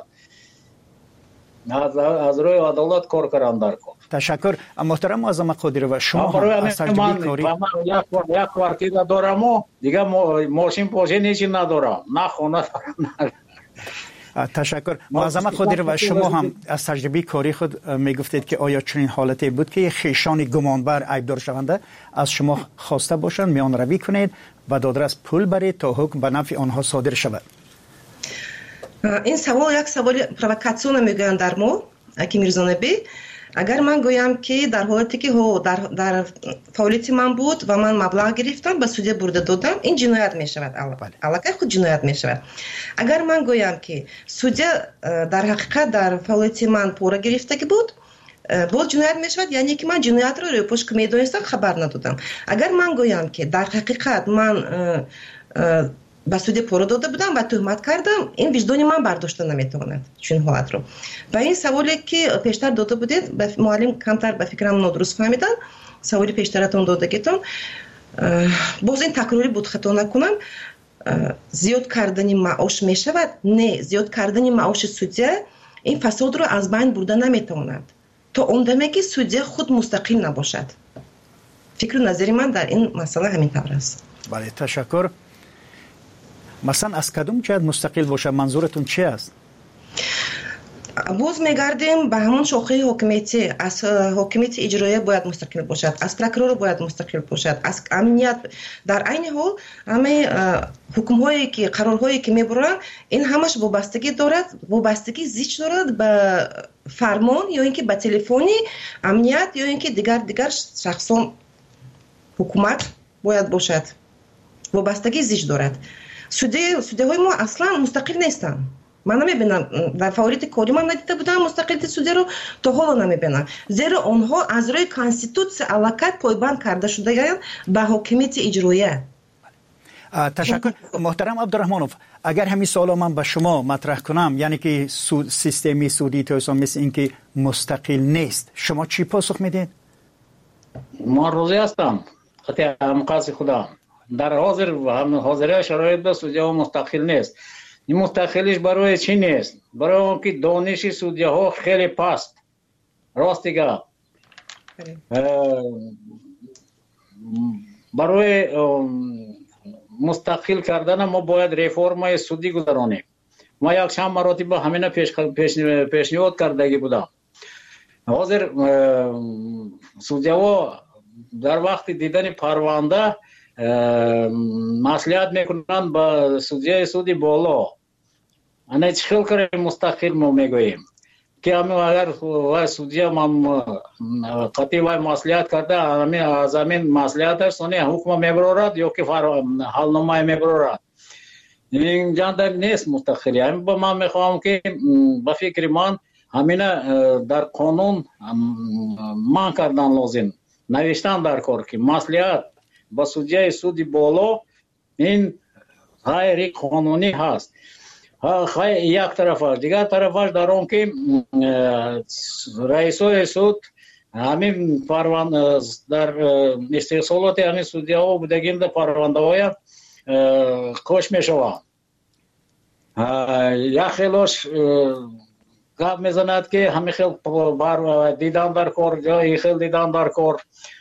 از روی عدالت کار کردن در کار. تشکر محترم معظم قادری و شما هم از تجربه کاری یک کوارتیر دارم و دیگه ماشین پاشه نیچی ندارم نه خونه دارم. تشکر معظم قادری و شما هم از تجربه کاری خود میگفتید که آیا چنین حالتی بود که خیشان گمانبر ایبدار شونده از شما خواسته باشند میان روی کنید و دادرس پول برید تا حکم به نفع آنها صادر شود؟ این سوال یک سوال پرووکاسیون میگویند در ما اکی میرزانبی. اگر من گویم که در حالتی که هو در در فعالیت من بود و من مبلغ گرفتم به سودی برده دادم، این جنایت می شود. علاقه خود جنایت می شود. اگر من گویم که سودی در حقیقت در فعالیت من پوره گرفته بود، باز جنایت می شود، یعنی که من جنایت رو روی پشت می دانستم خبر ندادم. اگر من گویم که در حقیقت من به سودی پوره داده بودم و تهمت کردم، این وجدان من برداشته نمیتواند چون حالت رو. و این سوالی که پیشتر داده بودید معلم کمتر به فکرم نادرست فهمیدن، سوالی پیشترتون دادگیتون باز این تکراری بود خطا نکنم، زیاد کردن معاش می شود؟ نه، زیاد کردن معاش سودی این فساد رو از بین برده نمیتواند تا اون دمی که سودی خود مستقل نباشد. فکر و نظری من در این مسئله همین طور است. بله، تشکر. مثلا از کدوم جهت مستقل باشه منظورتون چی است؟ باز میگردیم به همون شاخه حکومتی، از حکومت اجرایی باید مستقل باشد، از پروکرور باید مستقل باشد، از امنیت. در عین حال همه حکم هایی که قرارهایی که میبرند این همش وابستگی دارد، وابستگی زیچ دارد به فرمان یا اینکه به تلفنی امنیت یا اینکه دیگر دیگر شخصان حکومت باید باشد. وابستگی زیچ دارد. سودی سودی های ما اصلا مستقل نیستن. من نمیبینم در فعالیت کاری من ندیده بودم مستقلیت سودی رو، تا حالا نمیبینم، زیرا آنها از روی کانستیتوسی علاقت پایبند کرده شده به حکومت اجرایی. تشکر. محترم عبدالرحمنوف، اگر همین سوال من به شما مطرح کنم، یعنی که سود سیستمی سودی تو مثل این که مستقل نیست، شما چی پاسخ میدید؟ ما روزی هستم خطی مقاصد خدا در حاضر و هم حاضره شرایط به سودی ها مستقل نیست. این مستقلش برای چی نیست؟ برای اون که دانش سودی ها خیلی پست. راست دیگه برای مستقل کردن ما باید ریفورم سودی گذرانیم. ما یک چند مراتب همین پیش پیش پیشنهاد کردگی بودم. حاضر سودی ها در وقت دیدن پرونده مسئولیت میکنن با سودی سودی بالا. انا چه خیلی کاری مستقل ما میگوییم که همین اگر وای سودی ما قطعی وای مسئولیت کرده همین از همین مسئولیتش سونی حکم میبرد یا که حال نمای میبرد. این جانب نیست مستقلی. همین با من میخوام که با فکر من همین در قانون من کردن لازم، نوشتن در کار که مسئولیت با سودی سودی بالا این غیر قانونی هست. خیلی یک طرف، دیگر طرفش در اون که رئیسای سود همین پرونده در استحصالات همین سودی ها بودگیم در پرونده های کش می شوند. یک خیلیش گفت می زند که همین خیلی بر دیدن در کار، جایی خیلی دیدن در کار.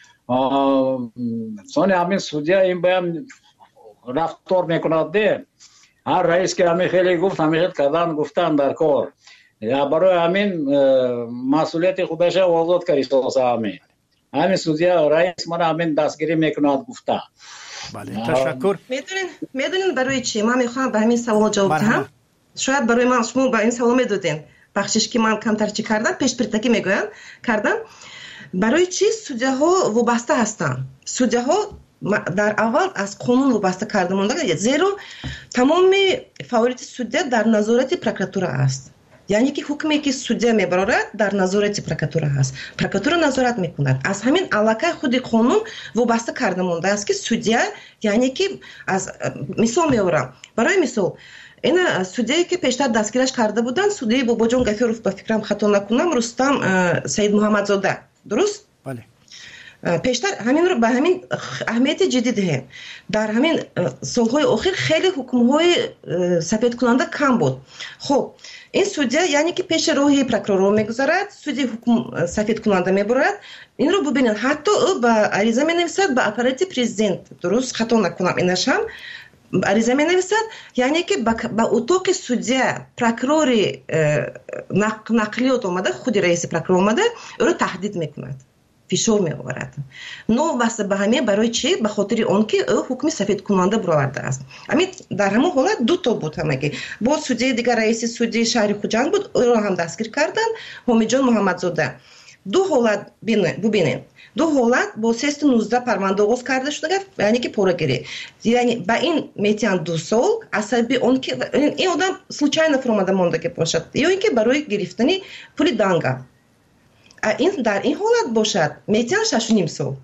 سونی همین سودی ها این باید رفتار می کند ده. هر رئیس که همین خیلی گفت همین خیلی کردن گفتن در کار. یا برای همین مسئولیت خودش آزاد کردی همین. همین سودی رئیس من همین دستگیری میکند گفته. بله، تشکر. میدونین میدونین برای چی من میخوام به همین سوال جواب بدم؟ شاید برای من شما با این سوال میدادین. بخشش که من کمتر چی کردم پیش پرتکی میگویم کردم. برای چی سودی ها وابسته هستن؟ سودی ها در اول از قانون وابسته کرده مونده، زیرا تمام فعالیت سودی در نظارت پروکراتور است. یعنی که حکمی که سودی میبرد در نظارت پروکراتور است. پروکراتور نظارت میکند. از همین علاقه خود قانون وابسته کرده مونده است که سودی، یعنی که از مثال میورم، برای مثال این سودی که پیشتر دستگیرش کرده بودن، سودی باباجان گفیروف به فکرم خطا نکنم رستم سید محمدزاده، درست؟ بله. پیشتر همین رو به همین اهمیت جدی دهیم. در همین سالهای اخیر خیلی حکم‌های سفید کننده کم بود. خب این سودی یعنی که پیش روی پروکرور میگذارد، سودی حکم سفید کننده میبرد. این رو ببینید حتی او با عریضه مینویسد به اپارات پرزیدنت، درست خطا نکنم اینش هم عریضه مینویسد، یعنی که با اتاق سودی پروکرور نقلیات اومده، خود رئیس پروکرور اومده او رو تهدید میکند، فشار میآورد. نو واسه به همین برای چی؟ به خاطر اون که او حکم سفید کننده برآورده است. همین در همون حالت دو تا بود همگی. با سودی دیگر رئیس سودی شهر خوجند بود، او را هم دستگیر کردن، حمیدجان محمدزاده. ду ҳолат бубинем. ду ҳолат бо сест нуздаҳ парванда оғоз карда шуда, яъне ки порагирӣ. Яъне ба ин метиҳанд ду сол аз сабаби он ки ин одам случайно фуромада мондагӣ бошад, ё ин ки барои гирифтани пули данга. ин дар ин ҳолат бошад метиҳанд шашу ним сол.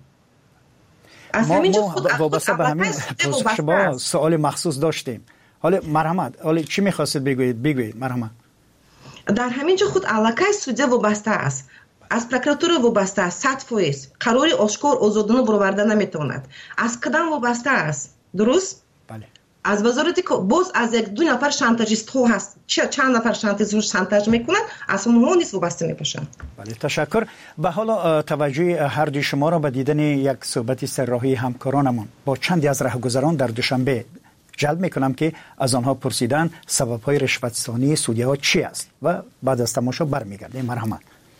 аз ҳаминҷо худ вобаста ба ҳамин пурсиш шумо суоли махсус доштем. ҳоле марҳамат, ҳоле чӣ мехостед бигӯед? Бигӯед марҳамат. дар ҳаминҷо худ аллакай судя вобаста аст, аз прокуратура вобаста аст, сад фоиз қарори ошкор озодона бароварда наметавонад. аз кадам вобаста аст, дуруст? бале. аз вазорати боз аз як ду нафар шантажистҳо ҳаст, чанд нафар шантажистҳо шантаж мекунанд, аз онҳо низ вобаста мебошанд. бале, ташаккур. ба ҳоло таваҷҷӯҳи ҳар ду шуморо ба дидани як суҳбати сарроҳии ҳамкоронамон бо чанде аз раҳгузарон дар душанбе ҷалб мекунам ки аз онҳо пурсидан сабабҳои ришватстонии судяҳо чӣ аст ва баъд аз тамошо бармегардем. марҳамат.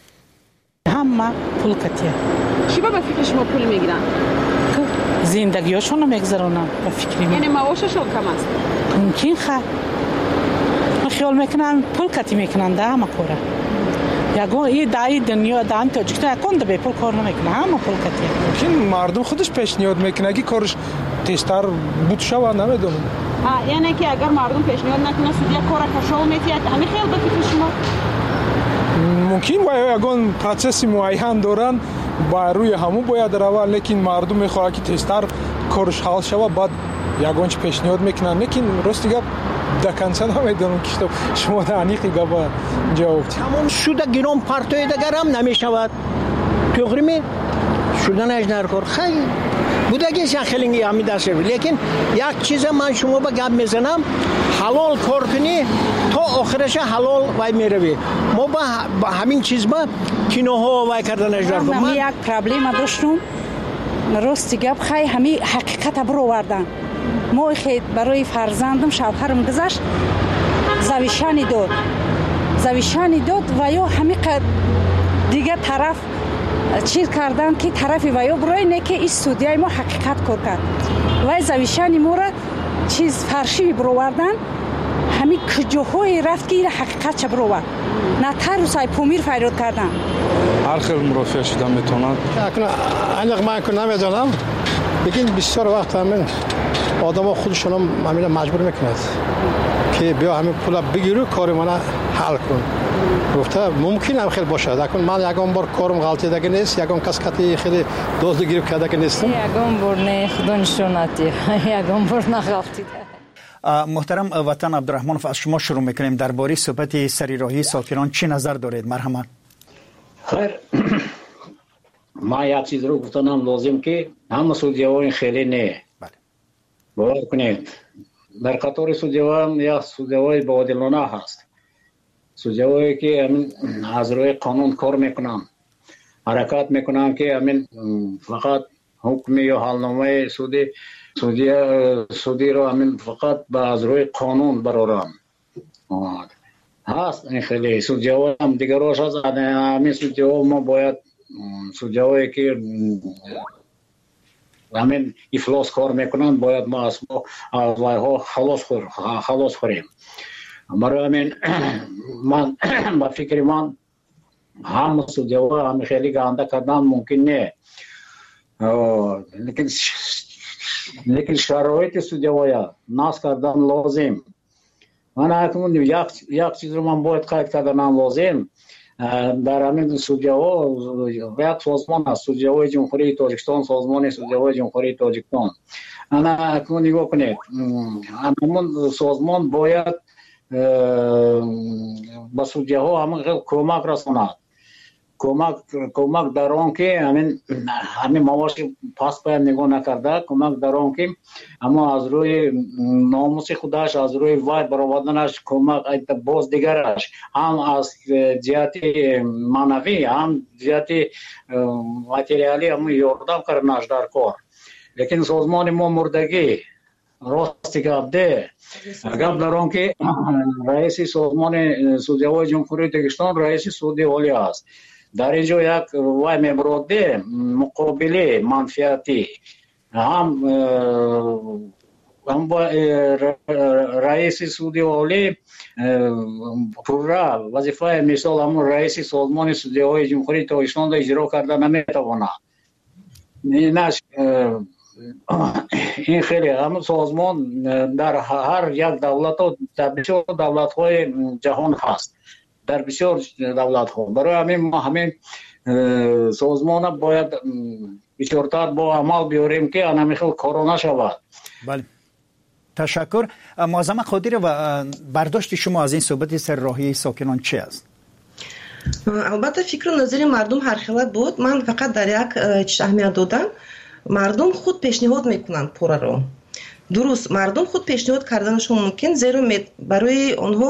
ҳама пул катия. чиба ба фикри шумо пул мегиранд? зиндагиёшонро мегзаронам ба фикри мен. яъне маошашон кам аст? мумкин ха. ман хиёл мекунам пул катӣ мекунанд ҳама кора. ягон и даи дунё дан тоҷикистон якон да бепул кор намекунад, ҳама пул катия. мумкин мардум худаш пешниҳод мекунад ки корш тезтар буд шавад, намедонам. а яъне ки агар мардум пешниҳод накунад судя кора кашол метиҳад, ҳамин хиёл ба фикри шумо? мумкин ба ягон процесси муайян доранд, ба рӯи ҳаму бояд равад, лекин мардум мехоҳад ки тезтар корш ҳал шавад, баъд ягон чи пешниҳод мекунад. лекин рости гап до конца намедонам ки шумо да аниқи габа ҷавоб диҳед. тамом шуда гиром партои дигарам намешавад. туғри ме шуданаш дар кор хай будаги шахелинги ҳами дашев. лекин як чиза ман шумо ба гап мезанам, ҳалол кор кунӣ то охираша ҳалол вай мерави. мо ба ҳамин чиз ба киноҳо вай карданаш дар кор. ман як проблема доштум. рости гап хай ҳами ҳақиқата баровардан. мо хед барои фарзандам шавҳарам гузашт, завишани дод. завишани дод ва ё ҳами дигар тараф чиз кардан ки тарафи ва ё брои не ки ин судяи мо ҳақиқат кор кард. вай завишани моро чиз фарши баровардан, ҳами куҷоҳое рафт ки ин ҳақиқат ча баровард. на тарусай помир фарёд кардан. ҳар хел мурофиа шуда метавонад. аниқ ман ку намедонам, лекин бисёр вақт ҳамин одамо худшоно ҳамина маҷбур мекунад ки биё ҳамин пула бигиру кори мана ҳал кун. гуфта мумкин ҳам хел бошад. акун ман ягон бор корум ғалтидагӣ нест, ягон кас кати хеле дозду гирифт кардагӣ нестам. ягон бор не худо нишонати, ягон бор нағалтида. محترم وطن عبدالرحمنов از شما شروع میکنیم. درباره صحبت سریراهی ساکنان چی نظر دارید؟ مرحمت. خیر ما یک چیز رو گفتنم لازم که همه سودیوان خیلی نه. بله. باور کنید در قطار سودیوان یا سودیوان بادلانه هست. سودیوانی که همین از روی قانون کار میکنن، حرکت میکنن که همین فقط حکم یا حالنامه سودی سودی سودی رو همین فقط با از روی قانون برارن. هست این خیلی سودیوان هم دیگراش هست. همین سودیوان ما باید سودیوانی که همین افلاس کار میکنن باید ما از ما ها خلاص خور خلاص خوریم. برای همین من با فکر من هم سودیوان هم خیلی گنده کردن ممکن نه. لیکن لیکن شرایط سودیوان ناس کردن لازم. من اکنون یک یک چیز رو من باید قید کردن لازم. در همین سودیوان یک سازمان است، سودیوان جمهوری تاجیکستان، سازمان سودیوان جمهوری تاجیکستان. انا اکنون نگاه کنید همون سازمان باید با سودیوان هم کمک رساند. کمک کمک در آن که همین همین موارد پاس باید نگاه نکرده، کمک در آن که اما از روی ناموس خودش، از روی وای برآوردنش کمک باز دیگرش هم از جهت معنوی هم جهت ماتریالی هم یاردم کردنش در کار. لیکن سازمان ما مردگی راستی گپ ده گپ در آن که رئیس سازمان سودیوان جمهوری تاجیکستان رئیس سودی عالی است. در اینجا یک وای میبروده مقابله منفیتی هم ам ба раиси суди олӣ пурра вазифаи мисол ҳамун раиси созмони судиҳои ҷумҳурии Тоҷикистонро иҷро карда наметавонад. Инаш ин хеле ҳамун созмон дар ҳар як давлат дар бисёр давлатҳои ҷаҳон ҳаст, дар бисёр давлатҳо. Барои ҳамин мо ҳамин созмона бояд бисёртар бо амал биёрем ки анамихел коро нашавад. бале ташаккур. муаззама қодирова, бардошти шумо аз ин суҳбати серроҳии сокинон чи аст? албатта фикру назари мардум ҳархела буд. ман фақат дар як чиз аҳамият додам. мардум худ пешниҳод мекунанд пораро. дуруст, мардум худ пешниҳод карданашон мумкин, зеро барои онҳо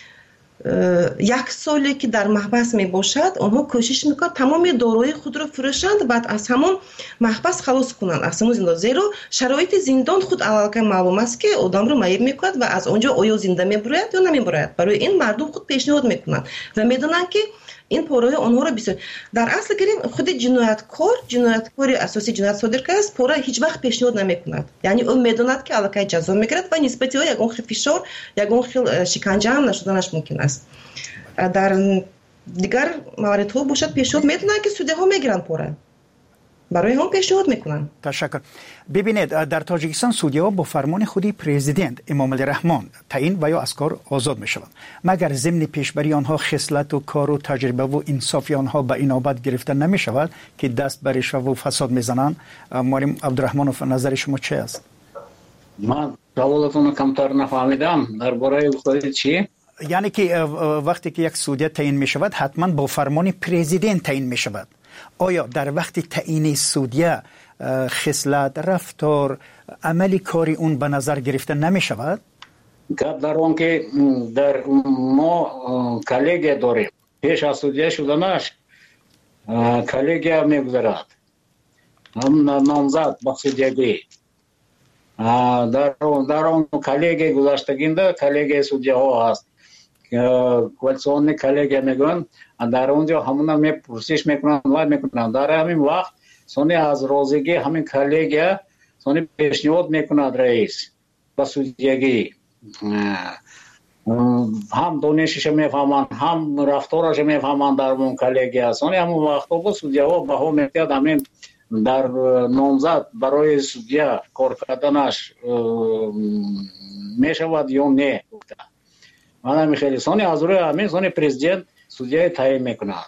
як соле ки дар маҳбас мебошад, онҳо кӯшиш мекунанд тамоми дорои худро фурӯшанд, баъд аз ҳамон маҳбас халос кунанд, аз ҳамон зиндон. зеро шароити зиндон худ алалкай маълум аст ки одамро маиб мекунад ва аз онҷо оё зинда мебурояд ё намебурояд. барои ин мардум худ пешниҳод мекунанд ва медонанд ки ин пораи онҳоро бисёр дар асл гирем худи ҷинояткор ҷинояткори асосӣ ҷиноят содир кардааст пора ҳеҷ вақт пешниҳод намекунад. яъне ӯ медонад ки аллакай ҷазо мегирад ва нисбати ӯ ягон хел фишор, ягон хел шиканҷа ҳам нашуданаш мумкин аст. дар дигар маваридҳо бошад пешниҳод медонанд ки судяҳо мегиранд пора, барои ҳам пешниҳод мекунанд. ташаккур. бибинед, дар тоҷикистон судяҳо бо фармони худи президент Эмомалӣ Раҳмон таъин ва ё аз кор озод мешаванд, магар зимни пешбарии онҳо хислату кору таҷрибаву инсофи онҳо ба инобат гирифта намешавад ки даст ба ришваву фасод мезананд. муаллим Абдураҳмонов, назари шумо чи аст? ман саволатонро камтар нафаҳмидам. дар бораи гуфтаи чӣ? яъне ки вақте ки як судя таъин мешавад ҳатман бо фармони президент таъин мешавад. آیا در وقت تعیین سودیه خصلت، رفتار، عملی کاری اون به نظر گرفته نمی شود؟ گپ در اون که در ما کلیگه داریم، پیش از سودیه شدنش کلیگه میگذرد، هم نامزد به سودیگی. در اون در اون کلیگه گذشتگینده کلیگه سودیه ها هست. کوالسیونی کلیگه میگن در اونجا همونا میپرسش میکنن و میکنن. در همین وقت سونی از روزگی همین کلیگه سونی پیشنهاد میکند رئیس با سودیگی، هم دانشش میفهمن هم رفتارش میفهمن در اون کلیگه. سونی همون وقت با سودیه ها به هم میتید همین در نامزد برای سودیه کار کردنش میشود یا نه. من میخوام سونی از روی همین سونی پرزیدنت سودیه تعیین میکند.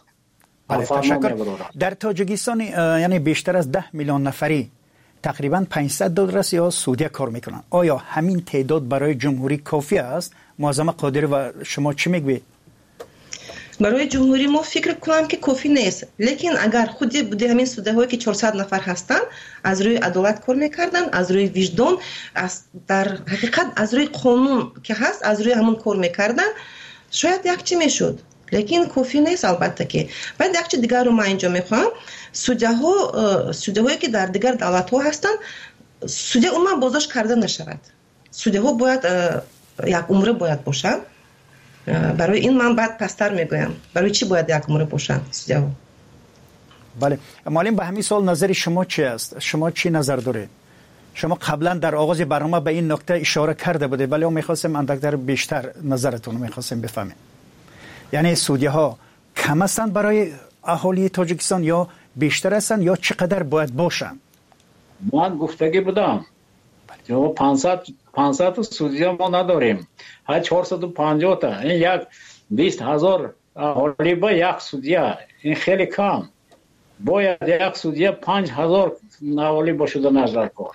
در تاجیکستان یعنی بیشتر از ده میلیون نفری تقریبا پانصد دلار یا سودیه کار میکنند. آیا همین تعداد برای جمهوری کافی است؟ معظم قادری و شما چی میگوید؟ برای جمهوری ما فکر کنم که کافی نیست. لیکن اگر خودی بوده همین سوده هایی که چهارصد نفر هستند از روی عدالت کار میکردن، از روی وجدان، از در حقیقت از روی قانون که هست از روی همون کار میکردن، شاید یک چی میشد. لیکن کافی نیست البته که. بعد یک چیز دیگر رو من اینجا میخوام، سوده ها سوده هایی که در دیگر دولت ها هستند سوده عموما بازداشت کرده نشود. سوده ها باید یک عمره باید باشن. برای این من بعد پستر میگویم برای چی باید یک عمره باشن سوده ها. بله معلم، به همین سوال نظر شما چی است؟ شما چی نظر دارید؟ شما قبلا در آغاز برنامه به این نکته اشاره کرده بودید ولی میخواستم اندکتر بیشتر نظرتون رو میخواستم بفهمیم. یعنی سودیه ها کم هستند برای اهالی تاجیکستان یا بیشتر هستند یا چقدر باید باشن؟ من گفتگی بودم جو پانصد پانصد سودیه ما نداریم، ها چهارصد و پنجاه تا. این یک بیست هزار اهالی با یک سودیه، این خیلی کم. باید یک سودیه پنج هزار اهالی باشده نظر کار.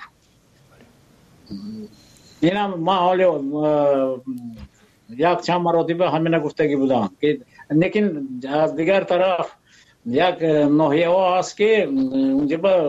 اینم ما حالی یک چند مراتبه همین گفتگی بودم که لیکن از دیگر طرف یک ناحیه ها هست که اونجا با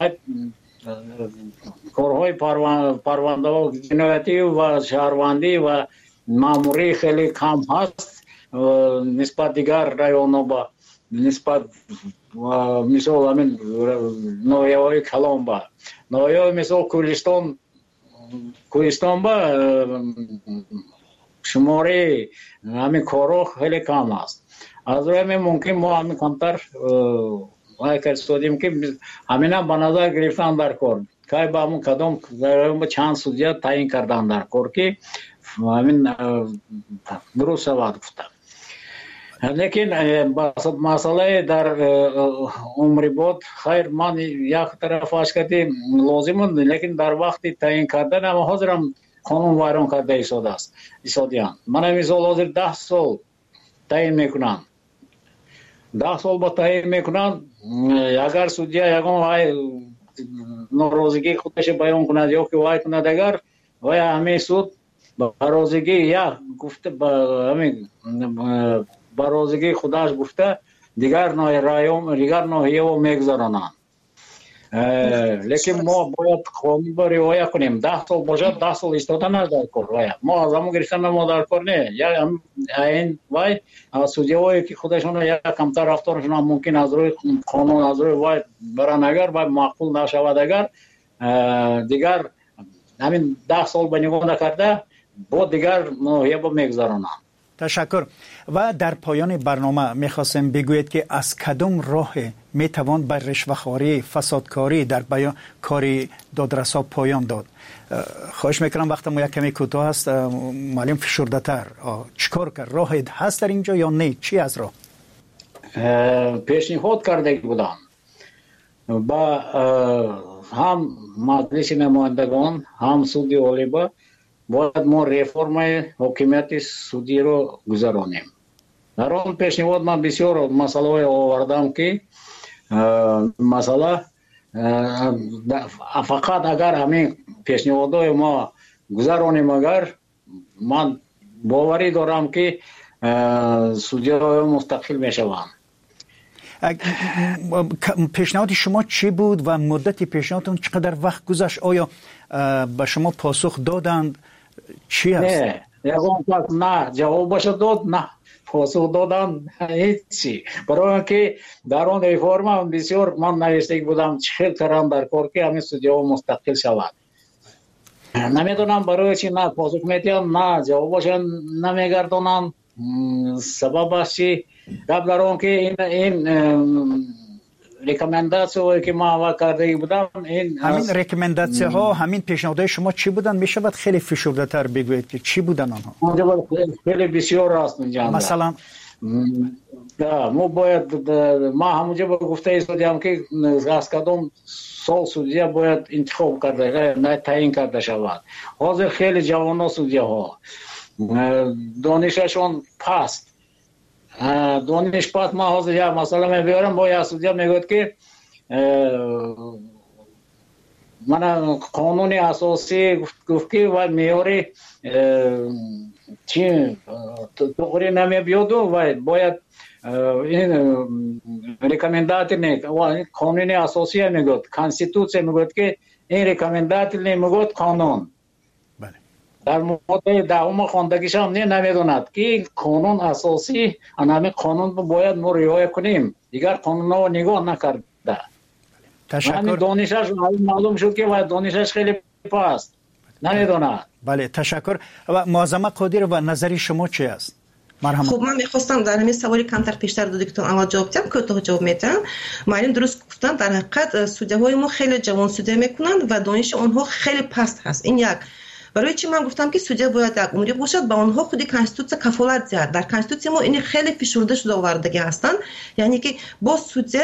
کارهای پرونده و جنایتی و شهروندی و ماموری خیلی کم هست نسبت دیگر رایون ها با نسبت مثال همین ناحیه های کلان با ناحیه مثال کوهستان کوهستان با شماره همین کارو خیلی کم است. از روی همین ممکن ما همین کمتر وای فرستادیم که همینا به نظر گرفتن در کار که با همون کدام چند سودیا تعیین کردن در کار که همین درست شود گفتم. لیکن مسئله در عمری بود خیر من یک طرف اش کردیم لازم است لیکن در وقتی تعیین کردن هم حاضرم قانون ویران کرده ایستاده است ایستادیان من مثال حاضر ده سال تعیین میکنم ده سال با تعیین میکنم اگر سودیا یگان وای ناراضگی خودش بیان کند یا که وای کند اگر وای همه سود ناراضگی یا گفته با همین برازگی خودش گفته دیگر نوع رایوم دیگر نوعیه و میگذارانند لیکن ما باید قانون با رعایت کنیم ده سال باشد ده سال ایستادن از در کار ما از همون گرفتن ما در کار نه یا این وای سودیایی که خودشون یا کمتر رفتارشون ممکن از روی قانون از روی وای برن اگر وای معقول نشود اگر دیگر همین ده سال به نگاه نکرده با دیگر نوعیه با میگذارانند. تشکر. و در پایان برنامه میخواستم بگویید که از کدام راه میتوان بر رشوه‌خواری فسادکاری در بیان کاری دادرسا پایان داد؟ خواهش میکنم وقت ما یک کمی کوتاه است معلم فشرده تر چیکار کرد؟ راه هست در اینجا یا نه؟ چی از راه؟ پیشنهاد کرده بودم با هم مجلس نمایندگان هم سودی عالی با باید ما ریفرم حکومت سودی رو گذرانیم. در آن پیشنهاد من بسیار مسئله آوردم که مسئله فقط اگر همین پیشنهادهای ما گذرانیم اگر من باوری دارم که سودی‌ها مستقل میشوند. پیشنهاد شما چی بود و مدت پیشنهادتون چقدر وقت گذشت؟ آیا به شما پاسخ دادند؟ چی هست؟ نه یکم پس نه جوابش داد نه پاسخ دادن هیچی برای که در آن ریفرم بسیار من نوشته بودم چه کردم در کار که همین سودیا مستقل شود نمیدونم برای چی نه پاسخ میدیم نه جوابش نمیگردونم سببش چی قبل در آن که این این ریکامنداسیون که ما آوا کرده بودم این همین ریکامنداسیون ها همین پیشنهادهای شما چی بودن؟ میشه بعد خیلی فشرده تر بگویید که چی بودن آنها؟ خیلی بسیار راست میگم مثلا ما باید ما همونجا گفته ایستادیم که از کدام سال سودیا باید انتخاب کرده نه تعیین کرده شود. حاضر خیلی جوان ها سودیا ها دانششون پست دانش پس ما حاضر یا مثلا میبرم با یا سودیا میگوید که من قانون اساسی گفت که و میاری چی توری نمی بیاد و باید این ریکامندات نه قانون اساسی میگوید کانستیتوسیون میگوید که این ریکامندات نمیگوید قانون در مورد دهم خواندگیش هم نه نمیدوند که قانون اساسی همین قانون باید ما رعایت کنیم دیگر قانون ها نگاه نکرده. تشکر. دانشش معلوم شد که باید دانشش خیلی پاست نمیدوند. بله تشکر. و معظمه قادر و نظری شما چی است؟ مرحبا. خب من میخواستم در همین سوالی کمتر پیشتر دو دکتر اول جواب بدم که تو جواب میدم. معلم درست گفتن در حقیقت سودی‌های ما خیلی جوان سودی میکنن و دانش آنها خیلی پست هست. این یک برای چی من گفتم که سودیا باید یک عمری باشد با آنها خودی کانستیتوسیون کفالت زد. در کانستیتوسیون ما این خیلی فشرده شده آوردگی هستند یعنی که با سودیا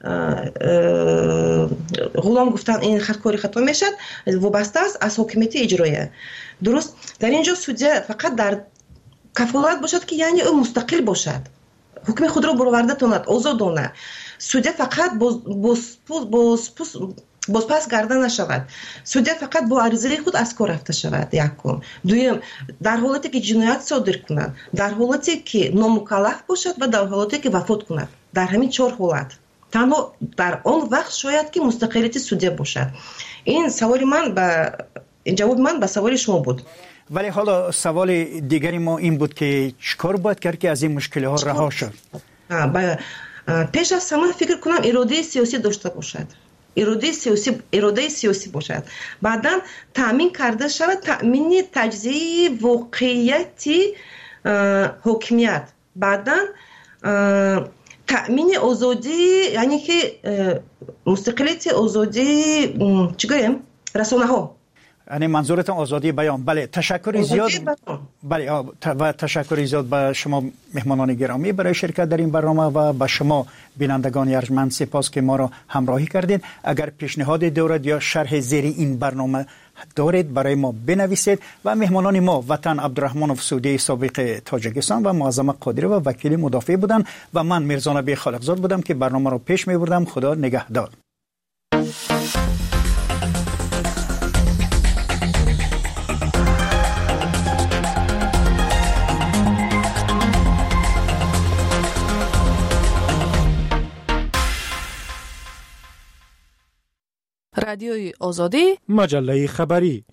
غلام گفتن این خودکاری خطا میشد وابسته است از حکومت اجرایه. درست در اینجا سودیا فقط در کفالت باشد که یعنی او مستقل باشد حکم خود را برآورده کند آزادانه سودیا فقط باز باز باز بازپس گردن نشود سودیا فقط با عریضه خود از کار رفته شود یکم دویم در حالتی که جنایت صادر کند در حالتی که نامکلف باشد و در حالتی که وفات کند در همین چهار حالت تنها در آن وقت شاید که مستقلیت سودیا باشد. این سوال من به جواب من به سوال شما بود. ولی حالا سوال دیگری ما این بود که چیکار باید کرد که از این مشکل ها رها شد؟ پیش از همه فکر کنم اراده سیاسی داشته باشد اراده سیاسی اراده سیاسی باشد بعداً تامین کرده شود تامین تجزیه واقعیتی حکمیت بعداً تأمین آزادی، یعنی که مستقلیت آزادی چی گویم رسانه ها، یعنی منظورتون آزادی بیان. بله تشکر زیاد. بله و تشکر زیاد به شما مهمانان گرامی برای شرکت در این برنامه و به شما بینندگان ارجمند سپاس که ما را همراهی کردید. اگر پیشنهاد دارید یا شرح زیر این برنامه دارید برای ما بنویسید. و مهمانان ما وطن عبدالرحمن افسودی سابق تاجیکستان و معظم قادری و وکیل مدافع بودند و من میرزا نبی خالقزاد بودم که برنامه را پیش می بردم. خدا نگهدار. رادیوی آزادی، مجله خبری.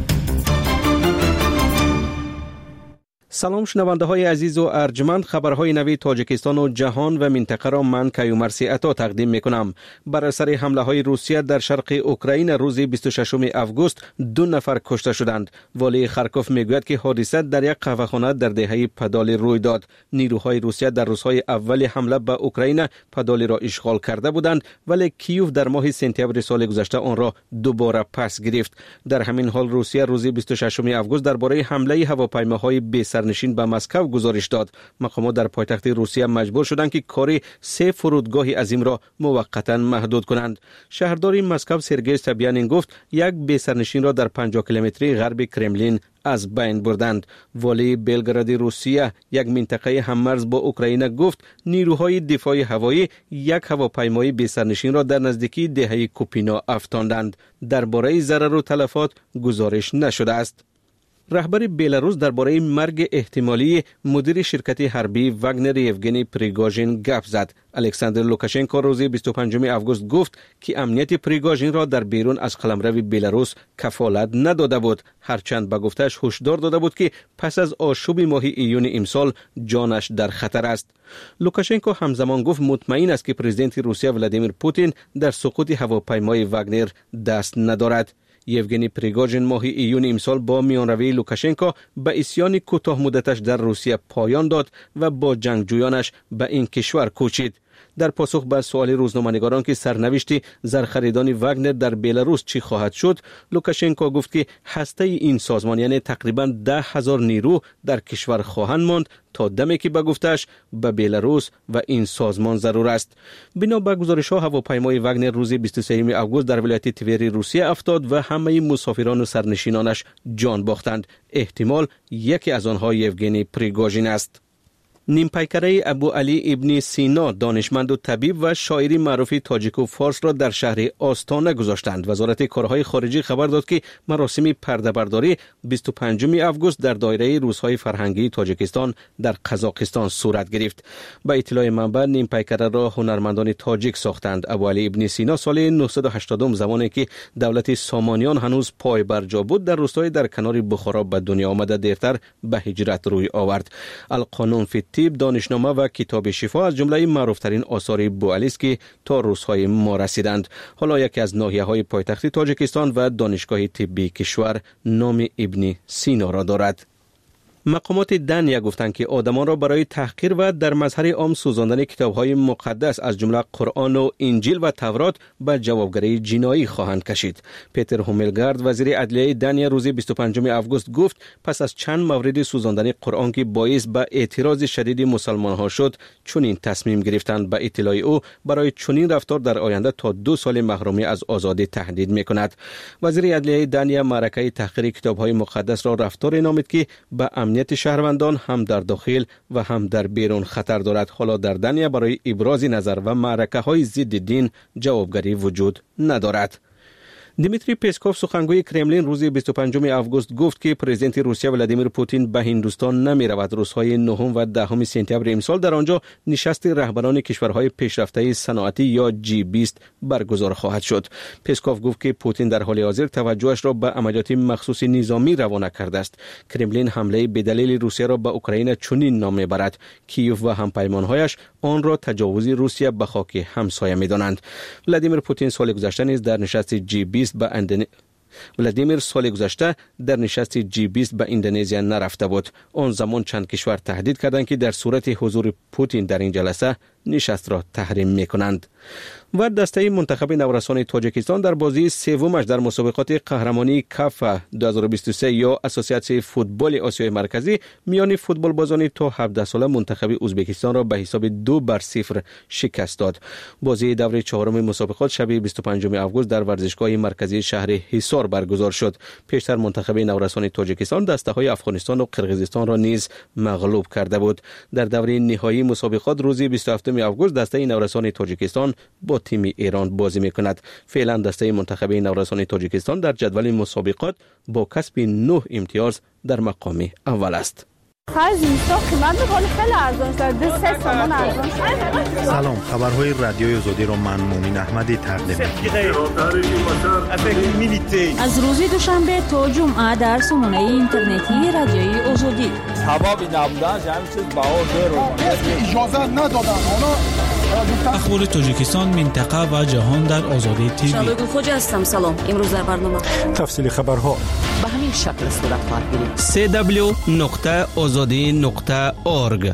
سلام شنونده های عزیز و ارجمند، خبرهای نوی تاجیکستان و جهان و منطقه را من کیومرثی عطا تقدیم می کنم. بر اثر حمله های روسیه در شرق اوکراین روز بیست و ششم آگوست دو نفر کشته شدند. والی خارکوف می گوید که حادثه در یک قهوه‌خانه در دهه پادالی روی داد. نیروهای روسیه در روزهای اول حمله به اوکراین پادالی را اشغال کرده بودند، ولی کیوف در ماه سپتامبر سال گذشته آن را دوباره پس گرفت. در همین حال روسیه روز بیست و ششم آگوست درباره حمله هواپیماهای بی سرنشین به مسکو گزارش داد. مقامات در پایتخت روسیه مجبور شدند که کار سه فرودگاه عظیم را موقتا محدود کنند. شهردار مسکو سرگئی سابیانین گفت یک بی سرنشین را در پنجاه کیلومتری غرب کرملین از بین بردند. والی بلگراد روسیه یک منطقه هممرز با اوکراین گفت نیروهای دفاع هوایی یک هواپیمای بی سرنشین را در نزدیکی دهه کوپینا افشاندند. درباره ضرر و تلفات گزارش نشده است. رهبر بلاروس درباره مرگ احتمالی مدیر شرکت حربی واگنر یوگنی پریگوژین گپ زد. الکساندر لوکاشنکو روز بیست و پنجم آگوست گفت که امنیت پریگوژین را در بیرون از قلمرو بلاروس کفالت نداده بود، هرچند به گفتش هشدار داده بود که پس از آشوب ماه ایون امسال جانش در خطر است. لوکاشنکو همزمان گفت مطمئن است که پرزیدنت روسیه ولادیمیر پوتین در سقوط هواپیمای واگنر دست ندارد. یوگنی پریگوژین ماه ایون امسال با میانروی لوکاشنکو به اسیان کوتاه مدتش در روسیه پایان داد و با جنگجویانش به این کشور کوچید. در پاسخ به سوال روزنامه‌نگاران که سرنوشت زرخریدان واگنر در بلاروس چی خواهد شد، لوکاشنکو گفت که هسته این سازمان یعنی تقریباً ده هزار نیرو در کشور خواهند ماند تا دمی که به گفتش به بلاروس و این سازمان ضرور است. بنا به گزارش‌ها هواپیمای واگنر روز بیست و سوم آگوست در ولایت توری روسیه افتاد و همه مسافران و سرنشینانش جان باختند. احتمال یکی از آنها یوگنی پریگوژین است. نیمپیکره ابو علی ابن سینا دانشمند و طبیب و شاعری معروف تاجیک و فارس را در شهر آستانه گذاشتند. وزارت کارهای خارجه خبر داد که مراسم پرده برداری بیست و پنجم آگوست در دایره روزهای فرهنگی تاجیکستان در قزاقستان صورت گرفت. با اطلاع منبع نیمپیکره را هنرمندان تاجیک ساختند. ابو علی ابن سینا سال نهصد و هشتاد زمانی که دولت سامانیان هنوز پای بر جا بود در روستای در کنار بخارا به دنیا آمده، دیرتر به هجرت روی آورد. القانون فی طب، دانشنامه و کتاب شفا از جمله معروفترین آثار بوعلی است که تا روزهای ما رسیدند. حالا یکی از ناحیه‌های پایتخت تاجیکستان و دانشگاه طبی کشور نام ابن سینا را دارد. مقامات دنیا گفتند که آدمان را برای تحقیر و در مظهر عام سوزاندن کتاب‌های مقدس از جمله قرآن و انجیل و تورات به جوابگری جنایی خواهند کشید. پیتر هوملگارد وزیر عدلیه دنیا روز بیست و پنجم آگوست گفت پس از چند مورد سوزاندن قرآن که باعث به اعتراض شدید مسلمان‌ها شد، چنین تصمیم گرفتند. به اطلاع او برای چنین رفتار در آینده تا دو سال محرومی از آزادی تهدید می‌کند. وزیر عدلیه دنیا معرکه تحقیر کتاب‌های مقدس را رفتار نامید که به امنیت شهروندان هم در داخل و هم در بیرون خطر دارد. حالا در دنیا برای ابراز نظر و معرکه های ضد دین جوابگری وجود ندارد. دیمیتری پسکوف سخنگوی کرملین روز بیست و پنجم آگوست گفت که پرزیدنت روسیه ولادیمیر پوتین به هندوستان نمی رود. روزهای نهم و دهم سپتامبر امسال در آنجا نشست رهبران کشورهای پیشرفته صنعتی یا جی بیست برگزار خواهد شد. پسکوف گفت که پوتین در حال حاضر توجهش را به عملیات مخصوص نظامی روانه کرده است. کرملین حمله به دلیل روسیه را به اوکراین چنین نام میبرد. کیوف و همپیمانهایش آن را تجاوز روسیه به خاک همسایه میدانند. ولادیمیر پوتین سال گذشته نیز در نشست جی بیست به اندن... ولادیمیر سال گذشته در نشست جی بیست به اندونزیا نرفته بود. آن زمان چند کشور تهدید کردند که در صورت حضور پوتین در این جلسه نشست را تحریم میکنند. و دسته منتخب نورسان تاجیکستان در بازی سومش در مسابقات قهرمانی کاف دو هزار و بیست و سه یا اساسیاسیون فوتبال آسیای مرکزی میان فوتبال بازان تا هفده ساله منتخب ازبکستان را به حساب دو بر صفر شکست داد. بازی دور چهارم مسابقات شب بیست و پنجم آگوست در ورزشگاه مرکزی شهر حصار برگزار شد. پیشتر منتخب نورسان تاجیکستان دسته‌های افغانستان و قرقیزستان را نیز مغلوب کرده بود. در دوره نهایی مسابقات روز بیست و هفتم آگوست دسته نورسان تاجیکستان با تیم ایران بازی میکند. فعلا دسته منتخب نورسان تاجیکستان در جدول مسابقات با کسب نه امتیاز در مقام اول است. سلام، خبرهای رادیوی آزادی را من مومن احمدی تقدیم می‌کنم. از روز دوشنبه تا جمعه در سامانه اینترنتی رادیوی آزادی. حبابی نبودن همین چیز باور رو اجازه ندادن. اخبار تاجیکستان، منطقه و جهان در آزادی تیوی. شادو خوج هستم. سلام. امروز در برنامه تفصیل خبرها به همین شکل صورت خواهد گرفت. سی دبلیو نقطه آزادی نقطه اورگ.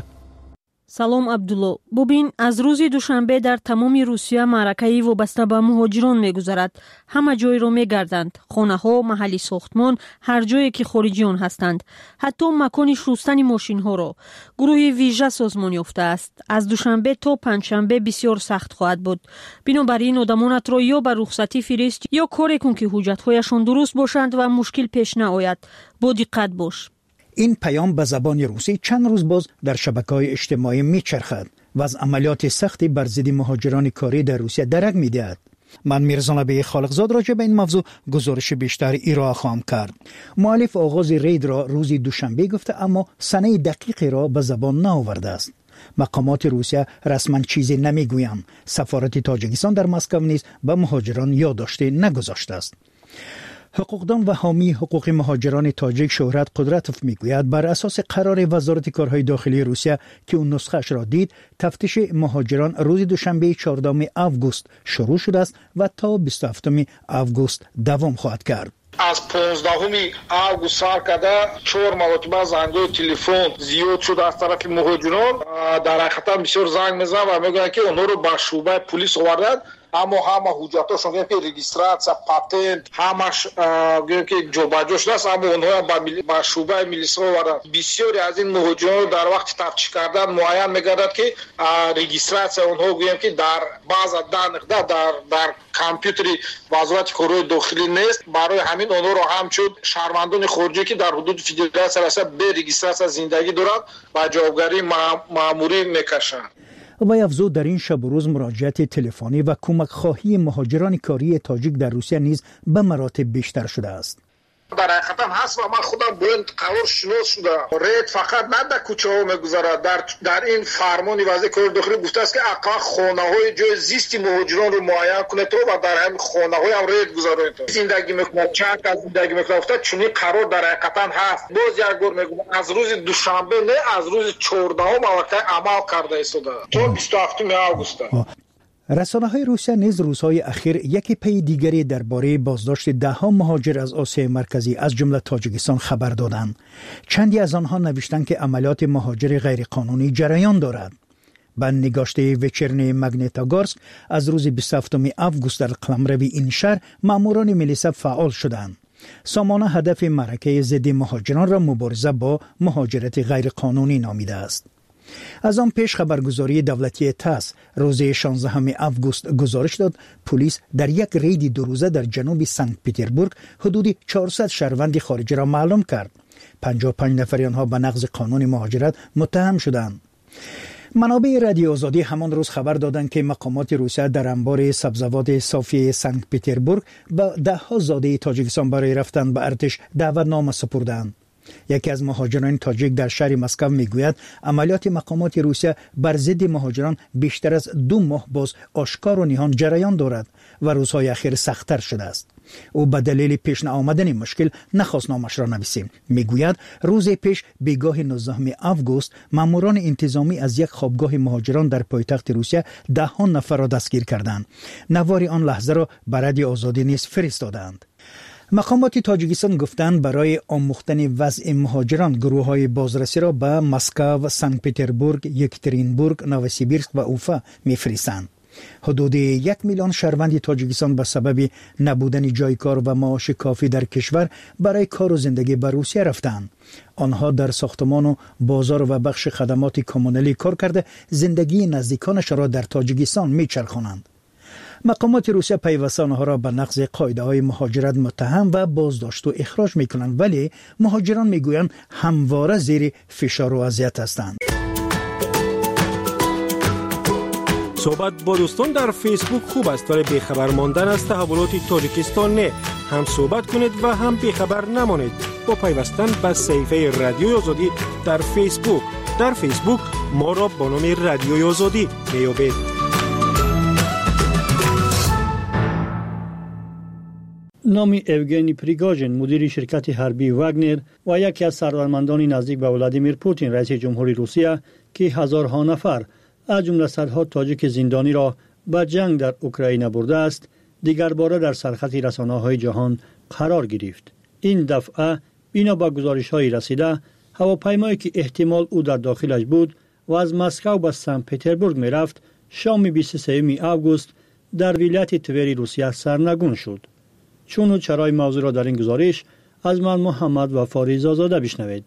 سلام عبدالله. ببین، از روز دوشنبه در تمام روسیه معرکه‌ای وابسته به مهاجران می‌گذرد. همه جای را می‌گردند. خانه‌ها، محلی ساختمان، هر جایی که خارجیان هستند. حتی مکان شستن ماشین‌ها را. گروه ویژه سازمان یافته است. از دوشنبه تا پنجشنبه بسیار سخت خواهد بود. بنابراین آدمانت را یا به رخصتی فرست یا کاری کن که حجت‌هایشان درست باشند و مشکل پیش نیاید. با دقت باش. این پیام به زبان روسی چند روز باز در شبکه‌های اجتماعی میچرخد و از عملیات سختی بر ضد مهاجران کاری در روسیه درک می‌دهد. من میرزا نبی خالقزاد راجع به این موضوع گزارش بیشتر ارائه خواهم کرد. مؤلف آغاز رید را روز دوشنبه گفته، اما سنه دقیقی را به زبان نآورده است. مقامات روسیه رسما چیزی نمیگویند. سفارت تاجیکستان در مسکو نیز به مهاجران یادداشتی نگذاشته است. حقوقدان و حامی حقوق مهاجران تاجیک شهرت قدرتوف میگوید بر اساس قرار وزارت کارهای داخلی روسیه که اون نسخه‌اش را دید، تفتیش مهاجران روز دوشنبه چهاردهم آگوست شروع شده است و تا بیست و هفتم آگوست دوام خواهد کرد. از پانزدهم آگوست سال کرده چهار مرتبه زنگ‌های تلفن زیاد شده از طرف مهاجران. در حقیقت بسیار زنگ میزنن و میگن که اونها رو به شعبه پلیس آوردن، اما همه حجتاشون که رجیستراسیون، پاتنت، همش گویا که جابجا شده است، اما اونها به شعبه میلیس آوردن. بسیاری از این مهاجران در وقت تفتیش کردن معین میگردد که رجیستراسیون اونها گویا که در بعض دانه در در کامپیوتری وزارت کارهای داخلی نیست. برای همین اونها رو همچون شهروندان خارجی که در حدود فدراسیون هستند به رجیستراسیون زندگی دارند و جوابگری ماموری میکشند. و افزود در این شب و روز مراجعت تلفنی و کمک خواهی مهاجران کاری تاجیک در روسیه نیز به مراتب بیشتر شده است. در حقیقت هم هست و من خودم بلند قرار شناس شده. رید فقط نه در کوچه ها میگذاره، در در این فرمان وزیر کار داخلی گفته است که اقا خانه های جای زیستی مهاجران رو معین کنه تو و در همین خانه های هم رید گذاره تو زندگی میکنه. چند از زندگی میکنه افتاد چونی قرار در حقیقت هست. باز یک بار میگم از روز دوشنبه نه، از روز چهاردهم موقع عمل کرده ایستاده تا بیست و هفتم آگوست. رسانه‌های روسیه نیز روزهای اخیر یکی پی دیگری درباره بازداشت ده‌ها مهاجر از آسیای مرکزی از جمله تاجیکستان خبر دادند. چندی از آنها نوشتند که عملیات مهاجر غیرقانونی جریان دارد. به نگاشته وچرنی ماگنیتوگورسک از روز بیست و هفتم آگوست در قلمرو این شهر ماموران میلیسا فعال شدند. سامانه هدف معرکه ضد مهاجران را مبارزه با مهاجرت غیرقانونی نامیده است. از آن پیش خبرگزاری دولتی تاس روز شانزدهم آگوست گزارش داد پلیس در یک رید دو روزه در جنوب سنت پترزبورگ حدود چهارصد شهروند خارجی را معلوم کرد. پنجاه و پنج نفر آنها به نقض قانون مهاجرت متهم شدند. منابع رادیو آزادی همان روز خبر دادند که مقامات روسیه در انبار سبزوات صافی سنت پترزبورگ به ده ها زاده تاجیکستان برای رفتن به ارتش دعوتنامه سپردند. یکی از مهاجران تاجیک در شهر مسکو میگوید عملیات مقامات روسیه بر ضد مهاجران بیشتر از دو ماه باز آشکار و نهان جریان دارد و روزهای اخیر سخت‌تر شده است. او به دلیل پیش نیامدن مشکل نخواست نامش را نویسیم. میگوید روز پیش بیگاه نوزدهم آگوست ماموران انتظامی از یک خوابگاه مهاجران در پایتخت روسیه ده ها نفر را دستگیر کردند. نوار آن لحظه را به رادیو آزادی نیز فرستادند. مقامات تاجیکستان گفتند برای آموختن وضع مهاجران گروه‌های بازرسی را به مسکو، سنت پترزبورگ، یکاترینبورگ، نوسیبیرسک و اوفا می‌فرستند. حدود یک میلیون شهروند تاجیکستان به سبب نبودن جای کار و معاش کافی در کشور برای کار و زندگی به روسیه رفتند. آنها در ساختمان و بازار و بخش خدمات کمونالی کار کرده زندگی نزدیکانش را در تاجیکستان میچرخانند. مقامات روسیه پیوسته آنها را به نقض قاعده های مهاجرت متهم و بازداشت و اخراج میکنند، ولی مهاجران میگویند همواره زیر فشار و اذیت هستند. صحبت با دوستان در فیسبوک خوب است، ولی بیخبر ماندن از تحولات تاجیکستان نه. هم صحبت کنید و هم بیخبر نمانید با پیوستن به صفحه رادیوی آزادی در فیسبوک. در فیسبوک ما را با نام رادیوی آزادی میابید. نام اوگنی پریگاژین، مدیر شرکت حربی واگنر و یکی از سرورمندان نزدیک به ولادیمیر پوتین رئیس جمهوری روسیه که هزارها نفر از جمله صدها تاجیک زندانی را به جنگ در اوکراین برده است، دیگر باره در سرخط رسانه‌های جهان قرار گرفت. این دفعه بنا به گزارش‌های رسیده، هواپیمایی که احتمال او در داخلش بود و از مسکو به سنت پترزبورگ می‌رفت، شام بیست و سوم آگوست در ولایت توری روسیه سرنگون شد. چون و چرای موضوع را در این گزارش از من محمد وفاری زاده بشنوید.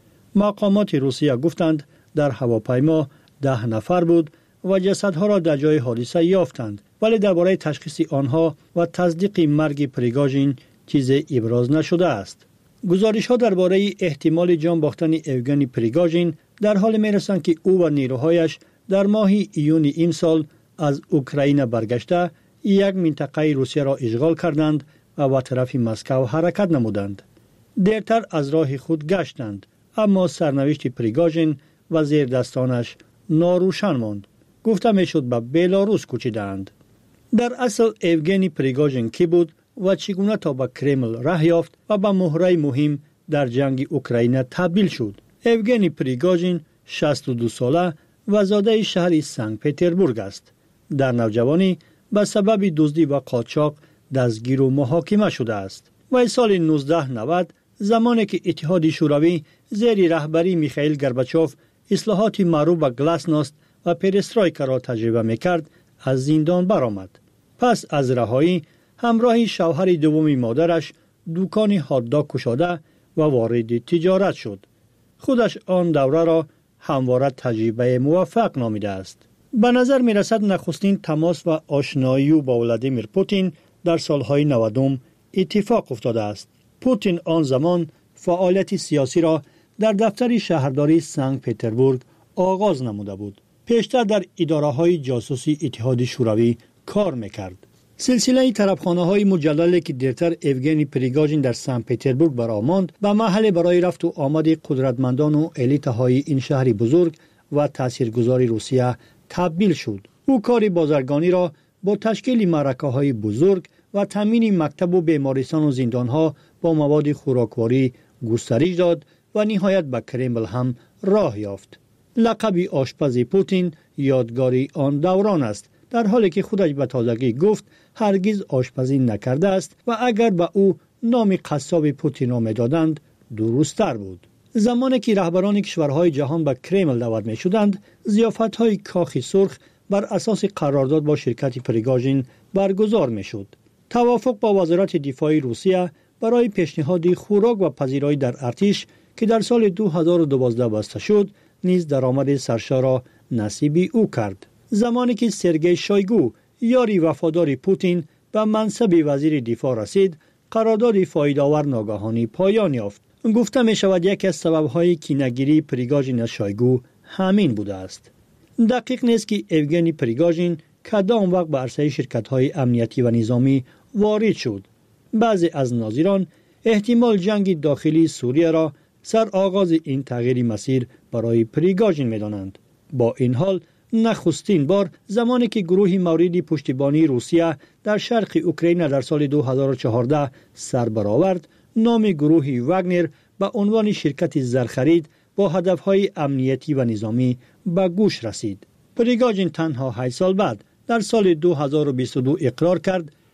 مقامات روسیه گفتند در هواپیما ده نفر بود و جسدها را در جای حادثه یافتند، ولی درباره تشخیص آنها و تصدیق مرگ پریگاژین چیزی ابراز نشده است. گزارش‌ها درباره احتمال جان باختن اوگنی پریگاژین در حال می‌رسند که او و نیروهایش در ماه ایون امسال از اوکراین برگشته یک منطقه روسیه را اشغال کردند و به طرف مسکو حرکت نمودند. دیرتر از راه خود گشتند، اما سرنوشت پریگاژین و زیردستانش ناروشن ماند. گفته میشد به بلاروس کوچیدند. در اصل اوگنی پریگاژین کی بود و چگونه تا به کرمل راه یافت و به مهره مهم در جنگ اوکراین تبدیل شد؟ اوگنی پریگاژین شصت و دو ساله و زاده شهر سنت پترزبورگ است. در نوجوانی به سبب دزدی و قاچاق دستگیر و محاکمه شده است و سال نوزده نود زمانی که اتحاد شوروی زیر رهبری میخائیل گورباچوف اصلاحات معروف به گلاسنوست و پرسترویکا را تجربه میکرد، از زندان برآمد. پس از رهایی همراه شوهر دوم مادرش دکان هات داگ گشاده و وارد تجارت شد. خودش آن دوره را همواره تجربه موفق نامیده است. به نظر می رسد نخستین تماس و آشنایی با ولادیمیر پوتین در سالهای نودم اتفاق افتاده است. پوتین آن زمان فعالیت سیاسی را در دفتر شهرداری سنت پترزبورگ آغاز نموده بود. پیشتر در اداره‌های جاسوسی اتحاد شوروی کار میکرد. سلسله طرفخانه‌های مجللی که دیرتر اوگنی پریگاژین در سنت پترزبورگ برآمد به محل برای رفت و آمد قدرتمندان و الیت‌های این شهر بزرگ و تاثیرگذار روسیه تبدیل شد. او کار بازرگانی را با تشکیل معرکه‌های بزرگ و تامین مکتب و بیمارستان و زندان‌ها با مواد خوراکواری گسترش داد و نهایت به کرمل هم راه یافت. لقب آشپز پوتین یادگاری آن دوران است، در حالی که خودش به تازگی گفت هرگز آشپزی نکرده است و اگر به او نام قصاب پوتین را می‌دادند درست‌تر بود. زمانی که رهبران کشورهای جهان به کرمل دعوت می‌شدند، ضیافت‌های کاخ سرخ بر اساس قرارداد با شرکت پریگاژین برگزار می‌شد. توافق با وزارت دفاع روسیه برای پیشنهاد خوراک و پذیرایی در ارتش که در سال دو هزار و دوازده بسته شد، نیز درآمد سرشار را نصیب او کرد. زمانی که سرگئی شویگو یاری وفادار پوتین به منصب وزیر دفاع رسید، قرارداد فایده‌آور ناگهانی پایان یافت. گفته می شود یکی از سبب‌های کینه‌گیری پریگاژین از شویگو همین بوده است. دقیق نیست که اوگنی پریگاژین کدام وقت به عرصه شرکت‌های امنیتی و نظامی وارد شد. بعضی از ناظران احتمال جنگ داخلی سوریه را سر آغاز این تغییر مسیر برای پریگاژین می‌دانند. با این حال نخستین بار زمانی که گروهی مورد پشتیبانی روسیه در شرق اوکراین در سال دو هزار و چهارده سر برآورد، نام گروه واگنر به عنوان شرکت زرخرید با هدفهای امنیتی و نظامی به گوش رسید. پریگاژین تنها هشت سال بعد در سال دو هزار و بیست و دو اقرار کرد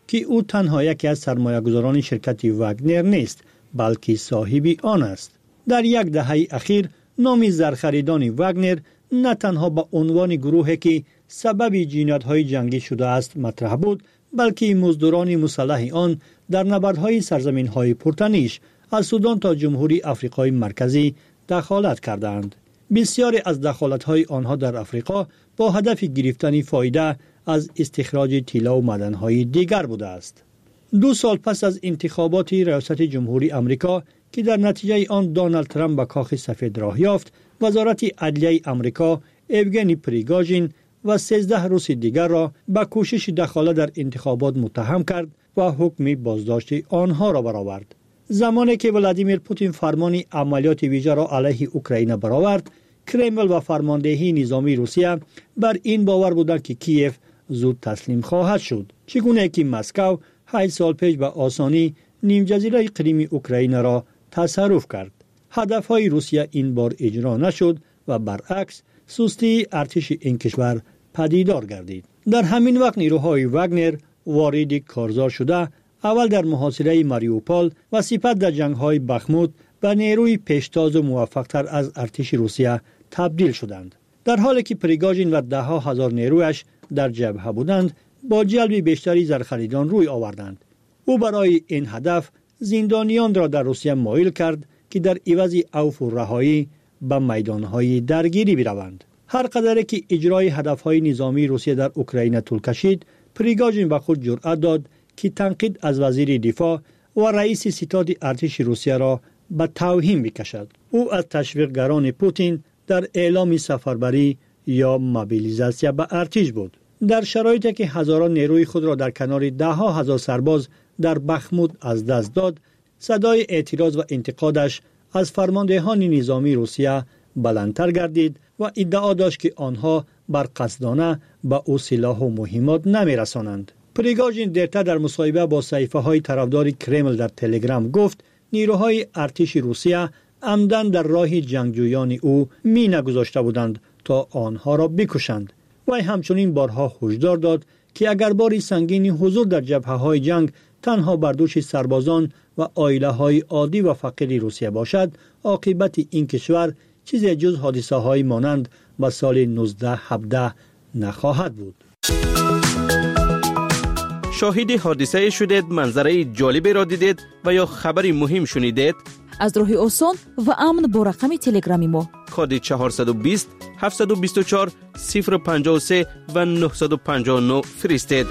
که او تنها یکی از سرمایه‌گذاران شرکت واگنر نیست، بلکه صاحب آن است. در یک دهه اخیر نام زرخریدان واگنر نه تنها به عنوان گروهی که سبب جنایت‌های جنگی شده است مطرح بود، بلکه مزدوران مسلح آن در نبردهای سرزمین‌های پرتنش از سودان تا جمهوری آفریقای مرکزی دخالت کردند. بسیاری از دخالت‌های آنها در آفریقا با هدف گرفتن فایده از استخراج طلا و معدن‌های دیگر بوده است. دو سال پس از انتخابات ریاست جمهوری آمریکا که در نتیجه آن دونالد ترامپ به کاخ سفید راه یافت، وزارت عدلیه آمریکا اوگنی پریگاژین و سیزده روس دیگر را به کوشش دخالت در انتخابات متهم کرد و حکم بازداشت آنها را برآورد. زمانی که ولادیمیر پوتین فرمان عملیات ویژه را علیه اوکراین برآورد، کرمل و فرماندهی نظامی روسیه بر این باور بودند که کیف زود تسلیم خواهد شد، چگونه که مسکو هشت سال پیش به آسانی نیم جزیره کریم اوکراین را تصرف کرد. هدفهای روسیه این بار اجرا نشد و برعکس سستی ارتش این کشور پدیدار گردید. در همین وقت نیروهای واگنر وارد کارزار شده، اول در محاصره ماریوپول و سپس در جنگ‌های بخموت به نیروی پیشتاز و موفق‌تر از ارتش روسیه تبدیل شدند. در حالی که پریگاژین و ده ها هزار نیرویش در جبهه بودند، با جلب بیشتری زرخریدان روی آوردند. او برای این هدف زندانیان را در روسیه مایل کرد که در عوض عفو و رهایی به میدان‌های درگیری بروند. هر قدر که اجرای هدف‌های نظامی روسیه در اوکراین طول کشید، پریگاژین به خود جرأت داد که تنقید از وزیر دفاع و رئیس ستاد ارتش روسیه را به توهین بکشد. او از تشویقگران پوتین در اعلام سفربری یا موبیلیزاسیون به ارتش بود. در شرایطی که هزاران نیروی خود را در کنار ده ها هزار سرباز در بخموت از دست داد، صدای اعتراض و انتقادش از فرماندهان نظامی روسیه بلندتر گردید و ادعا داشت که آنها بر قصدانه به او سلاح و مهمات نمی رسانند. پریگاژین دیرتر در مصاحبه با صحیفه های طرفدار کرمل در تلگرام گفت نیروهای ارتش روسیه عمدن در راه جنگجویان او می نگذاشته بودند تا آنها را بکشند. و همچنین بارها هشدار داد که اگر باری سنگین حضور در جبهه های جنگ تنها بر دوش سربازان و عائله های عادی و فقیر روسیه باشد، عاقبت این کشور چیزی جز حادثه های مانند به سال نوزده هفده نخواهد بود. شاهد حادثه شدید، منظره جالبی را دیدید و یا خبری مهم شنیدید؟ از راه آسان و امن با رقم تلگرامی ما کد چهارصد و بیست هفتصد و بیست و چهار صفر پنجاه و سه و نهصد و پنجاه و نه فرستید.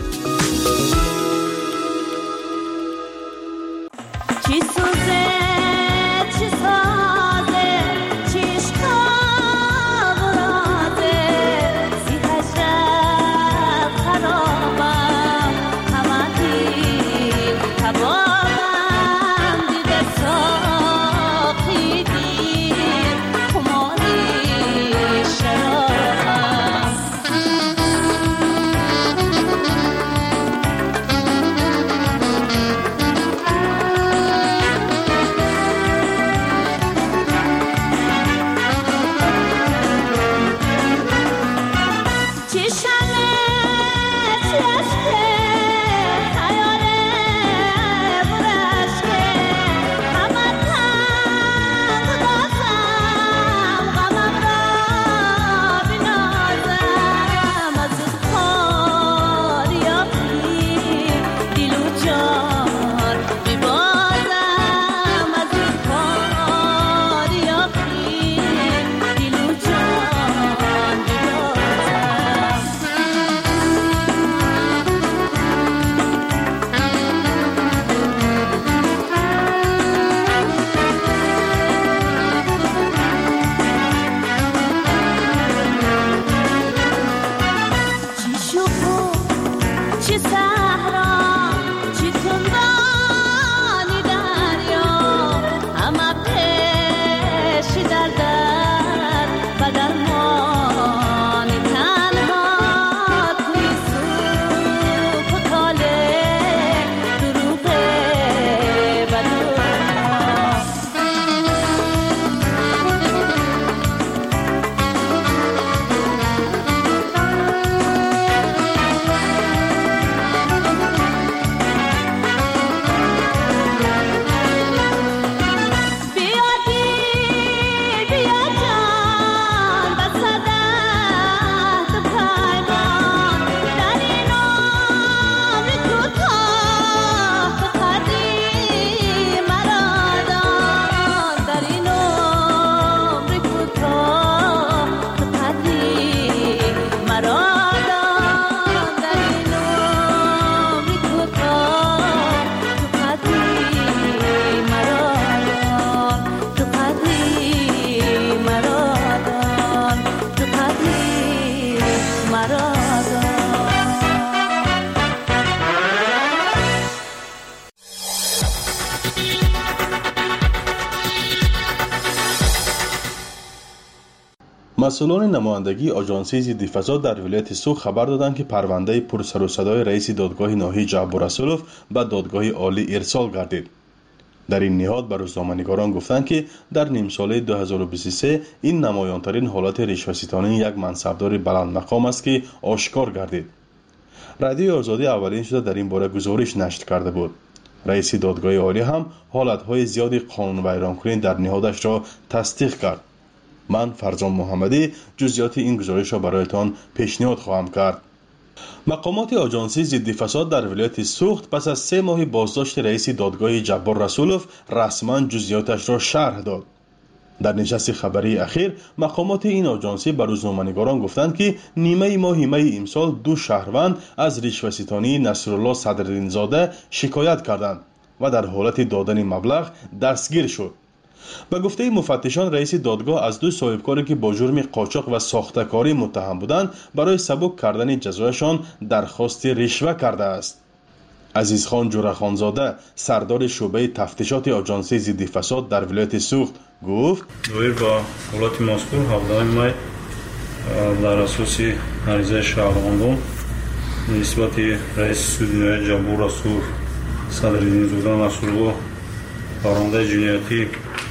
مسئولان نمایندگی آژانسی ضد فساد در ولایت سوخت خبر دادند که پرونده پر سر و صدای رئیس دادگاه ناحیه جعبور رسولوف به دادگاه عالی ارسال گردید. در این نهاد به روزنامه‌نگاران گفتند که در نیم ساله دو هزار و بیست و سه این نمایان‌ترین حالت رشوه‌ستانی یک منصبدار بلند مقام است که آشکار گردید. رادیوی آزادی اولین شده در این باره گزارش نشر کرده بود. رئیس دادگاه عالی هم حالت‌های زیادی قانون ویران‌کنی در نهادش را تصدیق کرد. من فرزان محمدی جزئیات این گزارش را برایتان پیشنهاد خواهم کرد. مقامات آژانسی ضد فساد در ولایت سوخت پس از سه ماه بازداشت رئیس دادگاه جعبور رسولوف رسما جزئیاتش را شرح داد. در نشست خبری اخیر مقامات این آژانسی به روزنامه‌نگاران گفتند که نیمه ماه می امسال دو شهروند از رشوه‌ستانی نصرالله صدرالدین زاده شکایت کردند و در حالت دادن مبلغ دستگیر شد. به گفته مفتشان رئیس دادگاه از دو صاحبکاری که با جرم قاچاق و ساخته‌کاری متهم بودند برای سبک کردن جزایشان درخواست رشوه کرده است. عزیزخان جورخانزاده سردار شعبه تفتیشات آژانسی ضد فساد در ولایت سوخت گفت دویر با حالت مذکور هفده می در اساس عریضه شهروندان نسبت رئیس سودی جعبور رسولوف صدرالدین زاده نصرالله پرونده جنایتی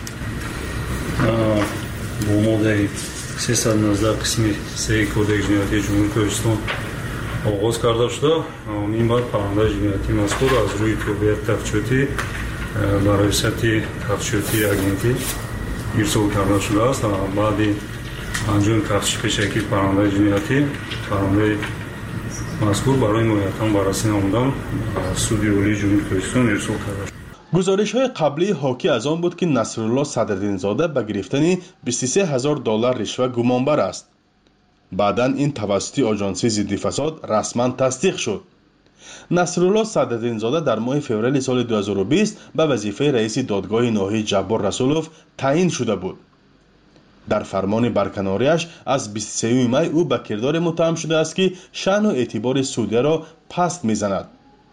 با ماده سیصد و نوزده قسم سه کودک جنایتی جمهوری کوهستان آغاز کرده شده. این بار پرونده جنایتی مذکور از روی تابعیت تفتیشاتی برای سطح تفتیشاتی اگنتی ارسال کرده شده است. بعد انجام تفتیش پیشکی پرونده جنایتی پرونده مذکور برای نهایتاً بررسی نمودن سود عالی جمهوری کوهستان ارسال کرده شد. گزارش‌های قبلی حاکی از آن بود که نصرالله صدرالدین زاده به گرفتن بیست و سه هزار دلار رشوه گمانبر است. بعداً این توسط آژانسی ضد فساد رسما تصدیق شد. نصرالله صدرالدین زاده در ماه فوریه سال دو هزار و بیست به وظیفه رئیس دادگاه ناحیه جعبور رسولوف تعیین شده بود. در فرمان برکناریش از بیست و سوم می او به کردار متهم شده است که شأن و اعتبار سودیه را پست می‌زند.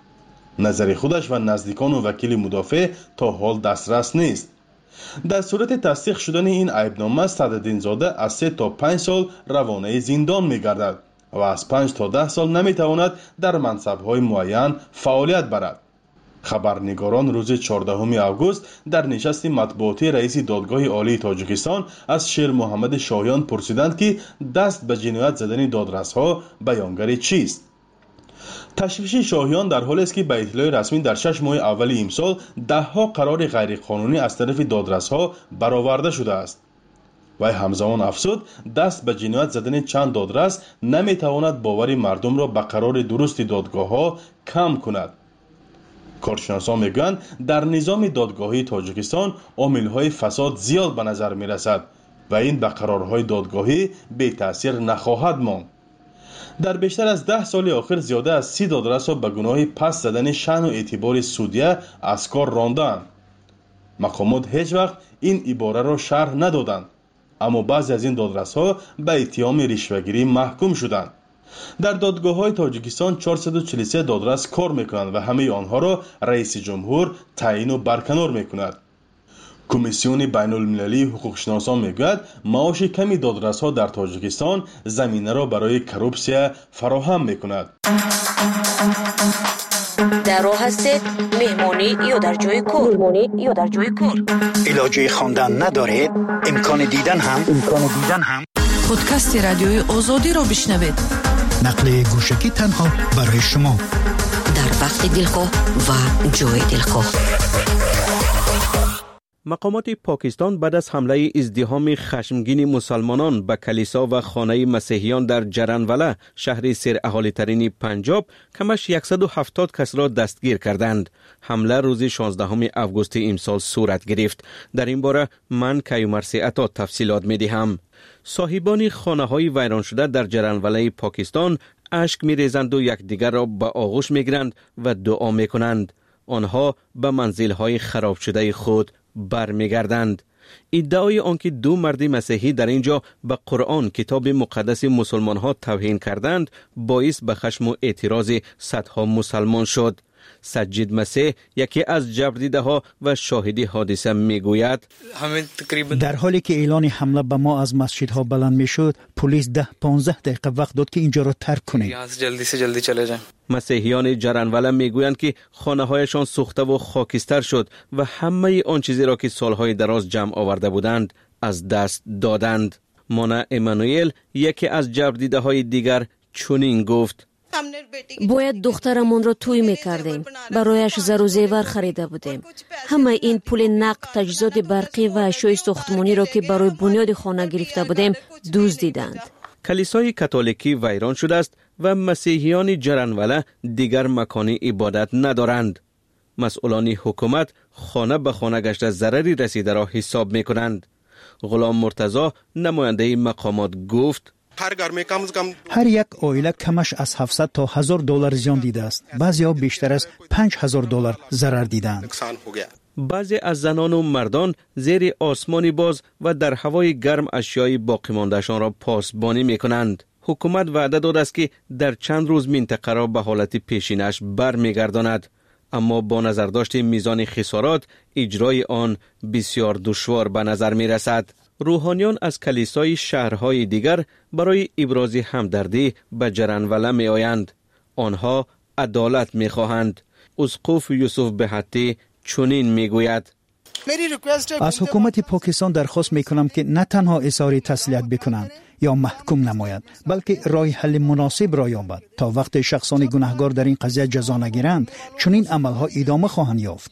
نظر خودش و نزدیکان و وکیل مدافع تا حال دسترس نیست. در صورت تصدیق شدن این عیبنامه صدرالدین زاده از سه تا پنج سال روانه زندان می‌گردد و از پنج تا ده سال نمی‌تواند در منصب‌های معین فعالیت برد. خبرنگاران روز چهاردهم آگوست در نشست مطبوعاتی رئیس دادگاه عالی تاجیکستان از شیر محمد شاهیان پرسیدند که دست به جنایت زدن دادرس‌ها بیانگر چیست؟ تشویش شاهیان در حالی است که به اطلاع رسمی در شش ماه اول امسال ده ها قرار غیرقانونی از طرف دادرس‌ها برآورده شده است. و همزمان افزود دست به جنایت زدن چند دادرس نمیتواند باور مردم را به قرار درست دادگاه‌ها کم کند. کارشناسان میگویند در نظام دادگاهی تاجیکستان عامل‌های فساد زیاد به نظر میرسد و این به قرارهای دادگاهی بی تاثیر نخواهد ماند. در بیشتر از ده سال آخر زیاده از سی دادرس را به گناه پس زدن شأن و اعتبار سودیه از کار راندند. مقامات هیچ وقت این عباره را شرح ندادند، اما بعضی از این دادرس ها به اتهام رشوه‌گیری محکوم شدند. در دادگاه های تاجیکستان چهارصد و چهل و سه دادرس کار میکنند و همه آنها را رئیس جمهور تعیین و برکنار میکند. کمیسیون بین المللی حقوقشناسان میگوید معاش کمی دادرس ها در تاجیکستان زمینه را برای کروپسیا فراهم میکند. در راه هستید مهمانی یا در جای کار مهمانی یا در جای کار علاجه خواندن ندارید امکان دیدن هم امکان دیدن هم پادکست رادیوی آزادی را بشنوید. نقل گوشکی تنها برای شما در وقت دلخواه و جای دلخواه. مقامات پاکستان بعد از حمله ازدحام خشمگین مسلمانان به کلیسا و خانه مسیحیان در جرانوالا شهر سیر اهالی ترین پنجاب کمش صد و هفتاد کس را دستگیر کردند. حمله روز شانزدهم آگوست امسال صورت گرفت. در این باره من کیومرثی عطا تفصیلات می دهم. صاحبان خانه های ویران شده در جرانوالا پاکستان اشک می ریزند و یکدیگر را به آغوش می گیرند و دعا می کنند. آنها به منزل های خراب شده خود برمیگردند. ادعای آنکه دو مرد مسیحی در اینجا به قرآن کتاب مقدس مسلمان ها توهین کردند باعث به خشم و اعتراض صدها مسلمان شد. سجید مسیح یکی از جبردیده ها و شاهدی حادثه میگوید در حالی که اعلان حمله به ما از مسجدها بلند میشد، پلیس ده پانزده دقیقه وقت داد که اینجا را ترک کنیم. جلدی سے جلدی چله جائیں. مسیحیان جرانواله میگویند که خانه هایشان سوخته و خاکستر شد و همه آن چیزی را که سالهای دراز جمع آورده بودند از دست دادند. مونا امانوئل یکی از جبردیده های دیگر چنین گفت: باید دخترمون را توی میکردیم، برایش زر و زیور خریده بودیم. همه این پول نقد، تجهیزات برقی و اشیاء ساختمانی را که برای بنیاد خانه گرفته بودیم دزدیدند. کلیسای کاتولیکی ویران شده است و مسیحیان جرانواله دیگر مکان عبادت ندارند. مسئولان حکومت خانه به خانه گشته ضرری رسیده را حساب میکنند. غلام مرتضی نماینده مقامات گفت: هر یک عائله کمش از هفتصد تا هزار دلار زیان دیده است. بعضی‌ها بیشتر از پنج هزار دلار ضرر دیدند. بعضی از زنان و مردان زیر آسمانی باز و در هوای گرم اشیای باقی مانده‌شان را پاسبانی می‌کنند. حکومت وعده داده است که در چند روز منطقه را به حالت پیشینش برمیگرداند، اما با نظرداشت میزان خسارات اجرای آن بسیار دشوار به نظر می رسد. روحانیان از کلیسای شهرهای دیگر برای ابراز همدردی به جرانواله می آیند. آنها عدالت می خواهند. اسقف یوسف بهتی چنین می گوید: از حکومت پاکستان درخواست می کنم که نه تنها اظهار تسلیت بکنند یا محکوم نماید، بلکه راه حل مناسب را یابد. تا وقت شخصان گناهکار در این قضیه جزا نگیرند، چنین عملها ادامه خواهند یافت.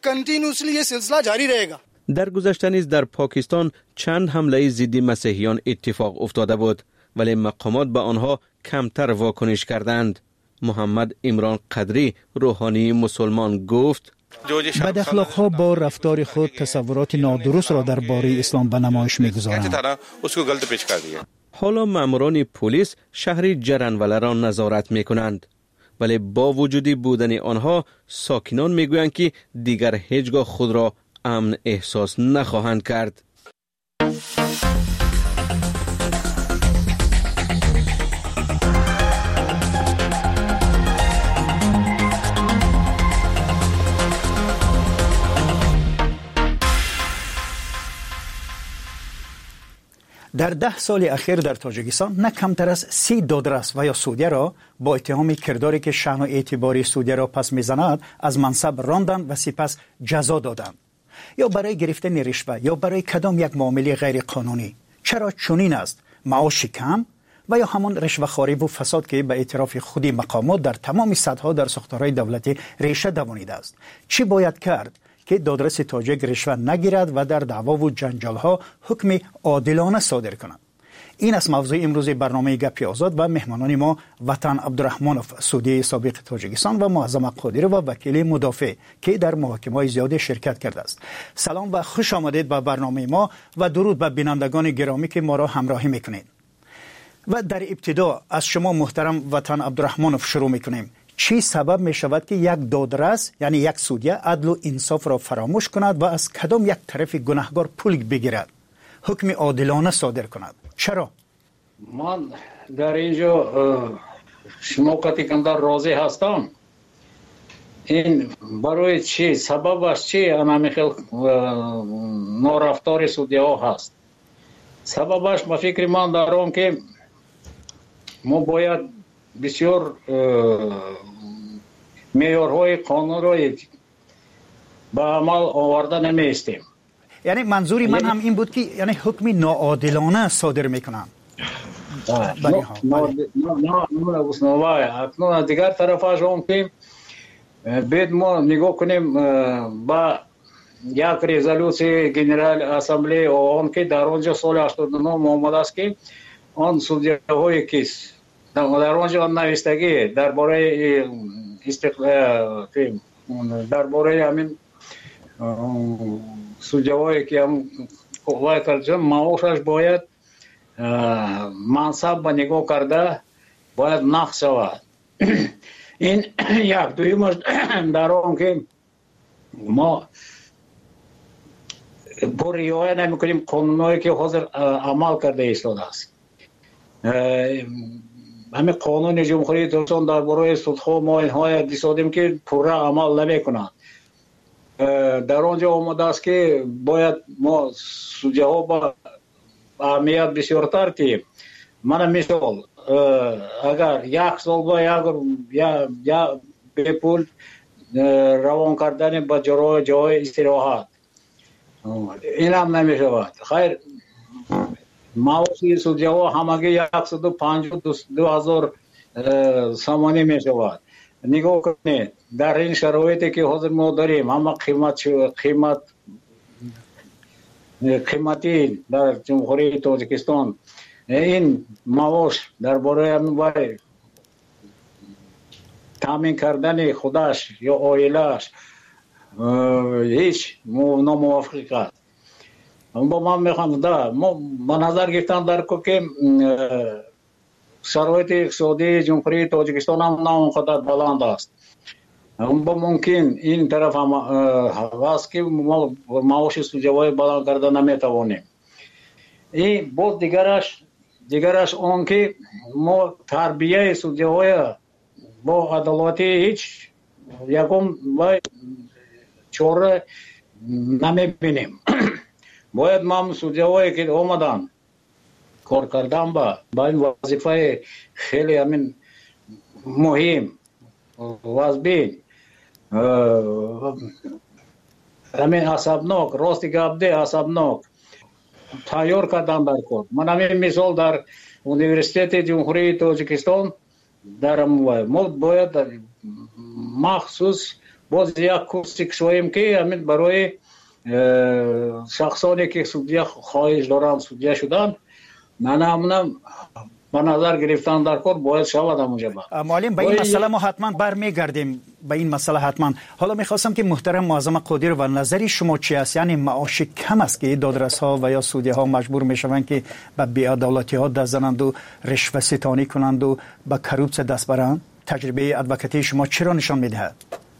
در گذشته نیز در پاکستان چند حمله ضد مسیحیان اتفاق افتاده بود، ولی مقامات به آنها کمتر واکنش کردند. محمد عمران قدری روحانی مسلمان گفت: بد اخلاق‌ها با رفتار خود تصورات نادرست را درباره اسلام به نمایش می‌گذارند. حالا ماموران پلیس شهر جرانواله را نظارت می‌کنند، ولی با وجود بودن آنها ساکنان می‌گویند که دیگر هیچگاه خود را امن احساس نخواهند کرد. در ده سال اخیر در تاجیکستان نه کمتر از سی دادرس و یا سودیه را با اتهام کرداری که شأن و اعتبار سودیه را پس میزند از منصب راندند و سپس جزا دادند، یا برای گرفتن رشوه یا برای کدام یک معامله غیر قانونی. چرا چنین است؟ معاش کم و یا همان رشوه‌خواری و فساد که به اعتراف خودی مقامات در تمام سطح‌ها در ساختارهای دولتی ریشه دوانیده است. چی باید کرد که دادرس تاجیک رشوه نگیرد و در دعوا و جنجال‌ها حکم عادلانه صادر کند؟ این است موضوع امروز برنامه گپی آزاد و مهمانان ما وطن عبدالرحمانوف، سودی سابق تاجیکستان و معظم قادری و وکیل مدافع که در محاکمه‌های زیاد شرکت کرده است. سلام و خوش آمدید به برنامه ما و درود به بینندگان گرامی که ما را همراهی میکنید. و در ابتدا از شما محترم وطن عبدالرحمانوف شروع میکنیم. چی سبب می شود که یک دادرس یعنی یک سودیه عدل و انصاف را فراموش کند و از کدام یک طرف گناهکار پول بگیرد، حکم عادلانه صادر کند؟ چرا؟ من در اینجا شما قطعی کندر راضی هستم. این برای چی؟ سببش چی؟ همه خیلی نارفتار سودیه ها هست. سببش به فکر من دارم که ما باید بسیار معیارهای قانون را به عمل آورده نمیستیم. یعنی منظوری من هم این بود که یعنی حکم ناعادلانه صادر میکنن. نه نه نه اکنون دیگر طرف از اون که بید ما نگاه کنیم با یک رزولوسی جنرال اسمبلی اون که در اونجا سال هشتاد و نه آمده است که آن سودیه های کیس در اونجا نوشتگی درباره استقلال درباره همین سودیه‌هایی که هم قوای کردن معاشش باید منصب به نگاه کرده باید نقص شود. این یک دویمش در اون که ما با رعایت نمی‌کنیم قانونایی که حاضر عمل کرده ایستاده است. همین قانون جمهوری تاجیکستان درباره سودها ما اینها دیدیم که پورا عمل نمیکنند. در آنجا آمده است که باید ما سودجه ها با اهمیت بسیارتر که من مثال اگر یک سال با یک یا به پول روان کردن به جای جای استراحت این هم نمی شود. خیر معاشی سودجه ها همگی صد و پنجاه دو هزار سامانی می شود. نگاه کنید در این شرایطی که حاضر ما داریم همه قیمت قیمت قیمتی در جمهوری تاجیکستان این معاش درباره همین تامین کردن خودش یا عائله‌اش هیچ ناموافق است. اما من میخوام دا ما به نظر گرفتم در که شرایط اقتصادی جمهوری تاجیکستان هم نه اونقدر بلند است. اما ممکن این طرف هم هست که ما معاش سودجوی بلند کرده نمیتوانیم. این باز دیگرش دیگرش اون که ما تربیه سودجوی با عدالتی هیچ یکم و چوره نمیبینیم. باید ما سودجوی که آمدن کار کردن با با این وظیفه خیلی همین مهم واسبین همین عصبناک راستی گابده عصبناک تیار کردن در کار. من همین مثال در اونیورسیتت جمهوری تاجیکستان دارم ما باید مخصوص باز یک کورسی کشویم که همین برای شخصانی که سودجه خواهش دارن سودجه شدن من همونم به نظر گرفتن در کار باید شود همونجا با معلم به این مسئله ما حتما برمیگردیم به این مسئله حتما. حالا میخواستم که محترم معظم قادر و نظری شما چی است؟ یعنی معاش کم است که دادرس ها و یا سودی ها مجبور میشوند که به بی‌عدالتی ها دست زنند و رشوه ستانی کنند و به کروپس دست برند؟ تجربه ادوکاتی شما چرا نشان میدهد؟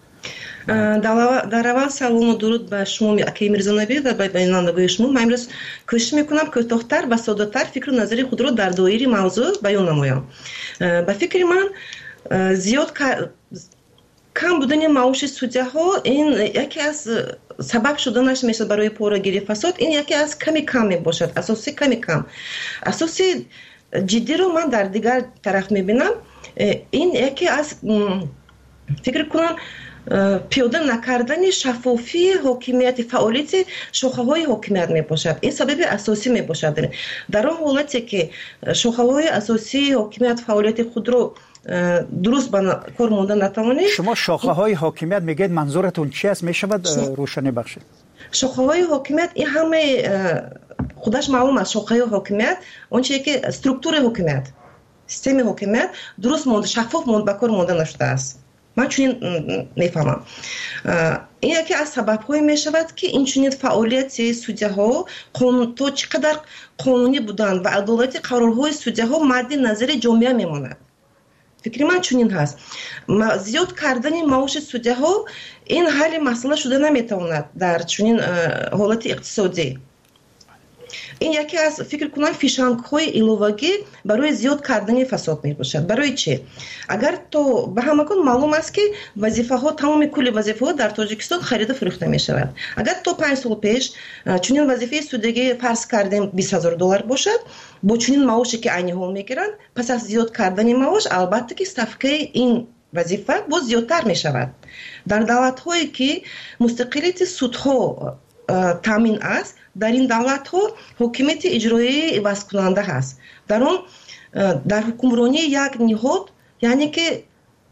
در اول سلام و درود به شما اکی میرزانبی و به بینندگان شما. من امروز کوشش میکنم کوتاه‌تر و ساده‌تر فکر و نظری خود را در دایره موضوع بیان نمایم. به فکر من زیاد کم بودن معاش سودجه ها این یکی از سبب شدنش میشه برای پورگیری فساد. این یکی از کمی کم میباشد، اساسی کمی کم. اساسی جدی رو من در دیگر طرف میبینم. این یکی از فکر کنم پیاده نکردن شفافی حاکمیت فعالیت شاخه های حاکمیت می باشد. این سبب اساسی می باشد. در آن حالتی که شاخه های اساسی حاکمیت فعالیت خود رو درست به کار مانده نتوانید. شما شاخه های حاکمیت میگید منظورتون چی است؟ می شود روشنی بخشید؟ شاخه های حاکمیت این همه خودش معلوم است. شاخه های حاکمیت آنچه که استرکتور حاکمیت سیستم حاکمیت درست مانده شفاف مانده به کار مانده نشده است. من چنین میفهمم. این یکی از سبب‌های میشود که این چنین فعالیت سودجه ها تا چقدر قانونی بودن و عدالت قرارهای سودجه ها مد نظر جامعه میماند. فکر من چنین هست. زیاد کردن معاش سودجه ها این حل مسئله شده نمیتواند در چنین حالت اقتصادی. این یکی از فکر کنم فیشنگ های الوواگی برای زیاد کردن فساد می باشد. برای چه؟ اگر تو به همکان معلوم است که وظیفه ها تمام کل وظیفه ها در تاجیکستان خرید و فروخته می شود. اگر تو پنج سال پیش چنین وظیفه سودگی فرض کردیم بیست هزار دلار باشد با چنین معاشی که عینی ها میگیرند پس از زیاد کردن معاش البته که صفقه این وظیفه باز زیادتر می شود. در دولت هایی که مستقلیت سودها تامین است در این دولت ها حکومت اجرایی عوض کننده هست. در اون در حکمرانی یک نهاد یعنی که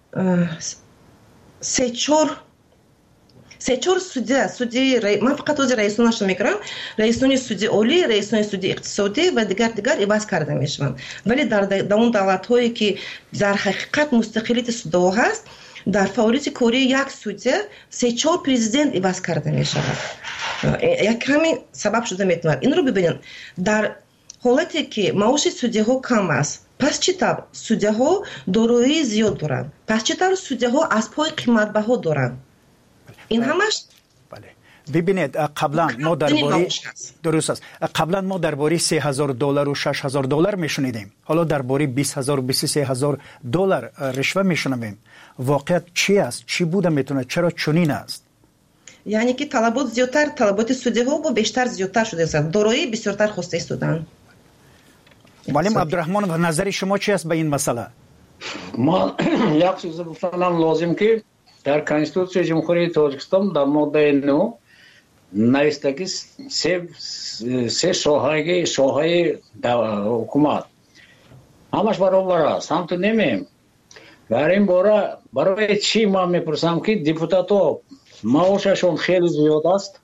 سه چهار سه چهار سودی سودی من فقط از رئیسانش میگم رئیسان سودی عالی رئیسان سودی اقتصادی و دیگر دیگر عوض کرده میشوند. ولی در در اون دولت هایی که در حقیقت مستقلیت سودها هست در فعالیت کاری یک سودی سه چهار پرزیدنت عوض کرده می شود. یک همین سبب شده میتواند. این رو ببینید در حالتی که معاش سودی ها کم است پس چطور سودی ها دارایی زیاد دارند؟ پس چطور سودی ها از پای قیمت بها دارند؟ این همش بله. ببینید قبلا ما درباره درست است قبلا ما درباره سه هزار دلار و شش هزار دلار میشنیدیم، حالا درباره بیست هزار و بیست و سه هزار دلار رشوه میشنویم. واقعیت چی است؟ چی بوده میتونه؟ چرا چنین است؟ یعنی که طلبات زیادتر، طلبات سودی ها و بیشتر زیادتر شده است، دارایی بسیارتر خواسته ایستادن. معلم عبدالرحمن و نظر شما چی است به این مسئله؟ ما یک چیز گفتم لازم که در کنستیتوسیون جمهوری تاجیکستان در ماده نه نوشته که سه سه شاخه شاخه حکومت همش برابر است. هم تو نمیم در این باره برای چی ما میپرسم که دیپوتاتو معاششون خیلی زیاد است.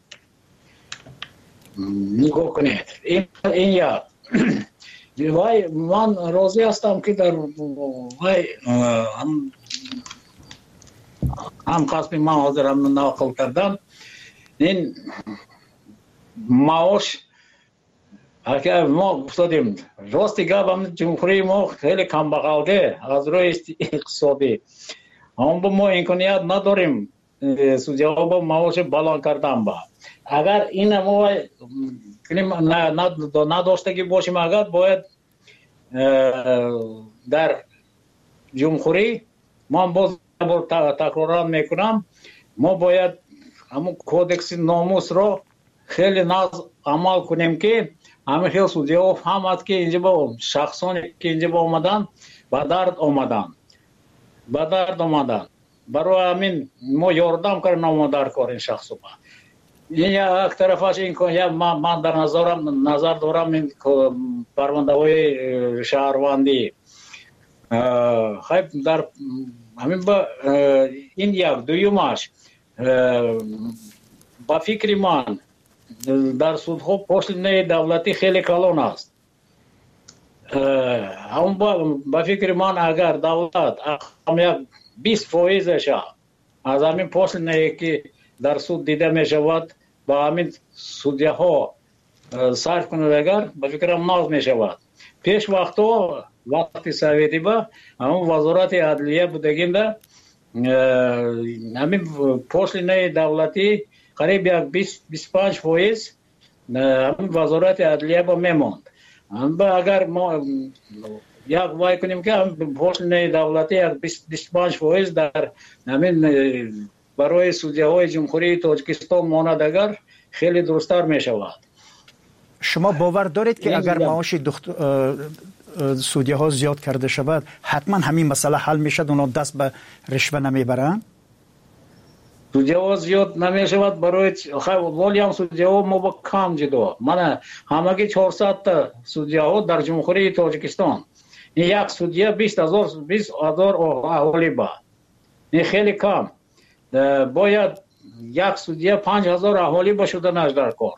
نگاه کنید این این یا وای من راضی هستم که در وای هم هم قسمی من حاضرم نقل کردم این معاش اگر ما افتادیم راستی گفتم جمهوری ما خیلی کم بغلده از روی اقتصادی، اما با ما امکانیت نداریم سودیا با معاش بالا کردن. با اگر این ما نداشته که باشیم، اگر باید در جمهوری ما باز تکرار میکنم ما باید همون کودکس ناموس رو خیلی ناز عمل کنیم که همه خیلی سودیا فهمد که اینجا با شخصانی که اینجا با آمدن با درد آمدن با درد آمدن برای همین ما یاردم کردیم ما در کار این شخص با این یک طرفش این که من در نظرم نظر دارم این پرونده های شهروندی خیلی در همین با این یک دویمش با فکر من در سودها پشت دولتی خیلی کلان است. هم با, با فکر من اگر دولت هم یک بیست فایزش از همین پشت که در سود دیده می شود با همین سودیه ها صرف کنند، اگر با فکرم ناز می شود. پیش وقتا وقتی سویتی با همون وزارت عدلیه بودگیم ده همین پشت دولتی قریب یک بیست بیست و پنج فایز همین وزارت عدلیه با میماند. اگر ما یک وای کنیم که هم پشت دولتی یک بیست بیست و پنج فایز در همین برای سودیه های جمهوری تاجیکستان ماند، اگر خیلی درستر می شود. شما باور دارید که اگر معاش سودیه ها زیاد کرده شود حتما همین مسئله حل می شد، اونا دست به رشوه نمی برن؟ سودیه ها زیاد نمی شود برای ولی هم سودیه ها ما با کم جدا من همگی چهارصد تا سودیه ها در جمهوری تاجیکستان این یک سودیه بیست هزار بیست هزار اهالی با این خیلی کم. باید یک سودیه پنج هزار اهالی با شدنش در کار.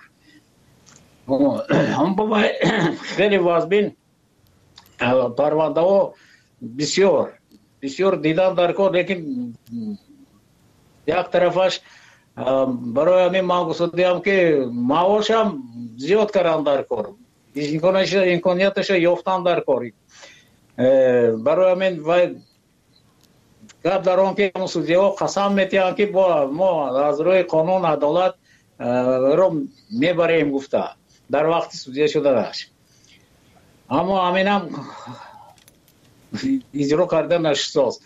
هم باید خیلی وازبین پرونده ها بسیار بسیار دیدن در کار، لیکن یک طرفش برای همین ما گفتم که معاش هم زیاد کردن در کار، امکانیتش یافتن در کاری. برای همین باید گپ در آن که سودیه ها قسم میتیم که با ما از روی قانون عدالت رو میبریم گفته در وقت سودیه شده داشت، اما همین هم اجرا کردن نشست.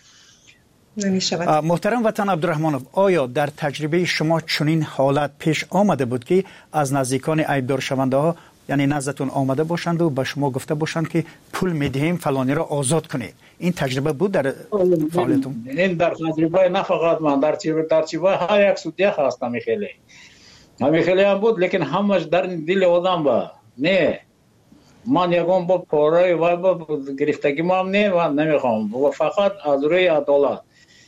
محترم وطن عبدالرحمنوف، آیا در تجربه شما چنین حالت پیش آمده بود که از نزدیکان عیبدار شونده ها یعنی نزدتون آمده باشند و به شما گفته باشند که پول میدهیم فلانی را آزاد کنید؟ این تجربه بود در فعالیتون؟ این در تجربه نه فقط من، در تجربه هر یک سودیه هست همی خیلی همی خیلی هم بود، لیکن همش در دل آدم با نه من یکم با پاره و با گرفتگی ما هم نه و نمیخوام و فقط از روی عدالت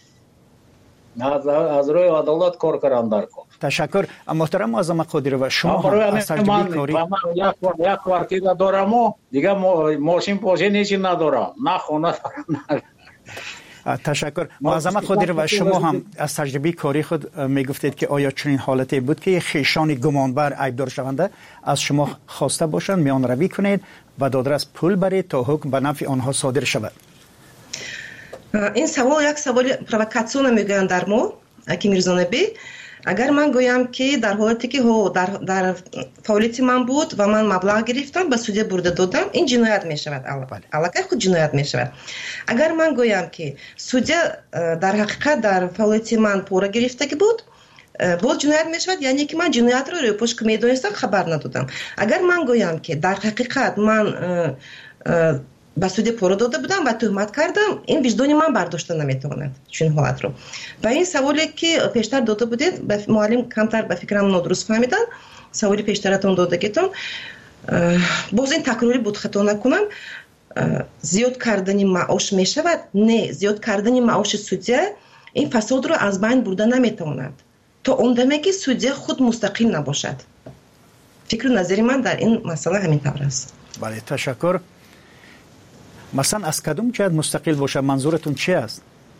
از روی عدالت کار کردن در کار. تشکر محترم معظم قادری و شما هم از تجربه کاری یک ورکیده دارم و دیگه ماشین پاشه نیچی ندارم، نه خونه دارم. تشکر معظم قادری و شما هم از تجربه کاری خود میگفتید که آیا چنین حالتی بود که خیشان گمانبر عیبدار شونده از شما خواسته باشند میان روی کنید و دادرس پول برید تا حکم به نفع آنها صادر شود؟ این سوال یک سوال پرووکاسیون میگویند در ما که میرزانبی اگر من گویم که در حالتی که هو در در فعالیت من بود و من مبلغ گرفتم به سودی برده دادم، این جنایت می شود. علاقه خود جنایت می شود. اگر من گویم که سودی در حقیقت در فعالیت من پوره گرفته بود، باز جنایت می شود، یعنی که من جنایت رو روی پشت که می دانستم خبر ندادم. اگر من گویم که در حقیقت من با سودی پوره داده بودم و تهمت کردم، این وجدان من برداشته نمیتواند چون حالت رو. و این سوالی که پیشتر داده بودید معلم کمتر به فکرم نادرست فهمیدن، سوالی پیشترتون دادگیتون باز این تکراری بود خطا نکنم. زیاد کردن معاش می شود؟ نه، زیاد کردن معاش سودی این فساد رو از بین برده نمیتواند تا اون دمی که سودی خود مستقل نباشد. فکر و نظری من در این مسئله همین طور است. بله، تشکر. مثلا از کدوم جهت مستقل باشه؟ منظورتون چی است؟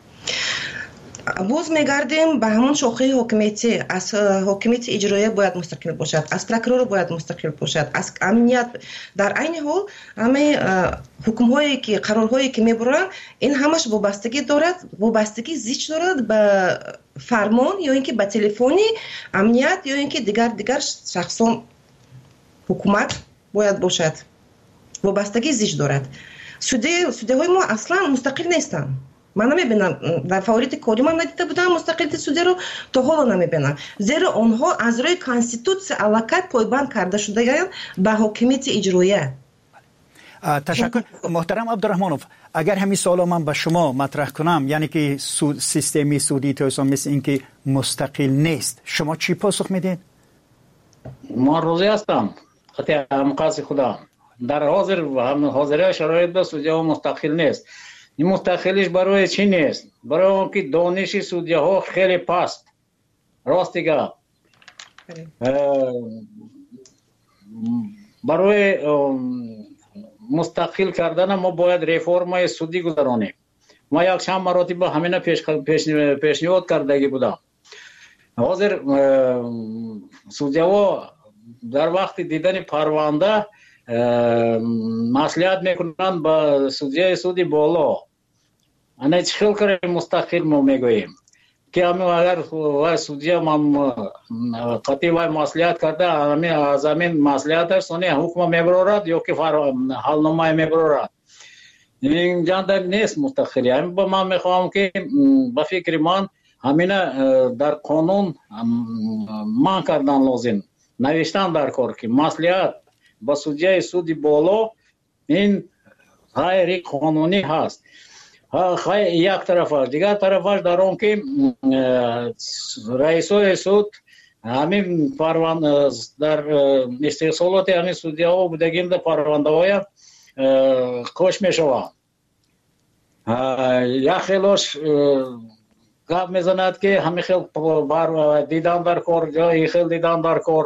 باز میگردیم به همون شاخه حکومتی. از حکومت اجرایی باید مستقل باشد، از پروکرور باید مستقل باشد، از امنیت. در عین حال همه حکم هایی که قرار هایی که میبرن این همش وابستگی دارد، وابستگی زیچ دارد به فرمان یا اینکه به تلفنی امنیت یا اینکه دیگر دیگر شخصان حکومت باید باشد. وابستگی زیچ دارد. سودی سودی های ما اصلا مستقل نیستن. من نمیبینم در فعالیت کاری من ندیده بودم مستقلیت سودی رو، تا حالا نمیبینم، زیرا آنها از روی کانستیتوسیون علاقه پایبند کرده شده به حکومت اجرایی. تشکر. محترم عبدالرحمنوف، اگر همین سوالا من به شما مطرح کنم، یعنی که سود سیستمی سودی توسان مثل این که مستقل نیست، شما چی پاسخ میدین؟ ما روزی هستم خطی مقاصد خدا در حاضر و هم حاضره شرایط به سودی ها مستقل نیست. این مستقلیش برای چی نیست؟ برای اون که دانش سودی ها خیلی پست. راست دیگه برای مستقل کردن ما باید رفرمای سودی گذرانیم. ما یک چند مراتب همینه پیش پیشنهاد کردگی بودم. حاضر سودی ها در وقت دیدن پرونده مسئولیت میکنن با سودی سودی بالا. انا چه خیلی کاری مستقل ما میگوییم که همین اگر سودی هم قطعی و مسئولیت کرده همین از همین مسئولیتش سونی حکم میبرورد یا که حالنامه میبرورد. این جان نیست مستقلی. همین با من میخوام که با فکر من همین در قانون من کردن لازم، نوشتن در کار که مسئولیت با سودی سودی بالا این غیر قانونی هست. یک طرفش، دیگر طرفش در اون که رئیس سود همین پرونده در استحصالات همین سودی ها بودگیم در پرونده های کش می شود. یک خیلیش گپ میزند که همین خیل بار دیدن در کار یا این خیل دیدن در کار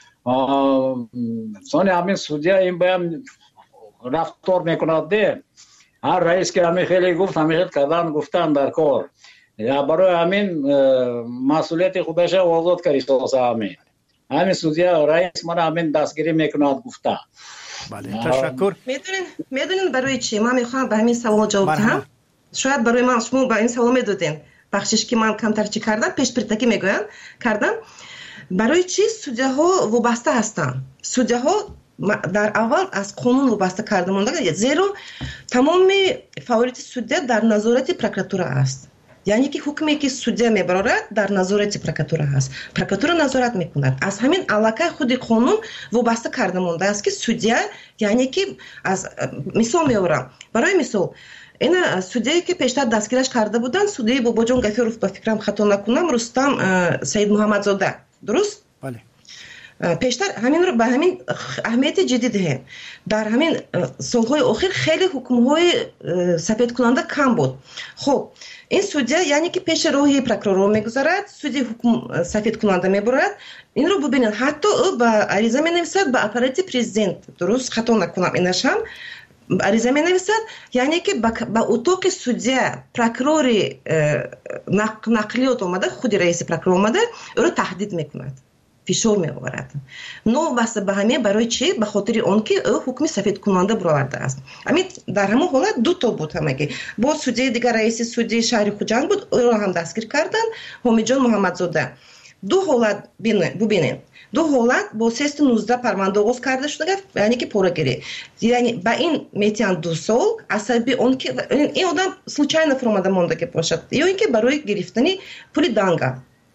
سانی همین سودی این باید رفتار میکند ده. هر رئیس که همین خیلی گفت همین خیلی کردن گفتن در کار یا برای همین مسئولیت خودش آزاد کردی سازه همین همین سودی رئیس من همین دستگیری میکند گفته. بله، تشکر. میدونین میدونین برای چی من میخوام به همین سوال جواب بدم؟ شاید برای من شما با این سوال میدادین بخشش که من کمتر چی کردم پیش پرتکی میگوین کردم. برای چی سودی ها وابسته هستن؟ سودی ها در اول از قانون وابسته کرده مونده، زیرا تمام فعالیت سودی در نظارت پروکراتور است. یعنی که حکمی که سودی میبرد در نظارت پروکراتور است. پروکراتور نظارت میکند. از همین علاقه خود قانون وابسته کرده مونده است که سودی، یعنی که از مثال میارم، برای مثال این سودی که پیشتر دستگیرش کرده بودن سودی باباجان گفیروف، به فکرم خطا نکنم رستم سید محمدزاده، درست؟ بله. پیشتر همین رو به همین اهمیت جدی دهیم. در همین سالهای اخیر خیلی حکم‌های سفید کننده کم بود. خب این سودی یعنی که پیش روی پروکرور میگذارد، سودی حکم سفید کننده میبرد. این رو ببینید حتی او با عریضه مینویسد به اپارات پرزیدنت، درست خطا نکنم اینش هم عریضه مینویسد، یعنی که با اتاق سودی پروکرور نقلیات اومده، خود رئیس پروکرور اومده او رو تهدید میکند، فشار میآورد. نو واسه به همین برای چی؟ به خاطر اون که او حکم سفید کننده برآورده است. همین در همون حالت دو تا بود همگی. با سودی دیگر رئیس سودی شهر خوجند بود، او را هم دستگیر کردن، حمیدجان محمدزاده. ду ҳолат бубинед. ду ҳолат бо сест нуздаҳ парванда оғоз карда шуда, яъне ки порагирӣ. Яъне ба ин метиҳанд ду сол аз сабаби он ки ин одам случайно фуромада монда ки бошад, ё ин ки барои гирифтани пули данга.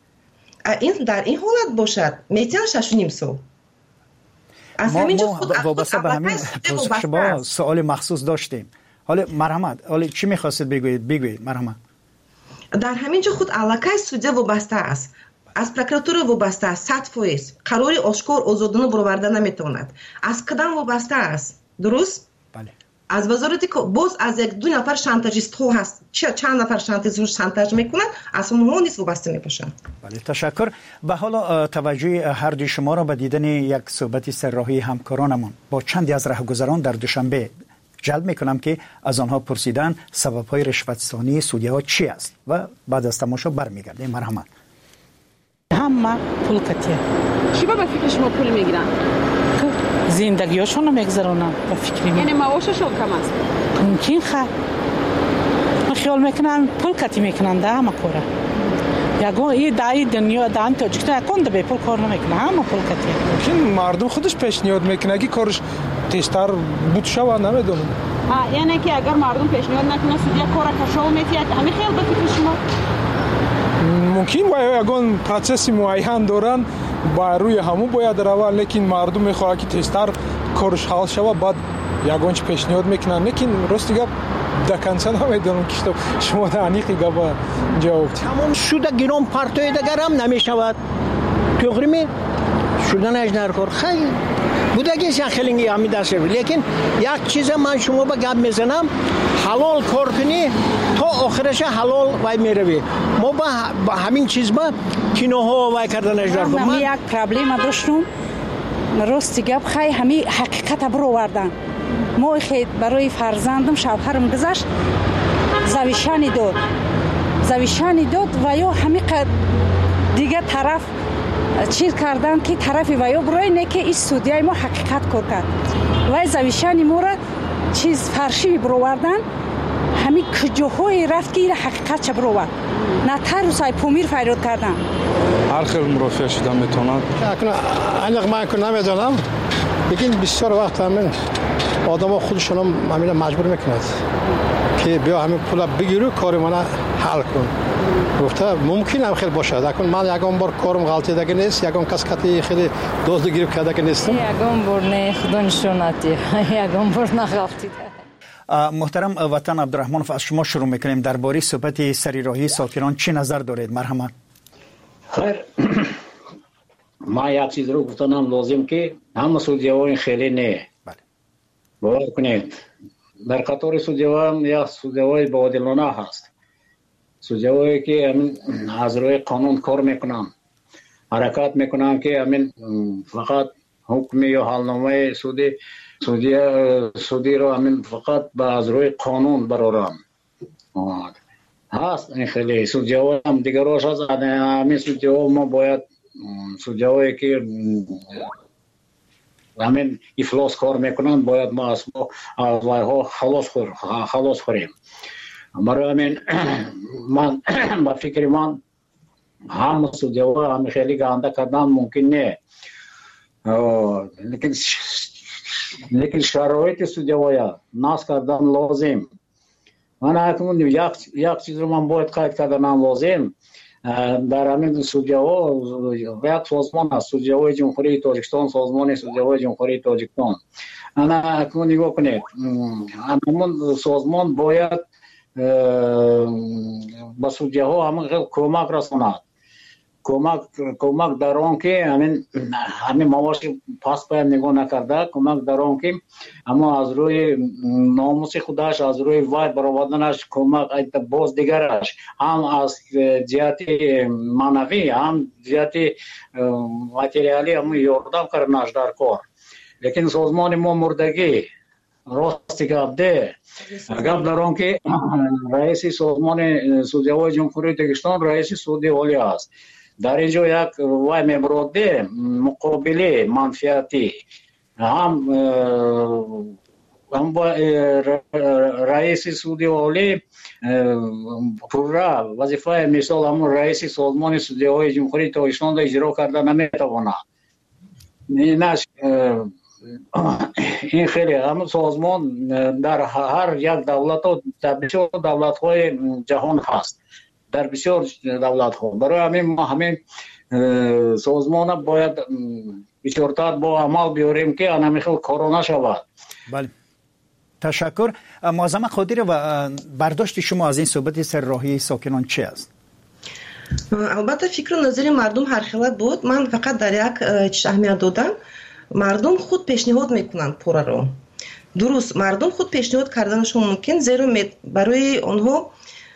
ин дар ин ҳолат бошад метиҳанд шашу ним сол. аз ҳаминҷо худ вобаста ба ҳамин пурсиш шумо суоли махсус доштем. ҳоле марҳамат, ҳоле чӣ мехостед бигӯед? Бигӯед марҳамат. дар ҳаминҷо худ аллакай судя вобаста аст, аз прокуратура вобаста аст, сад фоиз қарори ошкор озодона бароварда наметавонад. аз қадам вобаста аст, дуруст? бале. аз вазорати боз аз як ду нафар шантажистҳо ҳаст, чанд нафар шантажистҳо шантаж мекунанд, аз онҳо низ вобаста мебошанд. бале, ташаккур. ба ҳоло таваҷҷӯҳи ҳардуи шуморо ба дидани як суҳбати сарроҳии ҳамкоронамон бо чанде аз раҳгузарон дар душанбе ҷалб мекунам ки аз онҳо пурсидан сабабҳои ришватстонии судяҳо чӣ аст ва баъд аз тамошо бармегардем. марҳамат. ҳама пул катия. чиба ба фикри шумо пул мегиранд? зиндагиёшонро мегзаронам ба фикри мен. яъне маошашон кам аст? мумкин ха. ман хиёл мекунам пул катӣ мекунанд ҳама кора. ягон и даи дунё дан тоҷикистон якон да бепул кор намекунад, ҳама пул катия. мумкин мардум худаш пешниҳод мекунад ки корш тезтар буд шавад, намедонам. ҳа, яъне ки агар мардум пешниҳод накунад судя кора кашол метиҳад. ҳамин хел ба фикри шумо? мумкин ба ягон процесси муайян доранд, ба рӯи ҳамун бояд равад, лекин мардум мехоҳад ки тезтар корш ҳал шавад, баъд ягон чи пешниҳод мекунад. лекин рости гап да конца намедонам ки шумо да аниқи габа ҷавоб диҳед. тамом шуда гиром партои дигарам намешавад. туғри ме шуданаш дар кор хай будагис як хелинги ҳами дашев. лекин як чиза ман шумо ба гап мезанам, ҳалол кор кунӣ то охираша ҳалол вай меравӣ. мо ба ҳамин чизма киноҳо вай карданаш дар кор. ман як проблема доштум. рости гап хай ҳами ҳақиқата бировардан. мо хед барои фарзандам шавҳарам гузашт, завишани дод. завишани дод ва ё ҳами дигар тараф чиз кардан ки тарафи ва ё бирои не ки ин судяи мо ҳақиқат кор кард. вай завишани моро чиз фаршиви бировардан, ҳами куҷоҳое рафт ки ира ҳақиқат ча бировард. натарусай помир файрод кардан. ҳар хел мурофиа шуда метавонад. аниқ ман ку намедонам, лекин бисёр вақт ҳамин одамо худшоно ҳамина маҷбур мекунад ки биё ҳамин пула бигиру кори мана ҳал кун. гуфта мумкин ҳам хел бошад. акун ман ягон бор корум ғалтидаги нест, ягон кас кати хеле дозду гирифт кардаги нестам. ягон бор не худо нишонати ягон бор нағалтида. محترم وطن عبدالرحمنов, از شما شروع میکنیم. درباره صحبت سریراهی ساکنان چی نظر دارید؟ مرحمت. خیر ما یک چیز رو گفتنم لازم که همه سودیوان خیلی نه. بله. باور کنید در قطار سودیوان یا سودیوان با عادلانه هست. سودیوانی که همین از روی قانون کار میکنن، حرکت میکنن که همین فقط حکمی یا حالنامه سودی سودی سودی رو همین فقط با از روی قانون برارن. هست این خیلی سودیوان هم دیگراش هست. همین سودیوان ما باید سودیوانی که همین افلاس کار میکنن باید ما از ها خلاص خور خلاص خوریم. برای همین من با فکر من هم سودیوان هم خیلی گنده کردن ممکن نه. لیکن لیکن شرایط سودیوان ناس کردن لازم. من اکنون یک یک چیز رو من باید قید کردن لازم. در همین سودیوان یک سازمان است، سودیوان جمهوری تاجیکستان، سازمان سودیوان جمهوری تاجیکستان. انا اکنون نگاه کنید همون سازمان باید با سودیوان همین کمک رساند. کمک کمک در آن که همین همین معاش پاس پای نگاه نکرده، کمک در آن که اما از روی ناموس خودش، از روی وای برآوردنش کمک ایت باز دیگرش هم از جهت معنوی هم جهت ماتریالی هم یاردم کردنش در کار. لیکن سازمان ما مردگی راستی گپ ده گپ در آن که رئیس سازمان سودیوان جمهوری تاجیکستان رئیس سودی عالی است. در اینجا یک وای میبروده مقابله منفیتی هم هم با رئیس سودی اولی پورا وظیفه مثال همون رئیس سازمان سودی های جمهوری تاجیکستان را اجرا کرده نمیتواند. اینش این خیلی همون سازمان در هر یک دولت و در بسیار دولت های جهان هست، در بسیار دولت ها. برای همین ما همین سازمان باید بسیارتر با عمل بیاریم که انمیخل کرونا شود. بله تشکر. معظم قادری و برداشت شما از این صحبت سرراهی ساکنان چی است؟ البته فکر و نظر مردم هر خیلت بود. من فقط در یک چیز اهمیت دادم. مردم خود پیشنهاد میکنند پورا رو. درست مردم خود پیشنهاد کردنشون ممکن، زیرا برای آنها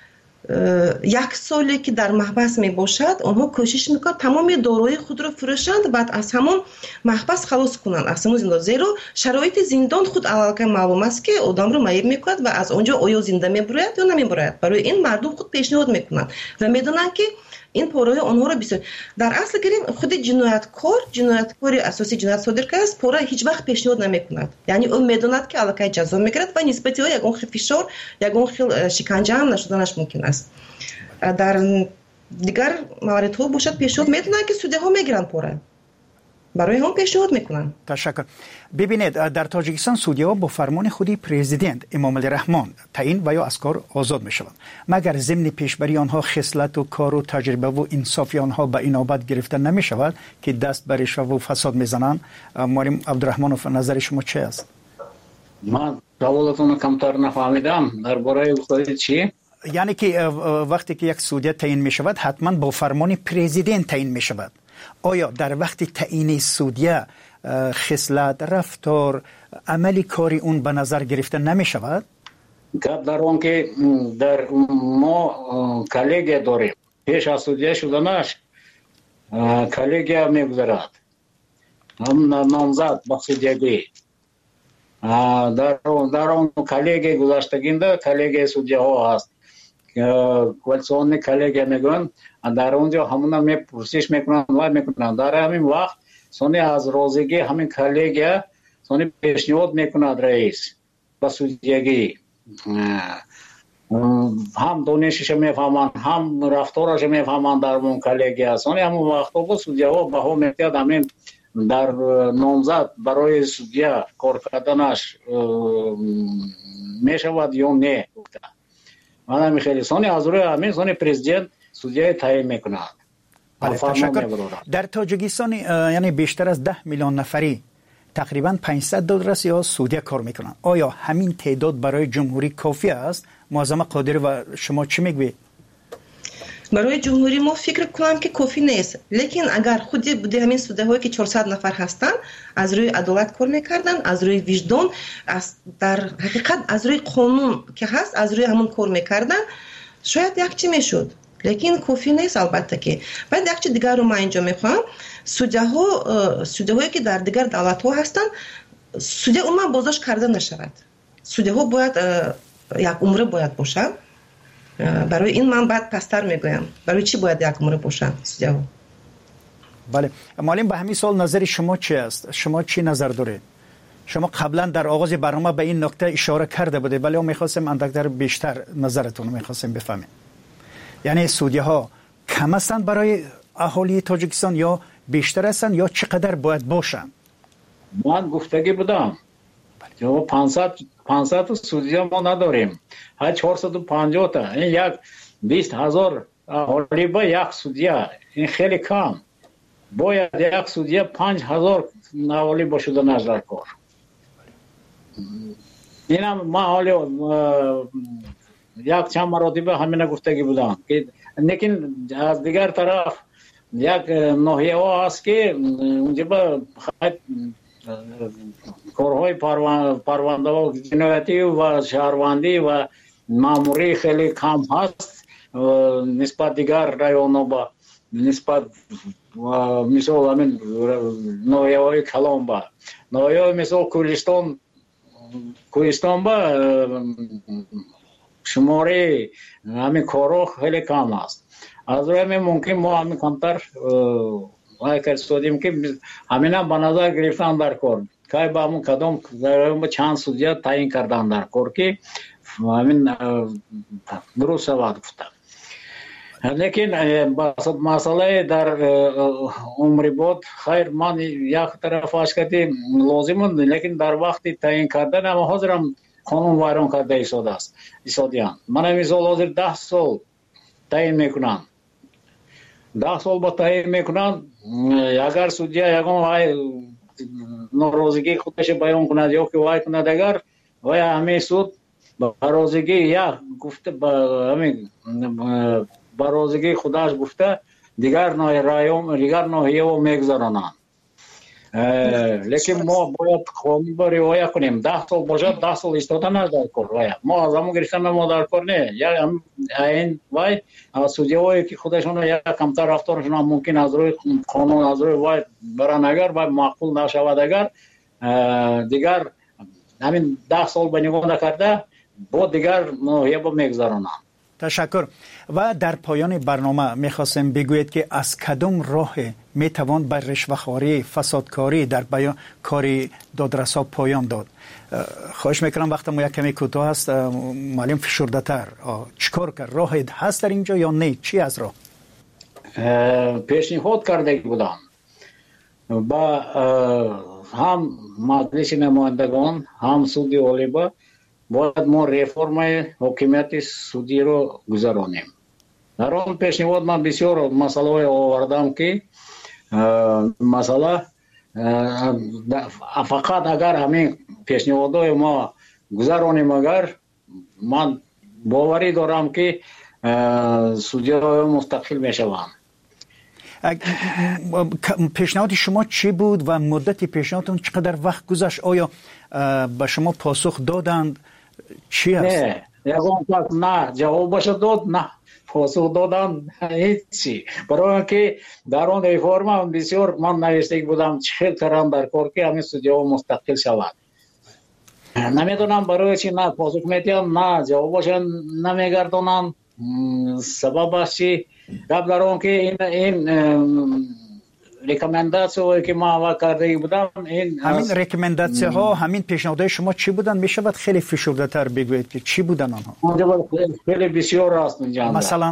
یک سالی که در محبس می باشد آنها کوشش میکنند تمام دارایی خود را فروشند، بعد از همون محبس خلاص کنند از همون زندان، زیرا شرایط زندان خود اول معلوم است که آدم رو مایب میکند و از آنجا آیا زنده میبراید یا نمیبراید. برای این مردم خود پیشنهاد میکنند و میدونند که این پورای آنها را بسیار در اصل گریم خود جنایتکار جنایتکاری اساسی جنایت صادر کرده است پورا هیچ وقت پیشنهاد نمیکند، یعنی او میدوند که الکی جزا میگیرد و نسبت او یگان خیلی فشار یگان خیلی شکنجه هم نشدنش ممکن است. در دیگر مواردها باشد پیشنهاد میدونند که سوده ها میگیرند پورا برای هم پیشنهاد میکنن. تشکر. ببینید در تاجیکستان سودی‌ها با فرمان خودی پرزیدنت امام علی رحمان تعیین و یا از کار آزاد میشوند مگر ضمن پیشبری آنها خصلت و کار و تجربه و انصافی آنها به اینابت گرفته نمیشود که دست بر رشوه و فساد میزنند. مولوی عبدالرحمنوف نظر شما چه است؟ من سوالتون کمتر نفهمیدم. درباره گفتید چی؟ یعنی که وقتی که یک سودی تعیین میشود حتما با فرمان پرزیدنت تعیین میشود. آیا در وقت تعیین سودیه خصلت، رفتار، عملی کاری اون به نظر گرفته نمی شود؟ گپ در اون که در ما کلیگه داریم پیش از سودیه شدنش کلیگه میگذارد هم نامزد با سودیگی در اون کلیگه گذاشتگینده کلیگه سودیه ها هست کوالسیون کلیگه میگن در اونجا همونا می پرسش میکنن و میکنن در همین وقت سونی از روزگی همین کلیگه سونی پیشنهاد میکند رئیس با سودیگی هم دانشش میفهمند هم رفتارش میفهمند در اون کلیگه سونی همون وقت با سودیه ها به هم میتید همین در نامزد برای سودیه کار کردنش میشود یا نه. من میخوام سونی از روی همین سونی پرزیدنت سودیه تعیین میکند. در تاجیکستان یعنی بیشتر از ده میلیون نفری تقریبا پانصد دلار یا سودیه کار میکنن. آیا همین تعداد برای جمهوری کافی است؟ معظم قادری و شما چی میگوید؟ برای جمهوری ما فکر کنم که کافی نیست، لیکن اگر خودی بوده همین سوده هایی که چهارصد نفر هستن از روی عدالت کار میکردن، از روی وجدان، از در حقیقت از روی قانون که هست از روی همون کار میکردن شاید یک چی میشد، لیکن کافی نیست. البته که بعد یک چیز دیگر رو من اینجا میخوام سوده ها سوده هایی که در دیگر دولت ها هستن سوده عموما بازداشت کرده نشود. سوده ها باید یک عمره باید باشن. برای این من بعد پستر میگویم برای چی باید یک عمره باشن سوده ها. بله معلم به همین سال نظر شما چی است؟ شما چی نظر دارید؟ شما قبلا در آغاز برنامه به این نکته اشاره کرده بوده ولی میخواستم اندکتر بیشتر نظرتون میخواستم بفهمیم. یعنی سودی ها کم هستند برای اهالی تاجیکستان یا بیشتر هستند یا چقدر باید باشند؟ من گفتگی بودم جو پانصد پانصد سودی ها ما نداریم، ها چهارصد و پنجاه تا این یک بیست هزار اهالی با یک سودی این خیلی کم. باید یک سودی پنج هزار اهالی باشده نظر کار. اینم ما حالی یک چند مراتبه همین گفتگی بودم که لیکن از دیگر طرف یک ناحیه ها هست که اونجا با کارهای پرونده و جنایتی و شهروندی و ماموری خیلی کم هست نسبت دیگر رایون ها با نسبت مثال همین ناحیه های کلام با ناحیه های مثال کوهستان کوهستان با شماره همین کارو خیلی کم است. از روی همین ممکن ما همین کمتر وای کرد سودیم که همین هم به نظر گرفتن در کار که با همون کدام با چند судья تعیین کردن در کار که همین درست شود گفتم. لیکن مسئله در عمری بود خیر من یک طرف اشکتی لازم لیکن در وقتی تعیین کردن اما حاضرم قانون ویران کرده ایستاده است ایستادیان. من هم مثال حاضر ده سال تعیین میکنم ده سال با تعیین میکنم اگر судья یکم وای ناراضگی خودش بیان کند یا که وای کند اگر وای همین سود ناراضگی یا گفته با همین برازگی خودش گفته دیگر نوع رایوم دیگر نوعیه و میگذارانند. لیکن ما باید قانون با رعایت کنیم. ده سال باشد ده سال ایستادن از در کار. ما از همون گرفتن ما در کار نه. یا این وای судья‌هایی که خودشون یا کمتر رفتارشون ممکن از روی قانون از روی وای برن اگر وای معقول نشود اگر دیگر همین ده سال به نگاه نکرده با دیگر نوعیه با میگذارانند. تشکر. و در پایان برنامه میخواستم بگویید که از کدام راه میتوان بر رشوه‌خواری فسادکاری در بیان کاری دادرسا پایان داد؟ خواهش میکنم وقت ما یک کمی کوتاه است معلم فشرده تر چیکار کرد؟ راه هست در اینجا یا نه؟ چی از راه؟ پیشنهاد کرده بودم با هم مجلس نمایندگان هم سود عالی با باید ما ریفرم حکومت سودی رو گذرانیم. در آن پیشنهاد من بسیار مسئله آوردم که مسئله فقط اگر همین پیشنهادهای ما گذرانیم اگر من باوری دارم که سودی‌های مستقل میشوند. پیشنهاد شما چی بود و مدت پیشنهادتون چقدر وقت گذشت؟ آیا به شما پاسخ دادند؟ چی است؟ نه یکم پس نه جوابش داد نه پاسخ دادن هیچی. برای اینکه در آن ریفرم بسیار من نوشته بودم چه کردن در کار که همین судья مستقل شود. نمیدونم برای چی نه پاسخ میدن نه جوابش نمیگردونن. سببش چی؟ قبل در آن که این این ریکامنداسیون که ما کرده بودم این همین ریکامنداسیون ها همین پیشنهادهای شما چی بودن؟ میشود خیلی فشرده تر بگویید که چی بودن آنها؟ خیلی بسیار است اینجا. مثلا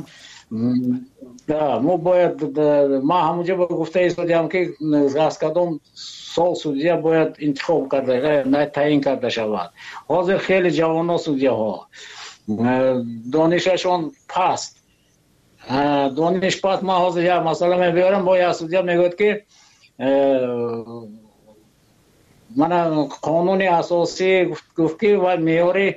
ما باید ما همونجا گفته ایستادیم که از کدام سال судья باید انتخاب کرده نه تعیین کرده شود. حاضر خیلی جوان судья ها دانششون پست دانش پس ما حاضر یا مثلا میبرم با یا судья میگوید که من قانون اساسی گفت که و میاری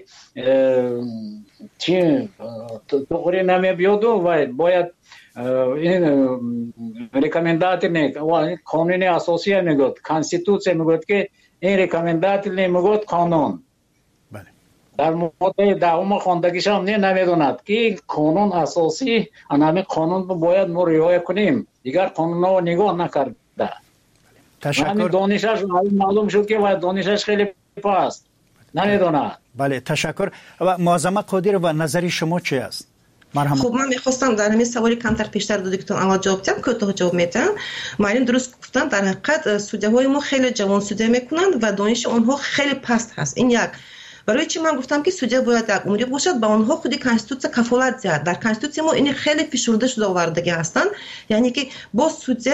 چی توری نمیبیاد و باید این ریکامندات نه قانون اساسی میگوید کانستیتوسیون میگوید که این ریکامندات نمیگوید قانون. در مورد دهم خواندگیش هم نمیدوند که قانون اساسی همین قانون باید ما رعایت کنیم. دیگر قانون ها نگاه نکرده. تشکر. دانشش معلوم شد که باید دانشش خیلی پاست نمیدوند. بله تشکر. و معظمه قادر و نظری شما چی است؟ مرحبا. خب من میخواستم در همین سوالی کمتر پیشتر دو دکتر اول جواب بدم که تو جواب میدن. معلم درست گفتن در حقیقت судья‌های ما خیلی جوان судья میکنند و دانش آنها خیلی پست هست. این یک. برای چی من گفتم که судья باید یک عمری باشد با آنها خودی کانستیتوسیون کفالت زد. در کانستیتوسیون ما این خیلی فشرده شده آوردگی هستند. یعنی که با судья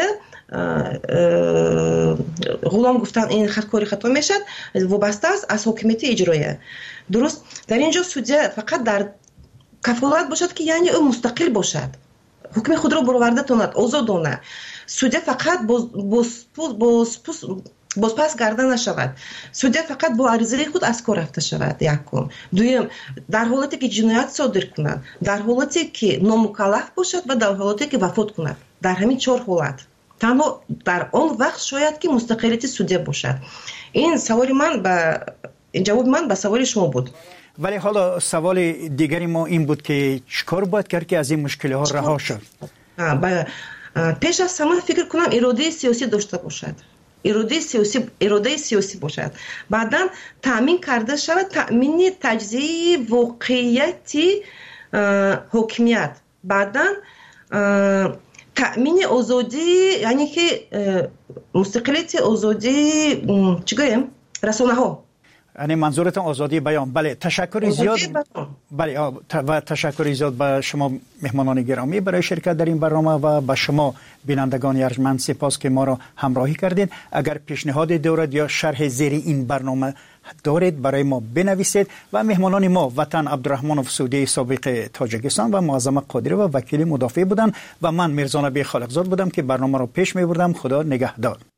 غلام گفتن این کاری خطا میشد وابسته است از حکومت اجرایی. درست در اینجا судья فقط در کفالت باشد که یعنی او مستقل باشد. حکم خود را برآورده کند، آزادانه. судья فقط باز باز باز بازپس گردن نشود. судья فقط با عریضه خود از کار رفته شود. یکم. دوم در حالتی که جنایت صادر کند، در حالتی که نامکلف باشد و در حالتی که وفات کند. در همین چهار حالت. تنها در آن وقت شاید که مستقلیت судья باشد. این سوال من به جواب من به سوال شما بود. ولی حالا سوال دیگری ما این بود که چیکار باید کرد که از این مشکل ها رها شد؟ پیش از همه فکر کنم اراده سیاسی داشته باشد. اراده سیاسی اراده سیاسی باشد. بعداً تامین کرده شود تامین تجزیه واقعیتی حکمیت. بعداً تامین آزادی یعنی که مستقلیت آزادی چی گویم رسانه ها. یعنی منظورتون آزادی بیان. بله تشکر زیاد. بله و تشکر زیاد به شما مهمانان گرامی برای شرکت در این برنامه و به شما بینندگان ارجمند سپاس که ما را همراهی کردید. اگر پیشنهاد دارید یا شرح زیر این برنامه دارید برای ما بنویسید. و مهمانان ما وطن عبدالرحمن افسودی سابق تاجیکستان و معظم قادری و وکیل مدافع بودند و من میرزا نبی خالقزاد بودم که برنامه را پیش می بردم. خدا نگهدار.